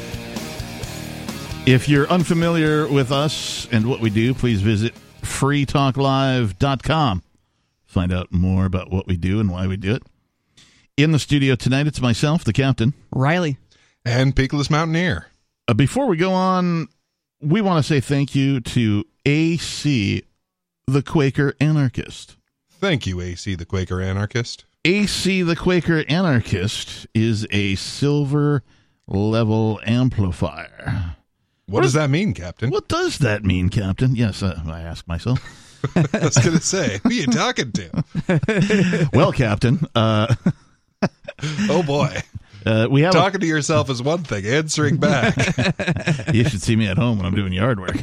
If you're unfamiliar with us and what we do, please visit freetalklive.com. Find out more about what we do and why we do it. In the studio tonight, it's myself, the captain. Riley. And Peakless Mountaineer. Before we go on, we want to say thank you to AC, the Quaker Anarchist. Thank you, AC, the Quaker Anarchist. AC, the Quaker Anarchist, is a silver level amplifier. What does that mean, Captain? What does that mean, Captain? Yes, I ask myself. I was going to say, who are you talking to? Well, Captain. Oh, boy. We have talking to yourself is one thing. Answering back. You should see me at home when I'm doing yard work.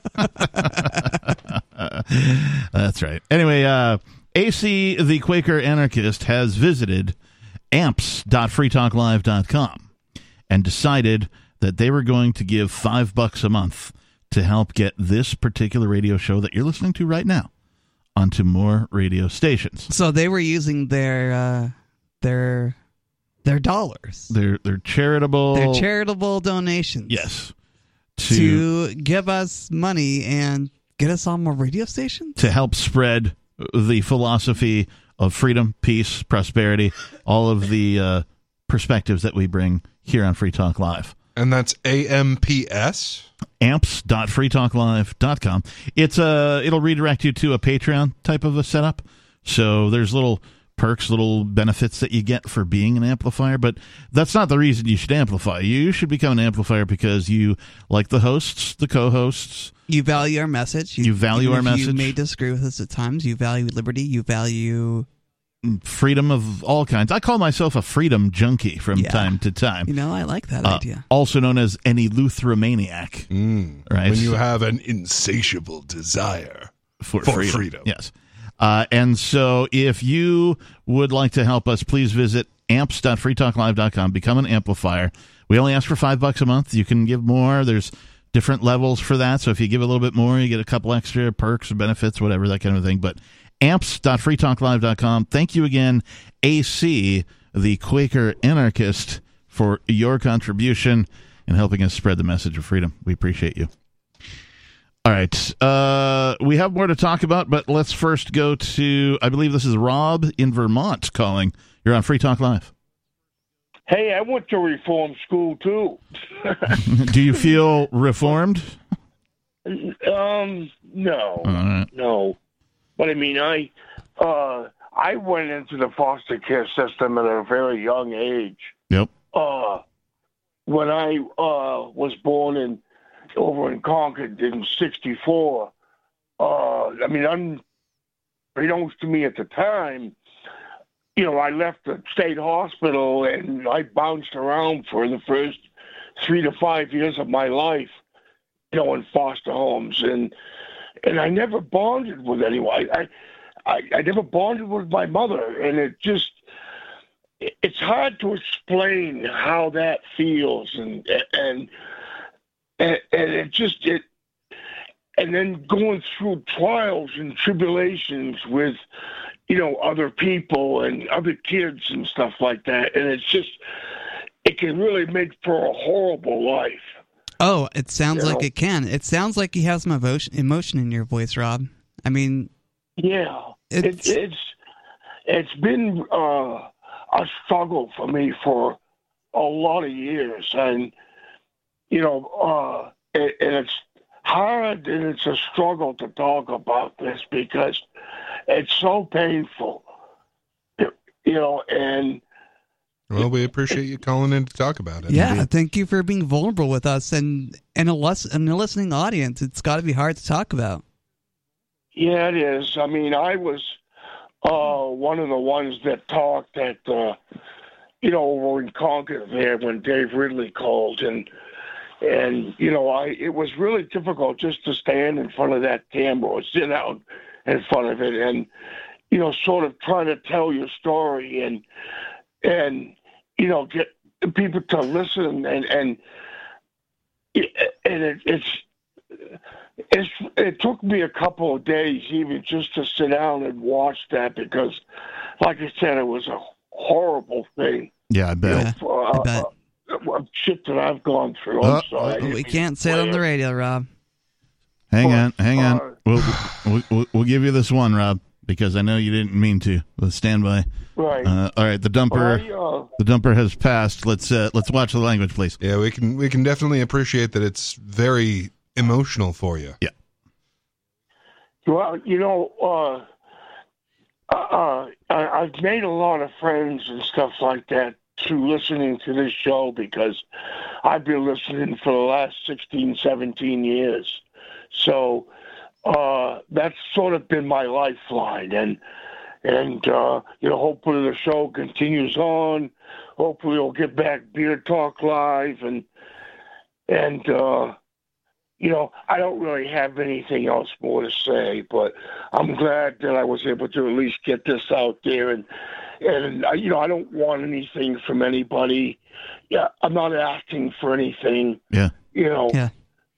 That's right. Anyway, AC, the Quaker Anarchist, has visited amps.freetalklive.com and decided that they were going to give $5 a month to help get this particular radio show that you're listening to right now onto more radio stations. So they were using their dollars. Their charitable donations. Yes. To give us money and get us on more radio stations? To help spread the philosophy of freedom, peace, prosperity, all of the perspectives that we bring here on Free Talk Live. And that's AMPS? amps.freetalklive.com. It'll redirect you to a Patreon type of a setup. So there's little perks, little benefits that you get for being an amplifier, but that's not the reason you should amplify. You should become an amplifier because you like the hosts, the co-hosts. You value our message. You value our message. You may disagree with us at times. You value liberty. You value freedom of all kinds. I call myself a freedom junkie from time to time. You know, I like that idea. Also known as an eleuthomaniac. Right? When you have an insatiable desire for freedom. Yes. And so if you would like to help us, please visit amps.freetalklive.com. Become an amplifier. We only ask for $5 a month. You can give more. There's different levels for that. So if you give a little bit more, you get a couple extra perks or benefits, whatever, that kind of thing. But amps.freetalklive.com. Thank you again, AC, the Quaker Anarchist, for your contribution in helping us spread the message of freedom. We appreciate you. All right. We have more to talk about, but let's first go to, I believe this is Rob in Vermont calling. You're on Free Talk Live. Hey, I went to reform school, too. Do you feel reformed? No. Right. No. But, I mean, I went into the foster care system at a very young age. Yep. When I was born over in Concord in 1964, I mean, unbeknownst to me at the time, you know, I left the state hospital and I bounced around for the first 3 to 5 years of my life, you know, in foster homes. And I never bonded with anyone. I never bonded with my mother. And it just, it's hard to explain how that feels, and it just and then going through trials and tribulations with, other people and other kids and stuff like that, and it can really make for a horrible life. Oh, it sounds like it can. It sounds like you have some emotion in your voice, Rob. I mean, yeah, it's been a struggle for me for a lot of years, and and it's hard and it's a struggle to talk about this because it's so painful, and. Well, we appreciate you calling in to talk about it. Yeah, thank you for being vulnerable with us and a listening audience. It's got to be hard to talk about. Yeah, it is. I mean, I was one of the ones that talked at, over in Concord there when Dave Ridley called, and it was really difficult just to stand in front of that camera or sit out in front of it and, sort of try to tell your story and get people to listen and it took me a couple of days even just to sit down and watch that because, like I said, it was a horrible thing. Yeah, I bet. I bet. Shit that I've gone through. I'm sorry. We can't say it on the radio, Rob. Hang on. We'll give you this one, Rob, because I know you didn't mean to. But stand by. Right. All right. The dumper. The dumper has passed. Let's watch the language, please. Yeah, we can definitely appreciate that it's very emotional for you. Yeah. Well, I've made a lot of friends and stuff like that through listening to this show because I've been listening for the last 16, 17 years. So that's sort of been my lifeline, and hopefully the show continues on. Hopefully we'll get back Beer Talk Live, and I don't really have anything else more to say, but I'm glad that I was able to at least get this out there, and I don't want anything from anybody. Yeah, I'm not asking for anything. Yeah. Yeah.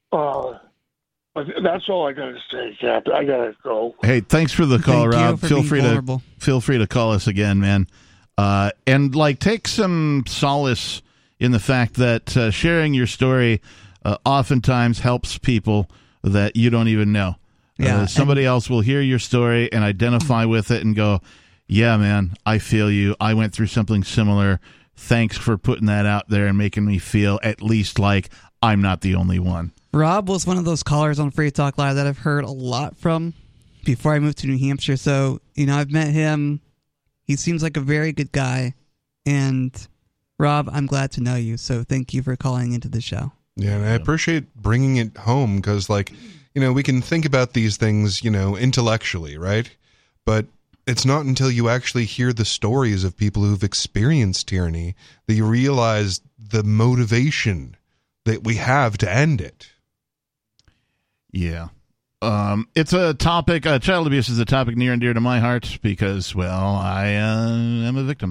That's all I got to say, Cap. I got to go. Hey, thanks for the call, Rob. Feel free to call us again, man. And take some solace in the fact that sharing your story oftentimes helps people that you don't even know. Yeah, somebody else will hear your story and identify with it and go, yeah, man, I feel you. I went through something similar. Thanks for putting that out there and making me feel at least like I'm not the only one. Rob was one of those callers on Free Talk Live that I've heard a lot from before I moved to New Hampshire. So, I've met him. He seems like a very good guy. And, Rob, I'm glad to know you. So thank you for calling into the show. Yeah, and I appreciate bringing it home because, we can think about these things, intellectually, right? But it's not until you actually hear the stories of people who've experienced tyranny that you realize the motivation that we have to end it. Yeah. It's a topic, child abuse is a topic near and dear to my heart because, I am a victim.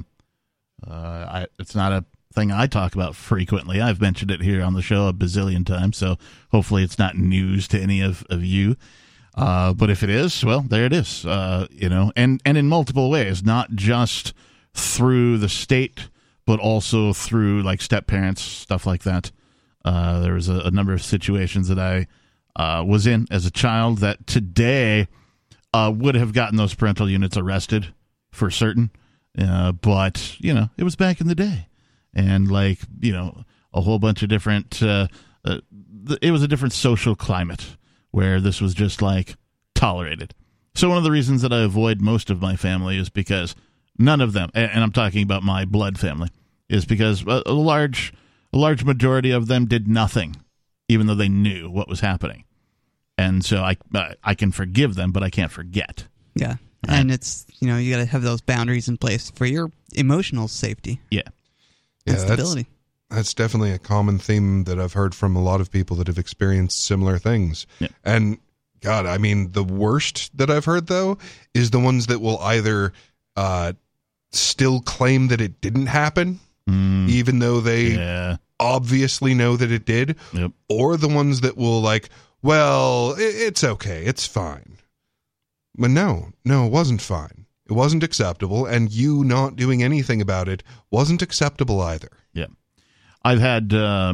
It's not a thing I talk about frequently. I've mentioned it here on the show a bazillion times, so hopefully it's not news to any of you. But if it is, there it is, and in multiple ways, not just through the state, but also through step-parents, stuff like that. There was a number of situations that I was in as a child that today would have gotten those parental units arrested for certain. But, it was back in the day. And, a whole bunch of different it was a different social climate where this was just, tolerated. So one of the reasons that I avoid most of my family is because none of them, and I'm talking about my blood family, is because a large majority of them did nothing, even though they knew what was happening. And so I can forgive them, but I can't forget. Yeah. And it's, you got to have those boundaries in place for your emotional safety. Yeah. And stability. That's definitely a common theme that I've heard from a lot of people that have experienced similar things. Yeah. And, God, I mean, the worst that I've heard, though, is the ones that will either still claim that it didn't happen, even though they obviously know that it did, or the ones that will like, well, it's okay, it's fine. But no, it wasn't fine. It wasn't acceptable, and you not doing anything about it wasn't acceptable either. Yeah. I've had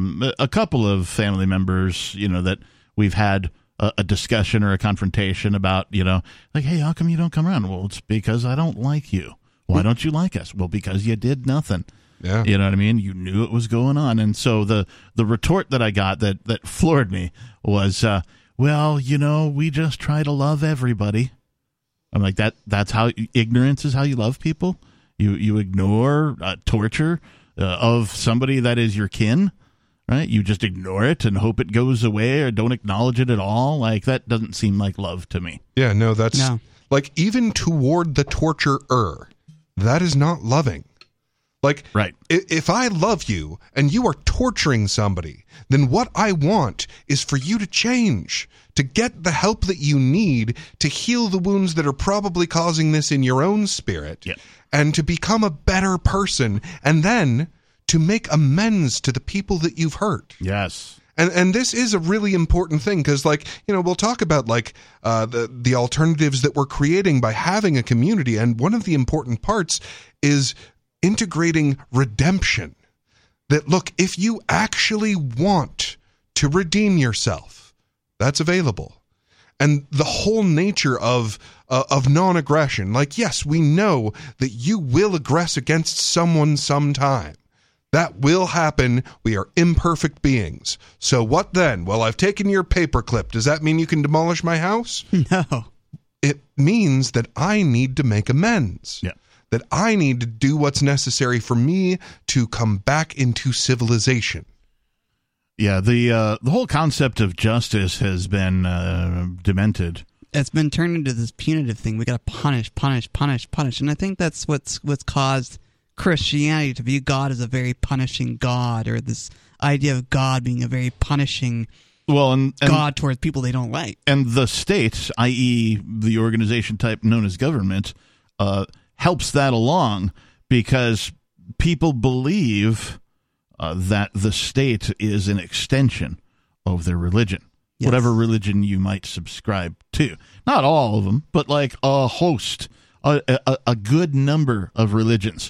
a couple of family members, that we've had a discussion or a confrontation about, like, hey, how come you don't come around? Well, it's because I don't like you. Why don't you like us? Well, because you did nothing. Yeah. You know what I mean? You knew it was going on. And so the retort that I got that floored me was, well, we just try to love everybody. I'm like, that's how ignorance is how you love people? You ignore torture of somebody that is your kin, right? You just ignore it and hope it goes away or don't acknowledge it at all. Like, that doesn't seem like love to me. Yeah, no, that's like, even toward the torturer, that is not loving. Like, right. If I love you and you are torturing somebody, then what I want is for you to change, to get the help that you need to heal the wounds that are probably causing this in your own spirit, and to become a better person, and then to make amends to the people that you've hurt. Yes. And this is a really important thing, because, like, we'll talk about, like, the alternatives that we're creating by having a community, and one of the important parts is integrating redemption. That, look, if you actually want to redeem yourself, that's available. And the whole nature of non-aggression, like, yes, we know that you will aggress against someone sometime. That will happen. We are imperfect beings. So what then? Well, I've taken your paperclip. Does that mean you can demolish my house? No. It means that I need to make amends. Yeah. That I need to do what's necessary for me to come back into civilization. Yeah, the whole concept of justice has been demented. It's been turned into this punitive thing. We got to punish. And I think that's what's caused Christianity to view God as a very punishing God, or this idea of God being a very punishing God towards people they don't like. And the state, i.e. the organization type known as government, helps that along, because people believe that the state is an extension of their religion, whatever religion you might subscribe to. Not all of them, but like a host, a good number of religions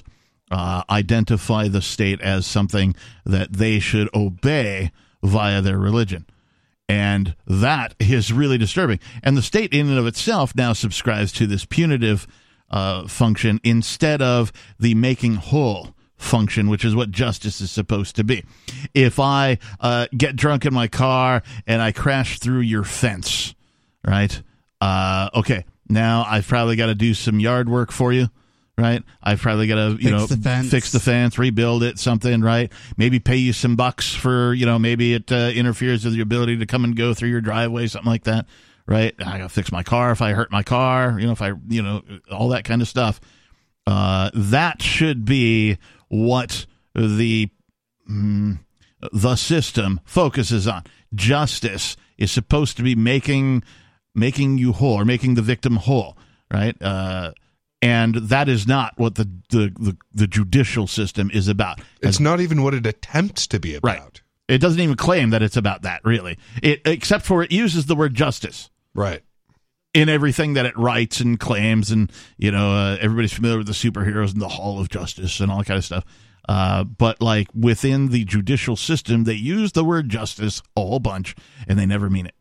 identify the state as something that they should obey via their religion. And that is really disturbing. And the state in and of itself now subscribes to this punitive function instead of the making whole function, which is what justice is supposed to be. If I get drunk in my car and I crash through your fence, right? Okay, now I've probably got to do some yard work for you, right? I've probably got to, fix the fence, rebuild it, something, right? Maybe pay you some bucks for, maybe it interferes with your ability to come and go through your driveway, something like that, right? I got to fix my car if I hurt my car, if I, all that kind of stuff. That should be what the system focuses on. Justice is supposed to be making you whole, or making the victim whole, right? And that is not what the judicial system is about. It's not even what it attempts to be about. Right. It doesn't even claim that it's about that, really. Except for it uses the word justice. Right. In everything that it writes and claims, and everybody's familiar with the superheroes and the Hall of Justice and all that kind of stuff. But like within the judicial system, they use the word justice a whole bunch, and they never mean it.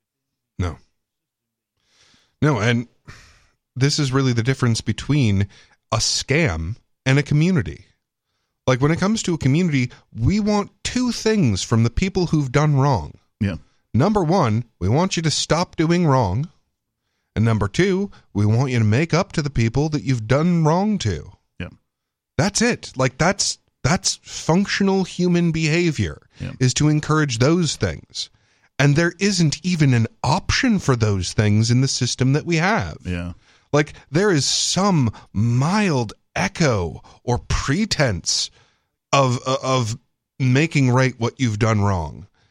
No, and this is really the difference between a scam and a community. Like, when it comes to a community, we want two things from the people who've done wrong. Yeah. Number one, we want you to stop doing wrong. And number two, we want you to make up to the people that you've done wrong to. Yeah. That's it. Like, that's functional human behavior, is to encourage those things. And there isn't even an option for those things in the system that we have. Yeah. Like, there is some mild echo or pretense of making right what you've done wrong.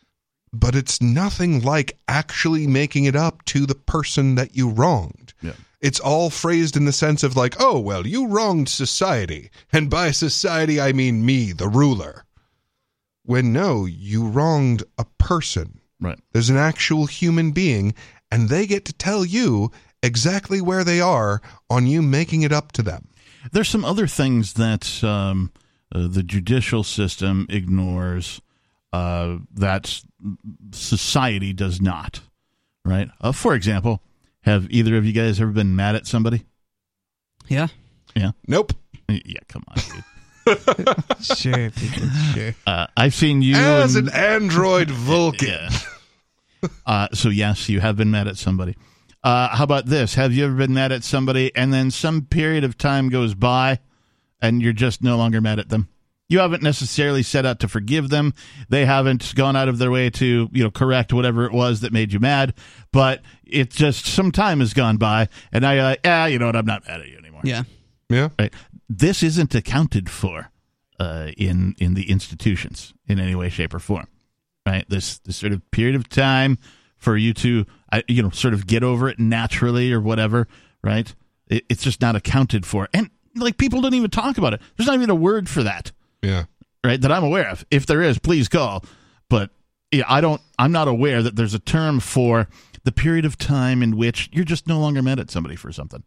but it's nothing like actually making it up to the person that you wronged. Yeah. It's all phrased in the sense of like, oh, well, you wronged society. And by society, I mean me, the ruler. When no, you wronged a person. Right. There's an actual human being, and they get to tell you exactly where they are on you making it up to them. There's some other things that the judicial system ignores that society does not, right? For example, have either of you guys ever been mad at somebody? Yeah. Yeah? Nope. Yeah, come on, dude. Sure, people, sure. I've seen you as an android Vulcan. Yeah. So yes, you have been mad at somebody. How about this? Have you ever been mad at somebody and then some period of time goes by and you're just no longer mad at them? You haven't necessarily set out to forgive them. They haven't gone out of their way to, correct whatever it was that made you mad. But it's just some time has gone by and now you're like, you know what? I'm not mad at you anymore. Yeah. Yeah. Right. This isn't accounted for in the institutions in any way, shape, or form. Right. This sort of period of time for you to, sort of get over it naturally or whatever. Right. It's just not accounted for. And like people don't even talk about it. There's not even a word for that. Yeah. Right. That I'm aware of. If there is, please call. But yeah, I'm not aware that there's a term for the period of time in which you're just no longer mad at somebody for something.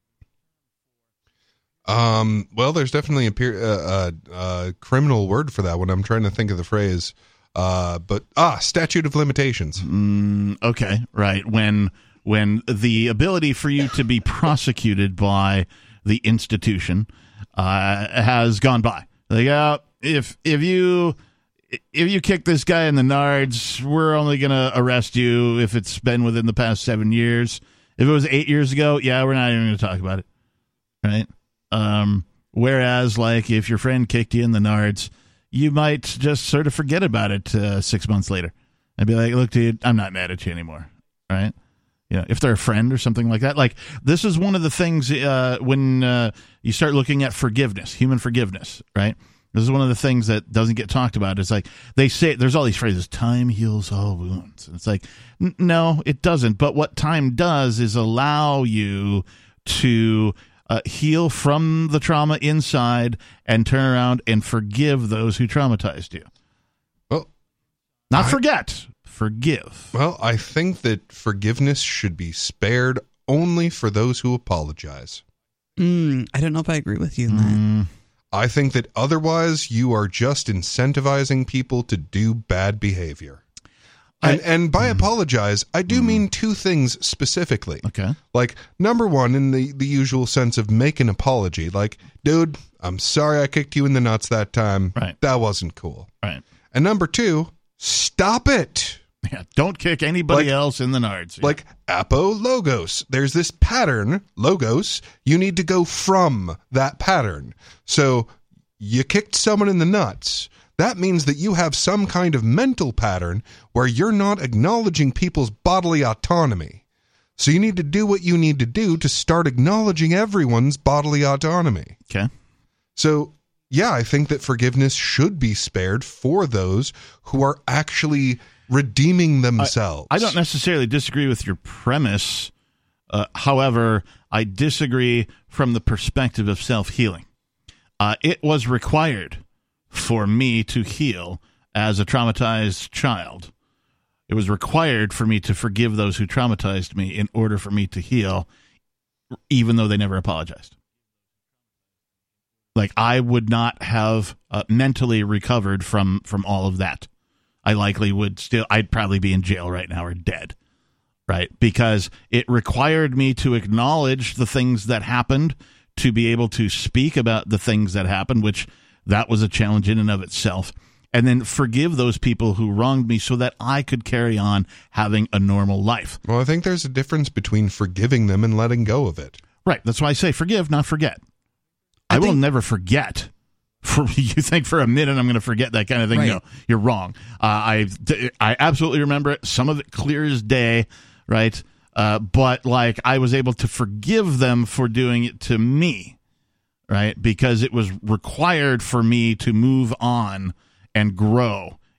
Well, there's definitely a criminal word for that one. I'm trying to think of the phrase. But statute of limitations. Okay. Right. When the ability for you to be prosecuted by the institution, has gone by. Like, if you kick this guy in the nards, we're only going to arrest you if it's been within the past 7 years. If it was 8 years ago, we're not even going to talk about it. Right. Whereas, like, if your friend kicked you in the nards, you might just sort of forget about it 6 months later and be like, look, dude, I'm not mad at you anymore. Right? If they're a friend or something like that. Like, this is one of the things when you start looking at forgiveness, human forgiveness, right? This is one of the things that doesn't get talked about. It's like they say, there's all these phrases, time heals all wounds. And it's like, no, it doesn't. But what time does is allow you to heal from the trauma inside and turn around and forgive those who traumatized you. Well, forgive. Well, I think that forgiveness should be spared only for those who apologize. I don't know if I agree with you on that. I think that otherwise you are just incentivizing people to do bad behavior. And by apologize, I do mean two things specifically. Okay. Like, number one, in the usual sense of make an apology. Like, dude, I'm sorry I kicked you in the nuts that time. Right. That wasn't cool. Right. And number two, stop it. Yeah, don't kick anybody else in the nards. Yeah. Like apologos. There's this pattern, logos. You need to go from that pattern. So you kicked someone in the nuts. That means that you have some kind of mental pattern where you're not acknowledging people's bodily autonomy. So you need to do what you need to do to start acknowledging everyone's bodily autonomy. Okay. So, yeah, I think that forgiveness should be spared for those who are actually redeeming themselves. I don't necessarily disagree with your premise. However, I disagree from the perspective of self-healing. It was required for me to heal as a traumatized child. It was required for me to forgive those who traumatized me in order for me to heal, even though they never apologized. Like, I would not have mentally recovered from all of that. I likely would I'd probably be in jail right now or dead, right? Because it required me to acknowledge the things that happened, to be able to speak about the things that happened, which that was a challenge in and of itself, and then forgive those people who wronged me so that I could carry on having a normal life. Well, I think there's a difference between forgiving them and letting go of it. Right. That's why I say forgive, not forget. I will never forget. You think for a minute I'm going to forget that kind of thing? Right. No, you're wrong. I absolutely remember it. Some of it clear as day, right? But like I was able to forgive them for doing it to me, right? Because it was required for me to move on and grow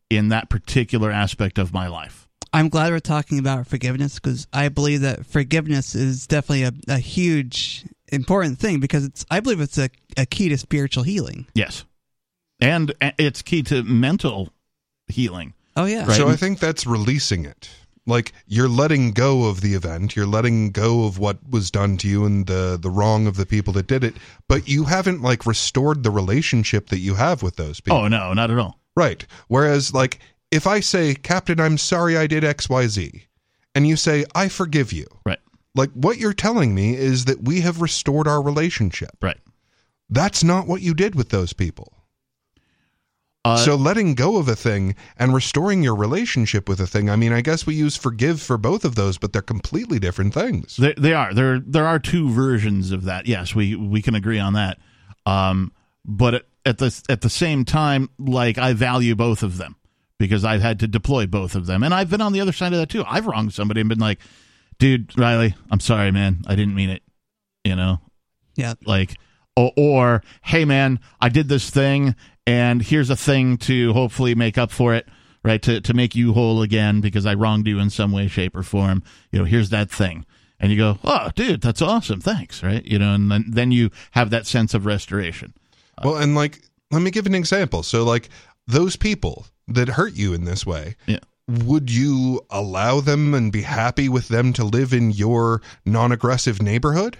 in that particular aspect of my life. I'm glad we're talking about forgiveness, because I believe that forgiveness is definitely a huge, important thing, because I believe it's a key to spiritual healing. Yes. And it's key to mental healing. Oh, yeah. Right? So I think that's releasing it. Like, you're letting go of the event, you're letting go of what was done to you and the wrong of the people that did it, but you haven't, like, restored the relationship that you have with those people. Oh, no, not at all. Right. Whereas, like, if I say, Captain, I'm sorry I did XYZ, and you say, I forgive you. Right. Like, what you're telling me is that we have restored our relationship. Right. That's not what you did with those people. So letting go of a thing and restoring your relationship with a thing, I mean, I guess we use forgive for both of those, but they're completely different things. They are. There are two versions of that. Yes, we can agree on that. But at the same time, like, I value both of them because I've had to deploy both of them. And I've been on the other side of that too. I've wronged somebody and been like, dude, Riley, I'm sorry, man. I didn't mean it. You know? Yeah. Like, or hey, man, I did this thing, and here's a thing to hopefully make up for it, right? To make you whole again because I wronged you in some way, shape, or form. You know, here's that thing. And you go, oh, dude, that's awesome. Thanks, right? You know, and then you have that sense of restoration. Well, and, like, let me give an example. So, like, those people that hurt you in this way, yeah. Would you allow them and be happy with them to live in your non-aggressive neighborhood?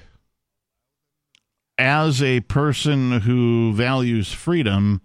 As a person who values freedom,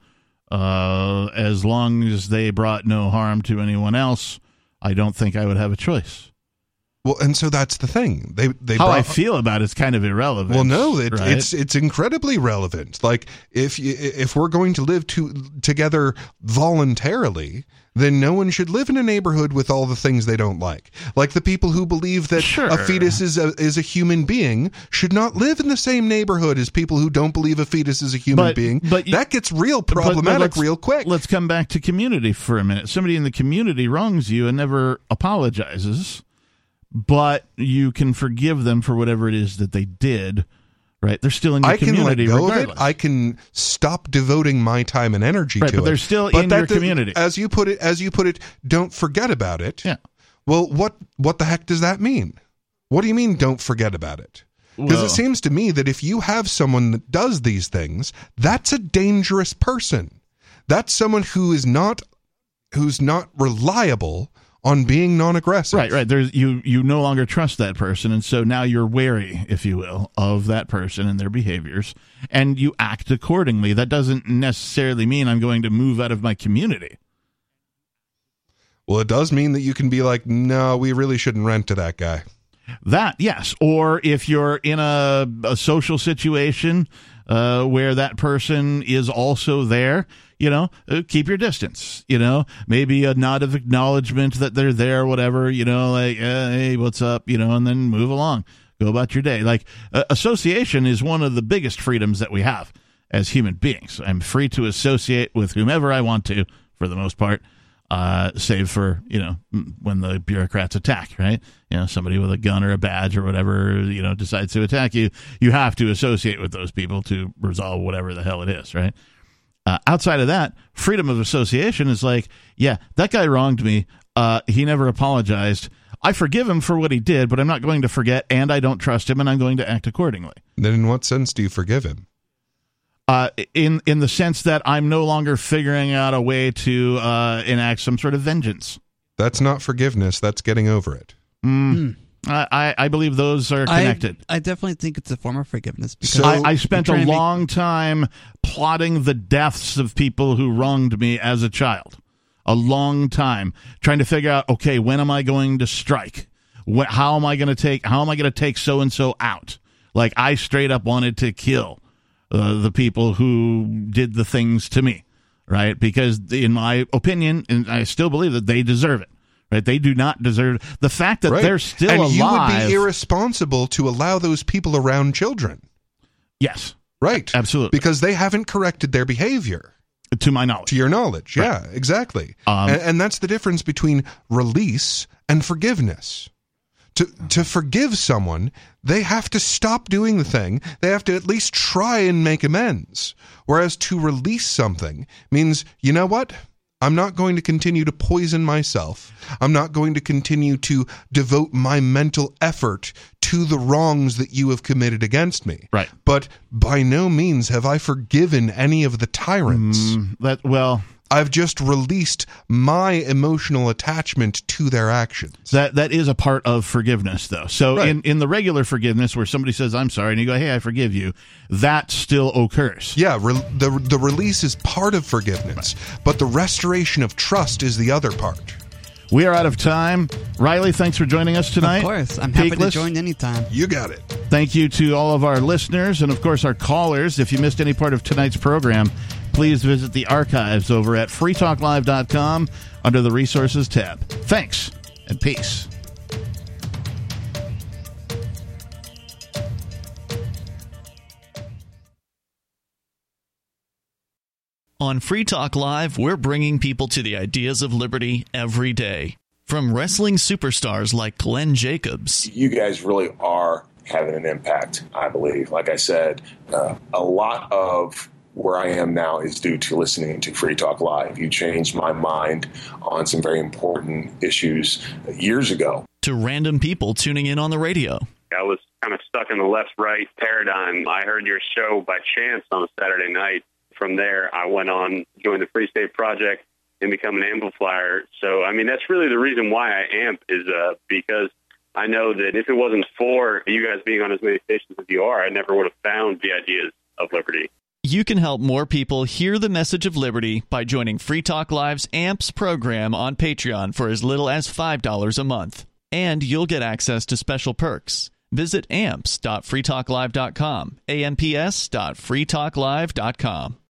as long as they brought no harm to anyone else, I don't think I would have a choice. Well, and so that's the thing. They How I feel about it's kind of irrelevant. Well, no, right? it's incredibly relevant. Like, if we're going to live together voluntarily, then no one should live in a neighborhood with all the things they don't like. Like, the people who believe that a fetus is a human being should not live in the same neighborhood as people who don't believe a fetus is a human being. But that gets real problematic real quick. Let's come back to community for a minute. Somebody in the community wrongs you and never apologizes, but you can forgive them for whatever it is that they did. Right, they're still in your community. I can let go regardless. of it. I can stop devoting my time and energy to it. But they're still in your community. As you put it, don't forget about it. Yeah. Well, what the heck does that mean? What do you mean, don't forget about it? Because it seems to me that if you have someone that does these things, that's a dangerous person. That's someone who's not reliable on being non-aggressive. Right. There's you no longer trust that person, and so now you're wary, if you will, of that person and their behaviors, and you act accordingly. That doesn't necessarily mean I'm going to move out of my community. Well, it does mean that you can be like, no, we really shouldn't rent to that guy. That, yes. Or if you're in a social situation where that person is also there, you know, keep your distance, you know, maybe a nod of acknowledgement that they're there, whatever, you know, like, hey, what's up, you know, and then move along, go about your day. Like, association is one of the biggest freedoms that we have as human beings. I'm free to associate with whomever I want to, for the most part, save for, you know, when the bureaucrats attack, right? You know, somebody with a gun or a badge or whatever, you know, decides to attack you, you have to associate with those people to resolve whatever the hell it is, right? Outside of that, freedom of association is like, yeah, that guy wronged me. He never apologized. I forgive him for what he did, but I'm not going to forget, and I don't trust him, and I'm going to act accordingly. Then in what sense do you forgive him? In the sense that I'm no longer figuring out a way to enact some sort of vengeance. That's not forgiveness. That's getting over it. I believe those are connected. I definitely think it's a form of forgiveness. Because I spent a long time plotting the deaths of people who wronged me as a child. A long time trying to figure out, okay, when am I going to strike? How am I going to take so and so out? Like, I straight up wanted to kill the people who did the things to me, right? Because in my opinion, and I still believe that they deserve it. Right, they do not deserve the fact that they're still alive. And you would be irresponsible to allow those people around children. Yes, right, absolutely, because they haven't corrected their behavior. To my knowledge, to your knowledge, right. Yeah, exactly. And that's the difference between release and forgiveness. To forgive someone, they have to stop doing the thing. They have to at least try and make amends. Whereas to release something means, you know what? I'm not going to continue to poison myself. I'm not going to continue to devote my mental effort to the wrongs that you have committed against me. Right. But by no means have I forgiven any of the tyrants. I've just released my emotional attachment to their actions. That is a part of forgiveness, though. So right. in the regular forgiveness where somebody says, I'm sorry, and you go, hey, I forgive you, that still occurs. Yeah, the release is part of forgiveness, right. But the restoration of trust is the other part. We are out of time. Riley, thanks for joining us tonight. Of course. I'm happy to join anytime. You got it. Thank you to all of our listeners and, of course, our callers. If you missed any part of tonight's program, please visit the archives over at freetalklive.com under the Resources tab. Thanks, and peace. On Free Talk Live, we're bringing people to the ideas of liberty every day. From wrestling superstars like Glenn Jacobs. You guys really are having an impact, I believe. Like I said, a lot of where I am now is due to listening to Free Talk Live. You changed my mind on some very important issues years ago. To random people tuning in on the radio. I was kind of stuck in the left-right paradigm. I heard your show by chance on a Saturday night. From there, I went on, joined the Free State Project, and become an amplifier. So, I mean, that's really the reason why I amp is because I know that if it wasn't for you guys being on as many stations as you are, I never would have found the ideas of liberty. You can help more people hear the message of liberty by joining Free Talk Live's AMPS program on Patreon for as little as $5 a month. And you'll get access to special perks. Visit amps.freetalklive.com, amps.freetalklive.com.